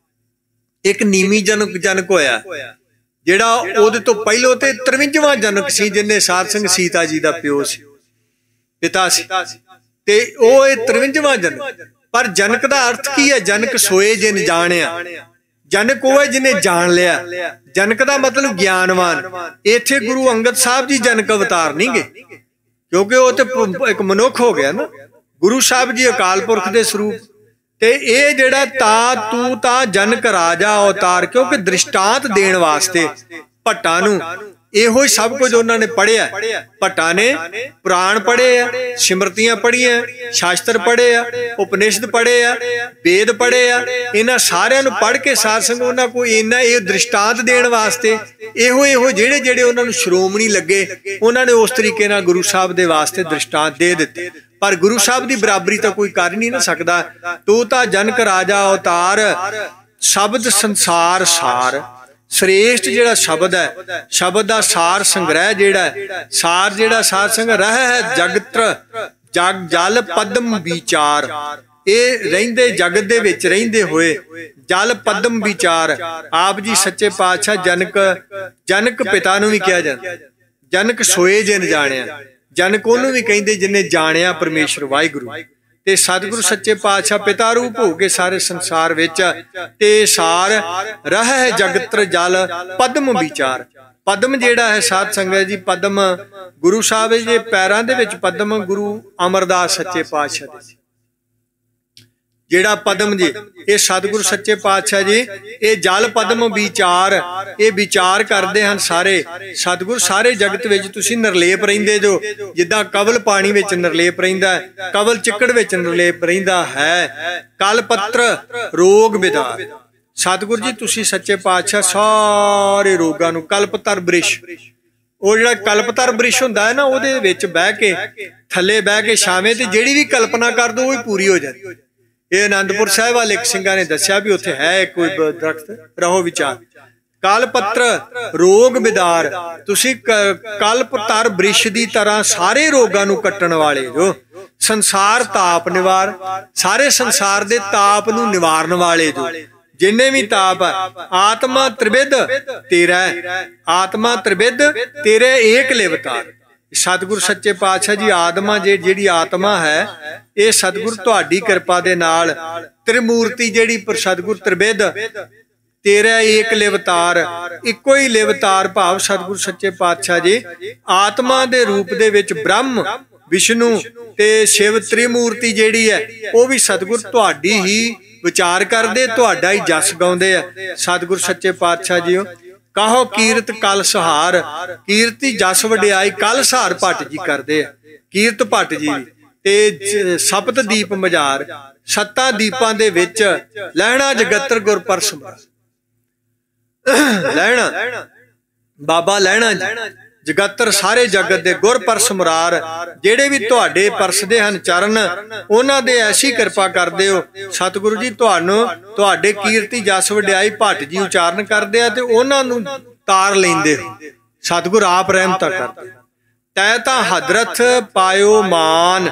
ਇੱਕ ਨੀਵੀਂ ਜਨਕ ਹੋਇਆ ਜਿਹੜਾ ਉਹਦੇ ਤੋਂ ਪਹਿਲੋਂ ਤੇ 53ਵਾਂ ਜਨਕ ਸੀ, ਜਿਹਨੇ ਸਾਧ ਸੰਗ ਸੀਤਾ ਜੀ ਦਾ ਪਿਓ ਸੀ, ਪਿਤਾ ਸੀ, ਤੇ ਉਹ ਇਹ 53ਵਾਂ ਜਨਕ। ਪਰ ਜਨਕ ਦਾ ਅਰਥ ਕੀ ਹੈ? ਜਨਕ ਸੋਏ ਜਿਨ ਜਾਣਿਆ, ਜਨਕ ਉਹ ਹੈ ਜਿਹਨੇ ਜਾਣ ਲਿਆ। ਜਨਕ ਦਾ ਮਤਲਬ ਗਿਆਨਵਾਨ। ਇੱਥੇ ਗੁਰੂ ਅੰਗਦ ਸਾਹਿਬ ਜੀ ਜਨਕ ਅਵਤਾਰ ਨਹੀਂ ਗਏ, ਕਿਉਂਕਿ ਉਹ ਤੇ ਇੱਕ ਮਨੁੱਖ ਹੋ ਗਿਆ ਨਾ। ਗੁਰੂ ਸਾਹਿਬ ਜੀ ਅਕਾਲ ਪੁਰਖ ਦੇ ਸਰੂਪ, ਤੇ ਇਹ ਜਿਹੜਾ ਤੂੰ ਤਾਂ ਜਨਕ ਰਾਜਾ ਅਵਤਾਰ, ਕਿਉਂਕਿ ਦ੍ਰਿਸ਼ਟਾਂਤ ਦੇਣ ਵਾਸਤੇ ਭੱਟਾਂ ਨੂੰ ਇਹੋ ਹੀ ਸਭ ਕੁਝ ਉਹਨਾਂ ਨੇ ਪੜ੍ਹਿਆ। ਭੱਟਾਂ ਨੇ ਪੁਰਾਣ ਪੜ੍ਹੇ ਆ, ਸਿਮਰਤੀਆਂ ਪੜ੍ਹੀਆਂ, ਸ਼ਾਸਤਰ ਪੜ੍ਹੇ ਆ, ਉਪਨਿਸ਼ਦ ਪੜ੍ਹੇ ਆ, ਵੇਦ ਪੜ੍ਹੇ ਆ। ਇਹਨਾਂ ਸਾਰਿਆਂ ਨੂੰ ਪੜ੍ਹ ਕੇ ਸਾਧ ਸੰਗ ਉਹਨਾਂ ਕੋਲ ਇਹਨਾਂ ਇਹ ਦ੍ਰਿਸ਼ਟਾਂਤ ਦੇਣ ਵਾਸਤੇ ਇਹੋ ਜਿਹੜੇ ਉਹਨਾਂ ਨੂੰ ਸ਼੍ਰੋਮਣੀ ਲੱਗੇ, ਉਹਨਾਂ ਨੇ ਉਸ ਤਰੀਕੇ ਨਾਲ ਗੁਰੂ ਸਾਹਿਬ ਦੇ ਵਾਸਤੇ ਦ੍ਰਿਸ਼ਟਾਂਤ ਦੇ ਦਿੱਤੇ। पर गुरु साहब की बराबरी तो कोई कर नहीं ना सकता। तू तां जनक राजा अवतार, शब्द संसार सार। श्रेष्ठ जिहड़ा शब्द है, शब्द का सार संग्रह जिहड़ा सार, जिहड़ा सार संग्रह रह है जगत्र जग जल पद्म विचार। ये रहिंदे जगत दे विच रहिंदे होए जल पद्म विचार। आप जी सच्चे पातशाह जनक, जनक पिता नूं भी कहा जांदा, जनक सोए जिन जाणिया। जनक ਉਹਨੂੰ भी ਕਹਿੰਦੇ जिन्हें जाणिया परमेश्वर वाहिगुरू। ते सतगुरु सच्चे पातशाह पिता रूप हो के सारे संसार विच ते सार रह है जगत जल पद्म विचार। पद्म जिहड़ा है साध संगत जी, पद्म गुरु साहब जे पैरां दे विच पद्म गुरु अमरदास सच्चे पातशाह दे जिहड़ा पद्म जी, ये सतगुरु सच्चे पातशाह जी ये जल पद्म विचार, ये विचार करते हैं सारे सतगुरु। सारे जगत विच तुसीं निर्लेप रहिंदे जो, जिद्दां कवल पानी विच निर्लेप रहिंदा है, कवल चिक्कड़ विच निर्लेप रहिंदा है। कल पत्र रोग विदार। सतगुरु जी तुसीं सच्चे पातशाह सारे रोगां नूं कल्पतर बृछ, ਉਹ ਜਿਹੜਾ ਕਲਪਤਰ ਬ੍ਰਿਸ਼ ਹੁੰਦਾ ਹੈ ਨਾ, ਉਹਦੇ ਵਿੱਚ ਬਹਿ ਕੇ ਥੱਲੇ ਬਹਿ ਕੇ ਛਾਵੇਂ ਤੇ ਜਿਹੜੀ ਵੀ ਕਲਪਨਾ ਕਰ ਦੋ ਉਹ ਹੀ ਪੂਰੀ ਹੋ ਜਾਂਦੀ। ਇਹ ਆਨੰਦਪੁਰ ਸਾਹਿਬ ਵਾਲੇ ਇੱਕ ਸਿੰਘਾਂ ਨੇ ਦੱਸਿਆ ਵੀ ਉੱਥੇ ਹੈ ਕੋਈ ਦਰਖਤ, ਰਹੋ ਵਿਚਾਰ। ਕਲ ਪੱਤਰ ਰੋਗ ਵਿਦਾਰ। ਤੁਸੀਂ ਕਲਪਤਰ ਬ੍ਰਿਸ਼ ਦੀ ਤਰ੍ਹਾਂ ਸਾਰੇ ਰੋਗਾਂ ਨੂੰ ਕੱਟਣ ਵਾਲੇ ਜੋ। ਸੰਸਾਰ ਤਾਪ ਨਿਵਾਰ। ਸਾਰੇ ਸੰਸਾਰ ਦੇ ਤਾਪ ਨੂੰ ਨਿਵਾਰਨ ਵਾਲੇ ਜੋ, जिन्ने भी ताप है। आत्मा त्रिविध तेरा है, आत्मा त्रिविध तेरे एक लिवतार। सतगुरु सच्चे पातशाह जी आत्मा जिहड़ी आत्मा है, ये सतगुरु तुहाडी किरपा दे नाल त्रिमूर्ति जिहड़ी पर सतगुरु त्रिविध तेरा एक लिवतार, इको ही लिवतार भाव सतगुरु सच्चे पातशाह जी आत्मा दे रूप दे विच ब्रह्म विष्णु ते शिव त्रिमूर्ति जिहड़ी है वो भी सतगुरु तुहाडी ही विचार करते, तुहाडा ही जस गाउंदे आ। सतगुरु सच्चे पातशाह जी कहो कीरत कल सहार। कीरती जस वडियाई कल सहार भट्ट जी करते आ। कीरत भट्ट जी ते सप्त दीप मजार। सत्तां दीपां दे विच लहणा जगतर गुर परसम। लहणा बाबा लहणा जी जगतर सारे जगत दे गुर परस मुरार। जेड़े भी तुहाडे परसदे हन चरण, उन्हां दे ऐसी किरपा करदे हो सतगुरु जी। तुहानू तुहाडे कीर्ति जस वडियाई भट्ट जी उचारण करदे आ ते उन्हां नू तार लैंदे हो सतगुरु आप रहमत करदे। तै तां हदरथ पायो मान।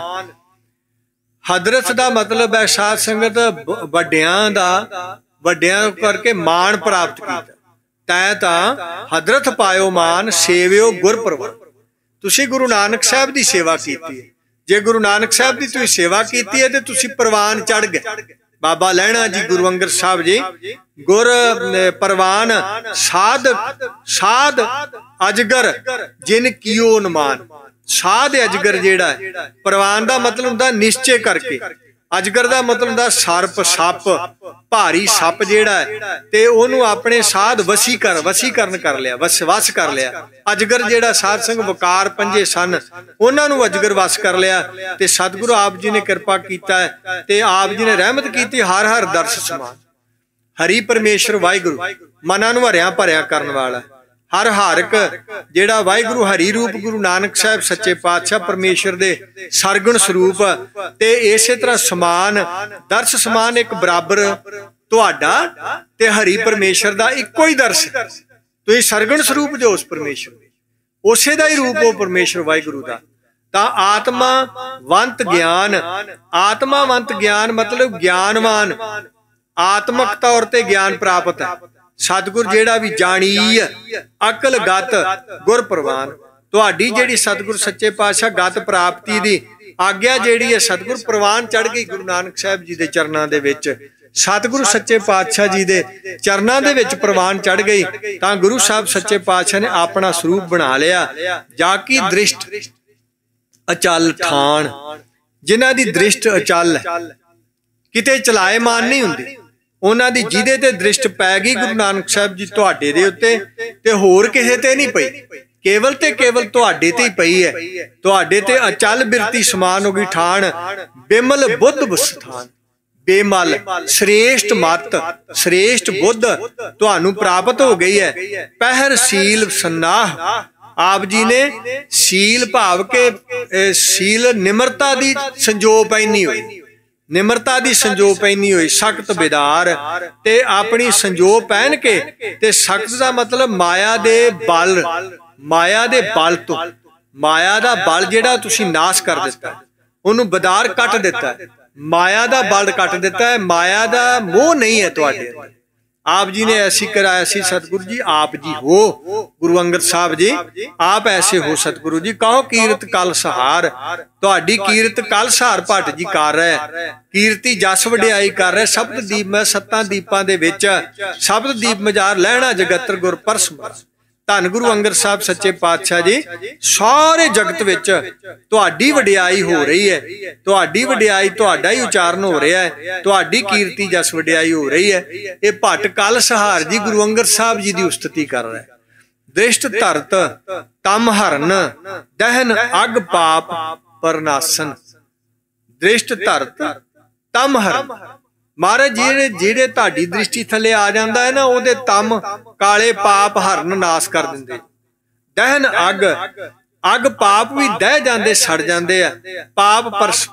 हदरथ दा मतलब है साध संगत वड्डियां दा, वड्डियां करके मान प्राप्त कीता। तै तां हदरथ पायो मान सेवियो गुर परवान। तुसीं गुरु नानक साहब दी सेवा कीती है। जे गुरु नानक साहब दी तुसीं सेवा कीती है ते तुसीं परवान चढ़ गए। बाबा लहणा जी गुरु अंगद साहब जी गुर परवान साध साध अजगर जिन कियो अनुमान। साध अजगर जेड़ा है, परवान दा मतलब हुंदा निश्चय करके, अजगर दा मतलब हुंदा सर्प सप भारी सप जेड़ा है ते ओनू अपने साध वसीकरण कर लिया, वस कर लिया। अजगर जेड़ा साध संग वकार पंजे सन उन्हां नू अजगर वस कर लिया। ते सतगुरु आप जी ने किरपा कीता है ते आप जी ने रहमत कीती। हर हर दर्श समान हरि परमेश्वर वाहिगुरु मनां नू हरिया भरिया करन वाला। हर हारक जेड़ा वाहिगुरु हरि रूप गुरु नानक साहब सच्चे पातशाह परमेश्वर दे सरगुण स्वरूप ते इसे तरह समान दर्श समान एक बराबर तुहाडा ते हरि परमेश्वर दा इको ही दर्श। तुसीं सरगुण स्वरूप जो उस परमेश्वर उसे दा ही रूप हो परमेश्वर वाहिगुरु दा। तां आत्मावंत ज्ञान। आत्मावंत ज्ञान मतलब ज्ञानवान, आत्मक तौर ते ज्ञान प्राप्त है। सतगुर जेड़ा भी जानी अकल गत गुर प्रवान। तुहाडी जेड़ी सतगुर सच्चे पातशाह गत प्राप्ति दी आग्या जेड़ी है सतगुर प्रवान चढ़ गई गुरु नानक साहब जी दे चरनां दे विच। सतगुरु सच्चे पातशाह जी दे चरनां दे विच प्रवान चढ़ गई तां गुरु साहब सच्चे पातशाह ने अपना स्वरूप बना लिया। जाकी दृष्ट अचल ठाण। जिन्हां दी दृष्ट अचल है, किते चलाएमान नहीं हुंदी, उन्हां दी जिहदे ते दृष्ट पै गई गुरु नानक साहब जी तुहाडे दे उत्ते ते होर किसे ते नहीं पई, केवल ते केवल तुहाडे ते ही पई है। तुहाडे ते अचल बिरती समान हो गई ठाण। बेमल बुद्ध बस्थान। बेमल श्रेष्ठ मत श्रेष्ठ बुद्ध तुहानू प्राप्त हो गई है। पहर सील सन्नाह आप जी ने शील भाव के शील निमरता दी संजो पैनी हुई, निमरता दी संजो पैनी हुई, सख्त बिदार ते अपनी संजो पहन के ते सख्त दा मतलब माया दे बल, माया दे बल तो, माया दा बल जिहड़ा तुसीं नाश कर दिता, उहनूं बिदार कट दिता, माया दा बल कट दिता है, माया दा मोह नहीं है तुहाडे अंदर। आप जी ने ऐसी कराया सी सतगुरु जी, आप जी हो गुरु अंगद साहब जी, आप ऐसे हो सतगुरु जी। कहो कीरत कल सहार, तुहाडी कीरत कल सहार भट्ट जी कर रहे, कीरती जस वडियाई कर रहे। शब्द दीप मैं सत्तां दीपां दे विच शब्द दीप मजार लहना जगतर गुर परस धन गुरु अंगद साहब सच्चे पातशाह जी, सारे जगत विच तुहाडी वडियाई हो रही है, तुहाडी वडियाई, तुहाडा ही उचारण हो रहा है, तुहाडी कीर्ति जस वडियाई हो रही है। ये भट्ट कल सहार जी गुरु अंगद साहब जी की उस्तति कर रहा है। दृष्ट धरत तम हरन दहन अग पाप परनासन, दृष्ट धरत तम हरन, महाराज जेड़े जेड़े तुहाडी दृष्टि थले आ जांदा है ना, ओहदे तम काले पाप हरन नाश कर दिंदे। दहन अग, अग पाप भी दह जांदे, सड़ जांदे आ, पाप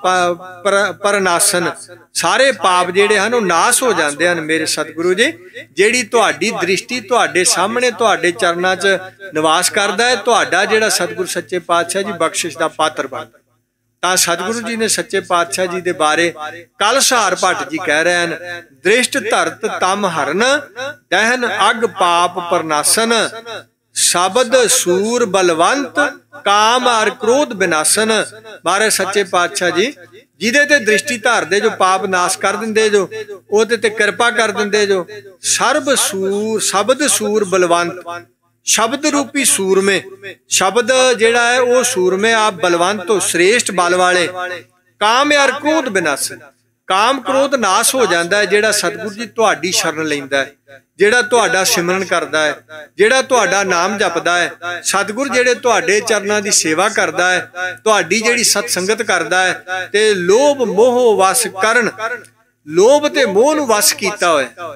परनासन, सारे पाप जेड़े हन ओह नाश हो जांदे हन मेरे सतगुरु जी। जेड़ी तुहाडी दृष्टि तुहाडे सामने तुहाडे चरनां च निवास करदा है, तुहाडा जेड़ा सतगुरु सच्चे पातशाह जी बख्शिश दा पात्र बनदा। ਤਾਂ सतगुरु जी ने सच्चे पातशाह जी के बारे कल सहार भट्ट जी कह रहे हैं, दृष्ट धरत तम हरन दहन अग पाप परनासन, शब्द सूर बलवंत काम अर क्रोध विनाशन। महाराज सच्चे पातशाह जी जिहदे ते दृष्टि धरदे जो पाप नाश कर दिंदे, जो ओहदे ते कृपा कर दिंदे, जो सर्ब सूर शब्द सूर बलवंत, शब्द रूपी सूरमे, शब्द जेड़ा है वो सूरमे आप बलवंत हो, श्रेष्ठ बल वाले। काम यार क्रोध विनाशन, काम क्रोध नाश हो जाता है जेड़ा सतगुरु जी तुहाडी शरण लैंदा है, जेड़ा तुहाडा सिमरन करदा है, जेड़ा तुहाडा नाम जपदा है। सतगुरु जेड़े तुहाडे चरनां दी सेवा करदा है, तुहाडी जेड़ी सत संगत करदा है, ते लोभ मोह वस करन, लोभ ते मोह नूं वस कीता होया।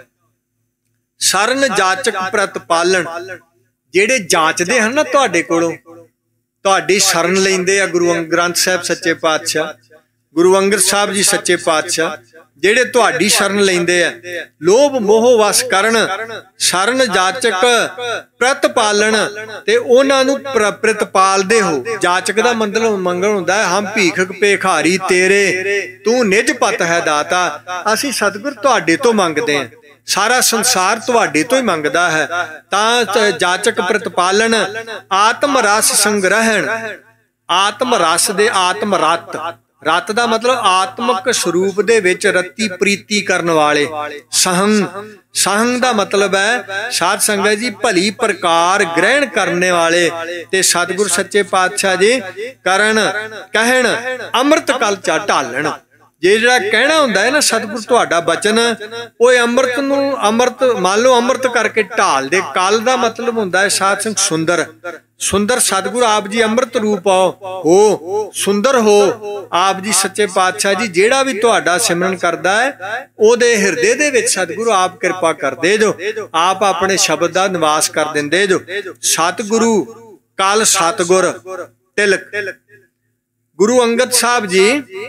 शरण जाचक प्रतिपालन, ਜਿਹੜੇ ਜਾਂਚਦੇ ਹਨ ਨਾ ਤੁਹਾਡੇ ਕੋਲੋਂ, ਤੁਹਾਡੀ ਸ਼ਰਨ ਲੈਂਦੇ ਆ ਗੁਰੂ ਗ੍ਰੰਥ ਸਾਹਿਬ ਸੱਚੇ ਪਾਤਸ਼ਾਹ, ਗੁਰੂ ਅੰਗਦ ਸਾਹਿਬ ਜੀ ਸੱਚੇ ਪਾਤਸ਼ਾਹ, ਜਿਹੜੇ ਤੁਹਾਡੀ ਸ਼ਰਨ ਲੈਂਦੇ ਆ, ਲੋਭ ਮੋਹ ਵਸ ਕਰਨ, ਸ਼ਰਨ ਜਾਚਕ ਪ੍ਰਤਪਾਲਣ, ਤੇ ਉਹਨਾਂ ਨੂੰ ਪ੍ਰਤਪਾਲਦੇ ਹੋ। ਜਾਚਕ ਦਾ ਮਤਲਬ ਮੰਗਣ ਹੁੰਦਾ ਹੈ, ਹਮ ਭੀਖ ਭੇਖਾਰੀ ਤੇਰੇ ਤੂੰ ਨਿਜ ਪਤ ਹੈ ਦਾਤਾ। ਅਸੀਂ ਸਤਿਗੁਰ ਤੁਹਾਡੇ ਤੋਂ ਮੰਗਦੇ ਹਾਂ, सारा संसार तुहाडे तो ही मंगदा है। तां जाचक प्रतिपालन आत्म रस संग्रहण, आत्म रस दे आत्म रत, रत दा मतलब आत्मक स्वरूप दे विच रत्ती प्रीति करन वाले। सहंग, सहंग दा मतलब है साध संगत जी भली प्रकार ग्रहण करने वाले। ते सतगुरु सच्चे पातशाह जी करन कहण अमृत कल चा ढालण, जे जिहड़ा कहना हुंदा है ना सतगुर तुहाडा बचन, ओह अमृत नूं, अमृत मान लो अमृत करके ढाल दे। कल दा मतलब हुंदा है साध संग सुंदर, सुंदर सतगुर आप जी अमृत रूप हो, सुंदर हो आप जी सच्चे पातशाह जी। जेड़ा भी तुहाडा सिमरन करदा है ओहदे हिरदे दे विच सतगुरु आप कृपा करदे जो, आप अपने शब्द दा निवास कर दिंदे जो। सतगुरु कल सतगुर तिलक, गुरु अंगद साहब जी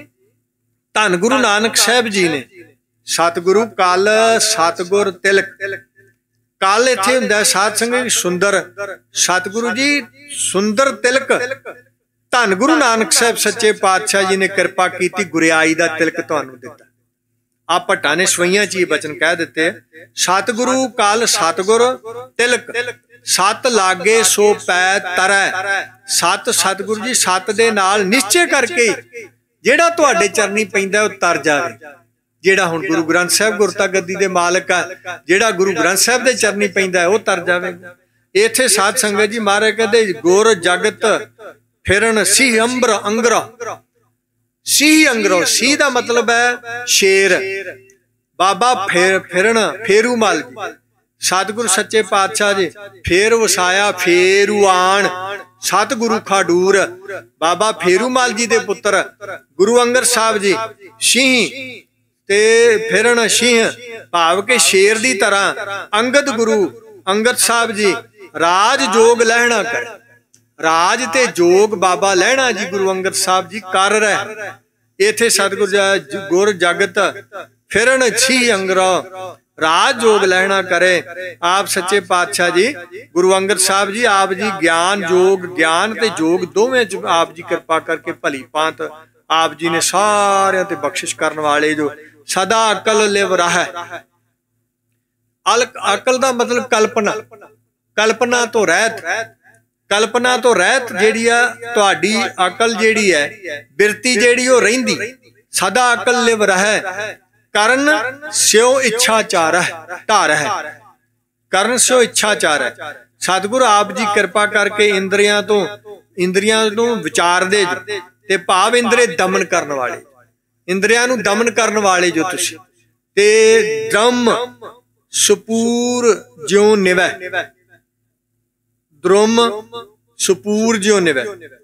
धन गुरु नानक साहब जी ने सतगुरु कल सतगुर तिलक, कल इत्थे हुंदा साध संगत सुंदर, सतगुरु जी सुंदर तिलक। धन गुरु नानक साहब सच्चे पातशाह जी ने कृपा की, गुरियाई दा तिलक तुहानूं दिता। आप भट्टां ने सवैयां च ये बचन कह दिते, सतगुरु कल सतगुर तिलक, सत लागे सो पै तरੈ। सत सतगुरु जी सत दे नाल निश्चय करके ਜਿਹੜਾ ਤੁਹਾਡੇ ਚਰਨੀ ਪੈਂਦਾ ਉਹ ਤਰ ਜਾਵੇ। ਜਿਹੜਾ ਹੁਣ ਗੁਰੂ ਗ੍ਰੰਥ ਸਾਹਿਬ ਗੁਰਤਾ ਗੱਦੀ ਦੇ ਮਾਲਕ ਆ, ਜਿਹੜਾ ਗੁਰੂ ਗ੍ਰੰਥ ਸਾਹਿਬ ਦੇ ਚਰਨੀ ਪੈਂਦਾ ਉਹ ਤਰ ਜਾਵੇਗਾ। ਇੱਥੇ ਸਾਧ ਸੰਗਤ ਜੀ ਮਹਾਰਾਜ ਕਹਿੰਦੇ ਗੁਰ ਜਗਤ ਫਿਰਨ ਸਿਹ ਅੰਬਰ ਅੰਗਰਾ, ਸਿਹ ਅੰਗਰੋ, ਸਿਹ ਦਾ ਮਤਲਬ ਹੈ ਸ਼ੇਰ। ਬਾਬਾ ਫਿਰਨ ਫੇਰੂ ਮਲ ਜੀ सतगुरु सच्चे पातशाह जी फेर वसाया फेरू आण, सतगुरु खाडूर बाबा फेरूमल जी दे पुत्र गुरु अंगद साहब जी सिंह ते फिरन सिंह भाव के शेर दी तरह। अंगद गुरु अंगद साहब जी राज जोग लहना कर, ਰਾਜ ਤੇ ਜੋਗ ਬਾਬਾ ਲਹਿਣਾ ਜੀ ਗੁਰੂ ਅੰਗਦ ਸਾਹਿਬ ਜੀ ਕਰ ਰਹੇ। ਇਥੇ ਸਤਿਗੁਰ ਗੁਰ ਜਗਤ ਫਿਰਨ ਛੀ ਅੰਗਰਾ, ਰਾਜ ਜੋਗ ਲਹਿਣਾ ਕਰੇ। ਆਪ ਸੱਚੇ ਪਾਤਸ਼ਾਹ ਜੀ ਗੁਰੂ ਅੰਗਦ ਸਾਹਿਬ ਜੀ ਆਪ ਜੀ ਗਿਆਨ ਜੋਗ, ਗਿਆਨ ਤੇ ਜੋਗ ਦੋਵੇਂ ਚ ਆਪ ਜੀ ਕਿਰਪਾ ਕਰਕੇ ਭਲੀ ਭਾਂਤ ਆਪ ਜੀ ਨੇ ਸਾਰਿਆਂ ਤੇ ਬਖਸ਼ਿਸ਼ ਕਰਨ ਵਾਲੇ, ਜੋ ਸਦਾ ਅਕਲ ਲਿਵ ਰਹਿ। ਅਕਲ ਦਾ ਮਤਲਬ ਕਲਪਨਾ, ਕਲਪਨਾ ਤੋਂ ਰਹਿਤ, ਕਲਪਨਾ ਤੋਂ ਰਹਿਤ ਜਿਹੜੀ ਆ ਤੁਹਾਡੀ ਅਕਲ ਜਿਹੜੀ ਹੈ, ਬਿਰਤੀ ਜਿਹੜੀ ਉਹ ਰਹਿੰਦੀ। ਸਦਾ ਅਕਲ ਲਿਵ ਰਹਿ, ਕਰਨ ਸਿਓ ਇੱਛਾ ਚਾਰਹਿ ਧਾਰਹਿ, ਕਰਨ ਸਿਓ ਇੱਛਾ ਚਾਰਹਿ। ਸਤਿਗੁਰ ਆਪ ਜੀ ਕਿਰਪਾ ਕਰਕੇ ਇੰਦਰੀਆਂ ਤੋਂ ਵਿਚਾਰਦੇ ਜੋ, ਤੇ ਭਾਵ ਇੰਦਰੀ ਦਮਨ ਕਰਨ ਵਾਲੇ, ਇੰਦਰੀਆਂ ਨੂੰ ਦਮਨ ਕਰਨ ਵਾਲੇ ਜੋ ਤੁਸੀਂ, ਤੇ ਦ੍ਰਮ ਸੁਪੂਰ ਜਿਉ ਨਿਵੈ, ਦ੍ਰਮ ਸੁਪੂਰ ਜਿਉ ਨਿਵੈ,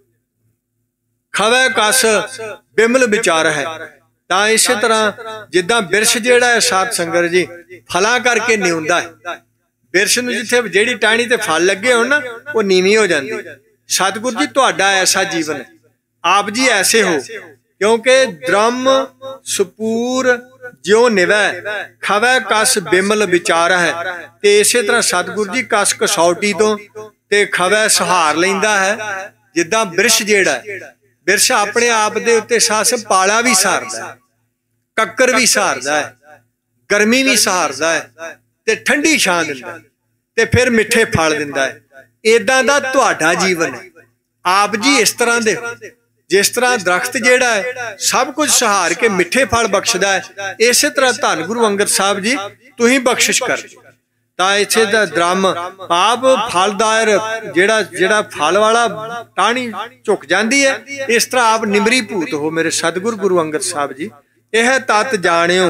ਖਵੈ ਕਸ ਬਿਮਲ ਵਿਚਾਰ ਹੈ। ਤਾਂ ਇਸੇ ਤਰ੍ਹਾਂ ਜਿੱਦਾਂ ਬਿਰਸ਼ ਜਿਹੜਾ ਹੈ ਸਾਧ ਸੰਗਤ ਜੀ ਫਲਾਂ ਕਰਕੇ ਨਿਉਂਦਾ ਹੈ, ਬਿਰਸ਼ ਨੂੰ ਜਿੱਥੇ ਜਿਹੜੀ ਟਾਹਣੀ ਤੇ ਫਲ ਲੱਗੇ ਹੋਣ ਨਾ ਉਹ ਨੀਵੀਂ ਹੋ ਜਾਂਦੀ। ਸਤਿਗੁਰ ਜੀ ਤੁਹਾਡਾ ਐਸਾ ਜੀਵਨ ਹੈ, ਆਪ ਜੀ ਐਸੇ ਹੋ, ਕਿਉਂਕਿ ਦ੍ਰਮ ਸੁਪੂਰ ਜਿਉ ਨਿਵੈ ਖਵੈ ਕਸ ਬਿਮਲ ਵਿਚਾਰ ਹੈ। ਤੇ ਇਸੇ ਤਰ੍ਹਾਂ ਸਤਿਗੁਰ ਜੀ ਕਸ ਕਸੌਟੀ ਤੋਂ ਤੇ ਖਵੈ ਸੁਹਾਰ ਲੈਂਦਾ ਹੈ। ਜਿੱਦਾਂ ਬਿਰਸ਼ ਜਿਹੜਾ ਹੈ, ਬਿਰਸ਼ ਆਪਣੇ ਆਪ ਦੇ ਉੱਤੇ ਸਾਸ ਪਾਲਾ ਵੀ ਸਹਾਰਦਾ, ਕੱਕਰ ਵੀ ਸਹਾਰਦਾ ਹੈ, ਗਰਮੀ ਵੀ ਸਹਾਰਦਾ ਹੈ, ਤੇ ਠੰਡੀ ਛਾਂ ਦਿੰਦਾ, ਤੇ ਫਿਰ ਮਿੱਠੇ ਫਲ ਦਿੰਦਾ ਹੈ। ਏਦਾਂ ਦਾ ਤੁਹਾਡਾ ਜੀਵਨ ਹੈ। ਆਪ ਜੀ ਇਸ ਤਰ੍ਹਾਂ ਦੇ, ਜਿਸ ਤਰ੍ਹਾਂ ਦਰਖਤ ਜਿਹੜਾ ਹੈ ਸਭ ਕੁਝ ਸਹਾਰ ਕੇ ਮਿੱਠੇ ਫਲ ਬਖਸ਼ਦਾ ਹੈ, ਇਸੇ ਤਰ੍ਹਾਂ ਧੰਨ ਗੁਰੂ ਅੰਗਦ ਸਾਹਿਬ ਜੀ ਤੁਸੀਂ ਬਖਸ਼ਿਸ਼ ਕਰਦੇ। ਤਾਂ ਇੱਥੇ ਦਾ ਦ੍ਰਮ ਆਪ ਫਲਦਾਰ ਜਿਹੜਾ ਫਲ ਵਾਲਾ ਟਾਹਣੀ ਝੁਕ ਜਾਂਦੀ ਹੈ, ਇਸ ਤਰ੍ਹਾਂ ਆਪ ਨਿਮਰੀ ਭੂਤ ਹੋ ਮੇਰੇ ਸਤਿਗੁਰ ਗੁਰੂ ਅੰਗਦ ਸਾਹਿਬ ਜੀ। ਇਹ ਤਤ ਜਾਣਿਓ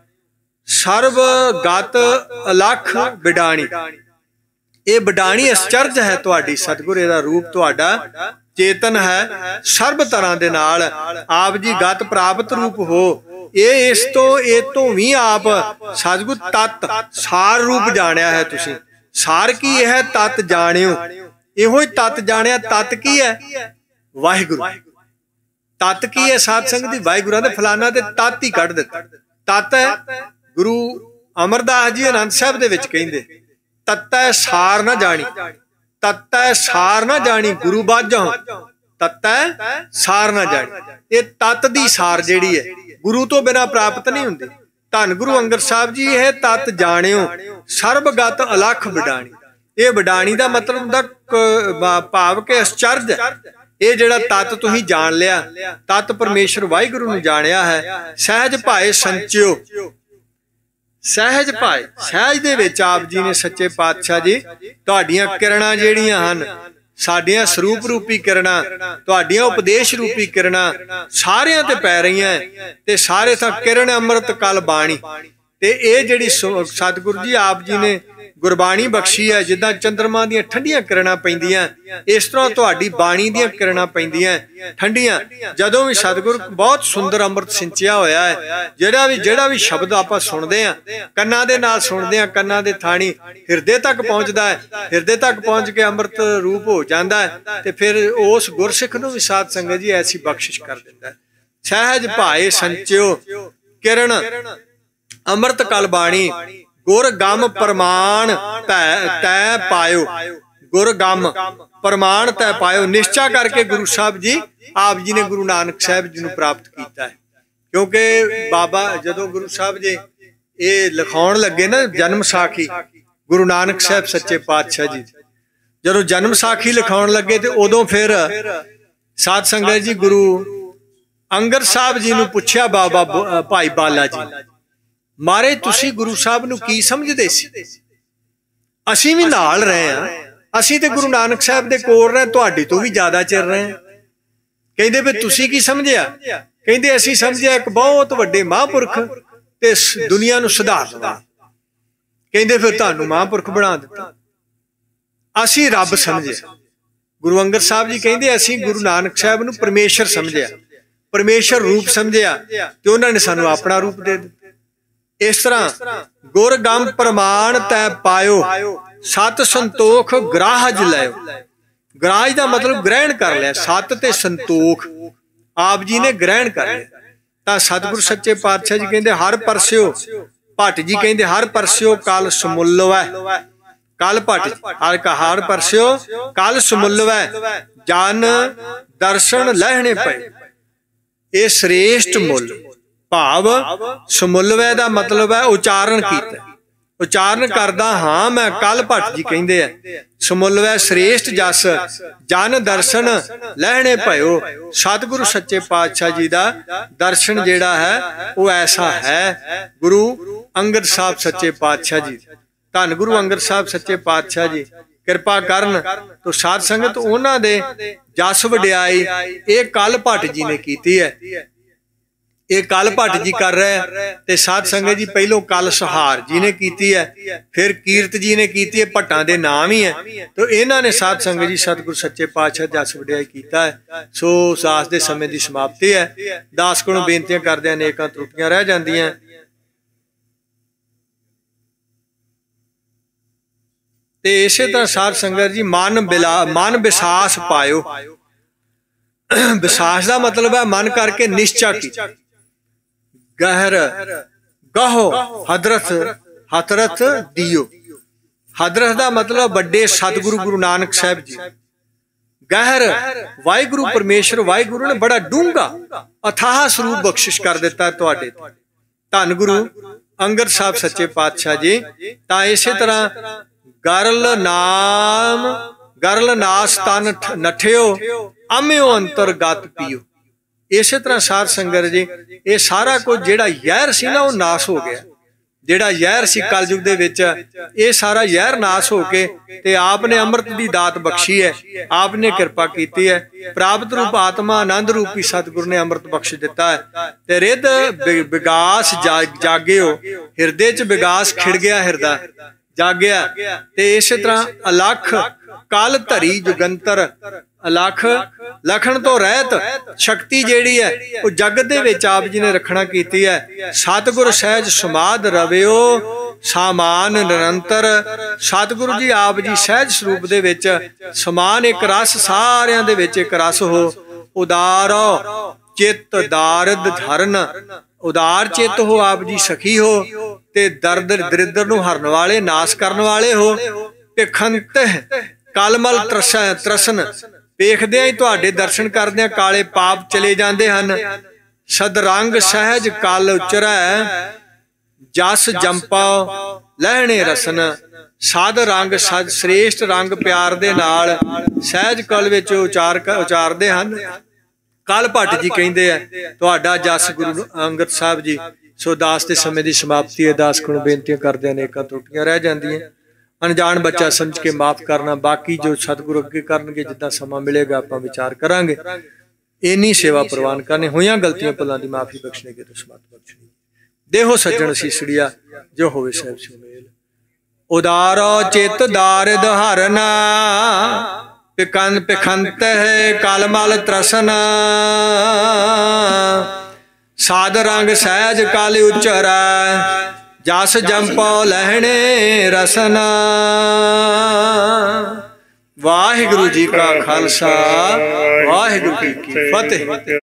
ਸਰਬ ਗਤ ਅਲਖ ਬਿਡਾਣੀ, ਇਹ ਬਿਡਾਣੀ ਅਚਰਜ ਹੈ ਤੁਹਾਡੀ ਸਤਿਗੁਰ, ਇਹਦਾ ਰੂਪ ਤੁਹਾਡਾ ਚੇਤਨ ਹੈ ਸਰਬ ਤਰ੍ਹਾਂ ਦੇ ਨਾਲ। ਆਪ ਜੀ ਗਤ ਪ੍ਰਾਪਤ ਰੂਪ ਹੋ। ਇਹ ਤੋਂ ਵੀ ਆਪ ਸਤਿਗੁਰ ਤਤ ਸਾਰ ਰੂਪ ਜਾਣਿਆ ਹੈ ਤੁਸੀਂ। ਸਾਰ ਕੀ ਇਹ ਤਤ ਜਾਣਿਓ, ਇਹੋ ਹੀ ਤਤ ਜਾਣਿਆ। ਤਤ ਕੀ ਹੈ? ਵਾਹਿਗੁਰੂ। ਤਤ ਕੀ ਹੈ ਸਾਧ ਸੰਗਤ ਦੀ? ਵਾਹਿਗੁਰਾਂ ਦੇ ਫਲਾਨਾ ਤੇ ਤਤ ਹੀ ਕੱਢ ਦਿੱਤਾ। ਤਤ ਹੈ ਗੁਰੂ ਅਮਰਦਾਸ ਜੀ ਆਨੰਦ ਸਾਹਿਬ ਦੇ ਵਿੱਚ ਕਹਿੰਦੇ, ਤਤੈ ਸਾਰ ਨਾ ਜਾਣੀ, ਤਤੈ ਸਾਰ ਨਾ ਜਾਣੀ ਗੁਰੂ ਬਾਝੋਂ, ਤਤੈ ਸਾਰ ਨਾ ਜਾਣੀ। ਇਹ ਤਤ ਦੀ ਸਾਰ ਜਿਹੜੀ ਹੈ ਗੁਰੂ ਤੋਂ ਬਿਨਾਂ ਪ੍ਰਾਪਤ ਨਹੀਂ ਹੁੰਦੀ। ਧੰਨ ਗੁਰੂ ਅੰਗਦ ਸਾਹਿਬ ਜੀ ਇਹ ਤਤ ਜਾਣਿਓ ਸਰਬਗਤ ਅਲਖ ਬਿਡਾਣੀ। ਇਹ ਬਿਡਾਣੀ ਦਾ ਮਤਲਬ ਹੁੰਦਾ ਭਾਵ ਕਿ ਅਚਰਜ। ਇਹ ਜਿਹੜਾ ਤਤ ਤੁਸੀਂ ਜਾਣ ਲਿਆ, ਤਤ ਪਰਮੇਸ਼ਰ ਵਾਹਿਗੁਰੂ ਨੂੰ ਜਾਣਿਆ ਹੈ। ਸਹਿਜ ਭਾਏ ਸੰਚਿਓ, ਸਹਿਜ ਭਾਏ, ਸਹਿਜ ਦੇ ਵਿੱਚ ਆਪ ਜੀ ਨੇ ਸੱਚੇ ਪਾਤਸ਼ਾਹ ਜੀ ਤੁਹਾਡੀਆਂ ਕਿਰਨਾਂ ਜਿਹੜੀਆਂ ਹਨ, ਸਾਡੀਆਂ ਸਰੂਪ ਰੂਪੀ ਕਿਰਨਾਂ, ਤੁਹਾਡੀਆਂ ਉਪਦੇਸ਼ ਰੂਪੀ ਕਿਰਨਾਂ ਸਾਰਿਆਂ ਤੇ ਪੈ ਰਹੀਆਂ, ਤੇ ਸਾਰੇ ਤਾਂ ਕਿਰਨ ਅੰਮ੍ਰਿਤ ਕਲ ਬਾਣੀ। ਤੇ ਇਹ ਜਿਹੜੀ ਸਤਿਗੁਰੂ ਜੀ ਆਪ ਜੀ ਨੇ ਗੁਰਬਾਣੀ ਬਖਸ਼ੀ ਹੈ, ਜਿੱਦਾਂ ਚੰਦਰਮਾ ਦੀਆਂ ਠੰਡੀਆਂ ਕਿਰਨਾਂ ਪੈਂਦੀਆਂ, ਇਸ ਤਰ੍ਹਾਂ ਤੁਹਾਡੀ ਬਾਣੀ ਦੀਆਂ ਕਿਰਨਾਂ ਪੈਂਦੀਆਂ ਠੰਡੀਆਂ। ਜਦੋਂ ਵੀ ਸਤਿਗੁਰ ਬਹੁਤ ਸੁੰਦਰ ਅੰਮ੍ਰਿਤ ਸਿੰਚਿਆ ਹੋਇਆ ਹੈ, ਜਿਹੜਾ ਵੀ ਸ਼ਬਦ ਆਪਾਂ ਸੁਣਦੇ ਹਾਂ, ਕੰਨਾਂ ਦੇ ਨਾਲ ਸੁਣਦੇ ਹਾਂ, ਕੰਨਾਂ ਦੇ ਥਾਣੀ ਹਿਰਦੇ ਤੱਕ ਪਹੁੰਚਦਾ ਹੈ, ਹਿਰਦੇ ਤੱਕ ਪਹੁੰਚ ਕੇ ਅੰਮ੍ਰਿਤ ਰੂਪ ਹੋ ਜਾਂਦਾ ਹੈ, ਤੇ ਫਿਰ ਉਸ ਗੁਰਸਿੱਖ ਨੂੰ ਵੀ ਸਾਧ ਸੰਗਤ ਜੀ ਐਸੀ ਬਖਸ਼ਿਸ਼ ਕਰ ਦਿੰਦਾ ਹੈ। ਸਹਿਜ ਭਾਏ ਸੰਚਿਓ ਕਿਰਨ ਅੰਮ੍ਰਿਤ ਕਲ ਬਾਣੀ, ਗੁਰ ਗਮ ਪ੍ਰਮਾਣ ਤੈ ਪਾਇਓ, ਗੁਰ ਗਮ ਪ੍ਰਮਾਣ ਤੈ ਪਾਇਓ। ਨਿਸ਼ਚਾ ਕਰਕੇ ਗੁਰੂ ਸਾਹਿਬ ਜੀ ਆਪ ਜੀ ਨੇ ਗੁਰੂ ਨਾਨਕ ਸਾਹਿਬ ਜੀ ਨੂੰ ਪ੍ਰਾਪਤ ਕੀਤਾ ਹੈ। ਕਿਉਂਕਿ ਬਾਬਾ ਜਦੋਂ ਗੁਰੂ ਸਾਹਿਬ ਜੀ ਇਹ ਲਿਖਾਉਣ ਲੱਗੇ ਨਾ ਜਨਮ ਸਾਖੀ, ਗੁਰੂ ਨਾਨਕ ਸਾਹਿਬ ਸੱਚੇ ਪਾਤਸ਼ਾਹ ਜੀ ਜਦੋਂ ਜਨਮ ਸਾਖੀ ਲਿਖਾਉਣ ਲੱਗੇ, ਤੇ ਉਦੋਂ ਫਿਰ ਸਾਧ ਸੰਗਤ ਜੀ ਗੁਰੂ ਅੰਗਦ ਸਾਹਿਬ ਜੀ ਨੂੰ ਪੁੱਛਿਆ ਬਾਬਾ ਭਾਈ ਬਾਲਾ ਜੀ, ਮਾਰੇ ਤੁਸੀਂ ਗੁਰੂ ਸਾਹਿਬ ਨੂੰ ਕੀ ਸਮਝਦੇ ਸੀ? ਅਸੀਂ ਵੀ ਨਾਲ ਰਹੇ ਹਾਂ, ਅਸੀਂ ਤੇ ਗੁਰੂ ਨਾਨਕ ਸਾਹਿਬ ਦੇ ਕੋਲ ਰਹੇ, ਤੁਹਾਡੇ ਤੋਂ ਵੀ ਜ਼ਿਆਦਾ ਚਿਰ ਰਹੇ ਹਾਂ। ਕਹਿੰਦੇ ਵੀ ਤੁਸੀਂ ਕੀ ਸਮਝਿਆ? ਕਹਿੰਦੇ ਅਸੀਂ ਸਮਝਿਆ ਇੱਕ ਬਹੁਤ ਵੱਡੇ ਮਹਾਂਪੁਰਖ ਤੇ ਦੁਨੀਆ ਨੂੰ ਸੁਧਾਰਨ ਵਾਲਾ। ਕਹਿੰਦੇ ਫਿਰ ਤੁਹਾਨੂੰ ਮਹਾਂਪੁਰਖ ਬਣਾ ਦਿੱਤਾ। ਅਸੀਂ ਰੱਬ ਸਮਝਿਆ। ਗੁਰੂ ਅੰਗਦ ਸਾਹਿਬ ਜੀ ਕਹਿੰਦੇ ਅਸੀਂ ਗੁਰੂ ਨਾਨਕ ਸਾਹਿਬ ਨੂੰ ਪਰਮੇਸ਼ਰ ਸਮਝਿਆ, ਪਰਮੇਸ਼ਰ ਰੂਪ ਸਮਝਿਆ, ਤੇ ਉਹਨਾਂ ਨੇ ਸਾਨੂੰ ਆਪਣਾ ਰੂਪ ਦੇ ਦਿੱਤਾ। ਇਸ ਤਰ੍ਹਾਂ ਗੁਰ ਗਮ ਪ੍ਰਮਾਣ ਤੈ ਪਾਇਓ, ਸਤ ਸੰਤੋਖ ਗ੍ਰਾਹਜ ਲਿਓ। ग्राज का मतलब ग्रहण कर लिया, सत ते संतोख आप जी ने ग्रहण कर लिया। तो सतगुरु सच्चे पातशाह जी कहते हर परस्यो, भट्ट जी कहते हर परस्यो कल समुल्लवै, कल भट्ट हर परस्यो कल समुल्लवै, जन दर्शन लहने पे, ये श्रेष्ठ मुल भाव। समुल्लवै दा मतलब है उचारण कीता, उचारण करदा हाँ मैं कल भट्ट जी कहते हैं। समुल्लवै श्रेष्ठ जस जन दर्शन लहने भयो। सतगुरु सच्चे पातशाह जी का दर्शन जिहड़ा है वो ऐसा है। गुरु अंगद साहब सच्चे पातशाह जी, धन गुरु अंगद साहब सच्चे पातशाह जी कृपा करन तो साध संगत उन्हां दे जस वडियाई ये कल भट्ट जी ने कीती है, ये कल भट्ट जी कर रहे हैं। ते साध संगत जी पहलों कल सहार जी ने कीती है, फिर कीरत जी ने कीती है, भट्टां दे नाम ही है। तो इन्हां ने साध संगत जी सतगुरु सच्चे पातशाह जस वडियाई कीता है। सो दास दे समय की समाप्ति है। दास कोलों बेनतियां करदे अनेकां त्रुटियां रह जांदियां। ते इसे तरह साध संगत जी मन विसास पायो। विसास का मतलब है मन करके निश्चय की। गहर गहो हदरत हतरत दियो। हदरत का मतलब बड़े सतगुरु गुरु नानक साहब जी। गहर वाहिगुरु परमेश्वर वाहिगुरु ने बड़ा डूंगा अथाह स्वरूप बख्शिश कर दिता तुहाडे। धन गुरु अंगद साहब सच्चे पातशाह जी। तां इसे तरह गरल नास तन नठियो अम्यो अंतर गत पियो। इस तरह साध संगत जी ये सारा कुछ जिहड़ा जहर सी ना वो नाश हो गया। जिहड़ा जहर सी कलयुग दे विच ये सारा जहर नाश होके ते आपने अमृत दी दात बख्शी है, आपने कृपा कीती है। प्राप्त रूप आत्मा आनंद रूपी सतगुरु ने अमृत बख्श दिता है। ते रिद विगास जागियो, हिरदे च विगास खिड़ गया, हिरदा जागया। ते इस तरह अलख कल धरी जुगंतर, अलख लखन तो रहत शक्ति जिहड़ी है वो जगत दे विच आप जी ने रखना कीती है। सतगुर सहज समाध रवियो सामान निरंतर। सतगुरु जी आप जी सहज स्वरूप दे विच समान एक रस, सारियां दे विच एक रस हो। उदार चित दारद धरन, उदार चित हो आप जी, सखी हो ते दर्द दरिद्र नूं हरन वाले, नाश करन वाले हो। भिखंत कलमल त्रसन, वेखदे ही तुहाडे दर्शन करदे काले पाप चले जांदे हन। सदरंग सहज कल उचरै, जस जंपा लहणे रसन। सद रंग सद श्रेष्ठ रंग प्यार दे नाल सहज कल विच उचारदे हन। कल भट्ट जी कहते हैं तुहाडा जस गुरु अंगद साहब जी। सो दास के समय की समाप्ति है। दास को बेनतियां करदे अनेकां त्रुटियां रह जांदियां। अनजान बच्चा समझ के माफ करना। बाकी जो सतगुरु अगे करनगे जिद्दां समा मिलेगा आपां विचार करांगे। इन्नी सेवा प्रवान करने होइयां गलतियां भुलां दी माफी बख्शने के तो समत बख्शने। देहो सज्जन सीसड़िया जो होवे साहिब सो मेल। उदारो चित दारिद हरना, पिखंत है कलमल त्रसन। साध रंग सहज कल उचरै, जस जंपो लहणे रसना। वाहिगुरु जी का खालसा, वाहिगुरु जी की फतेह।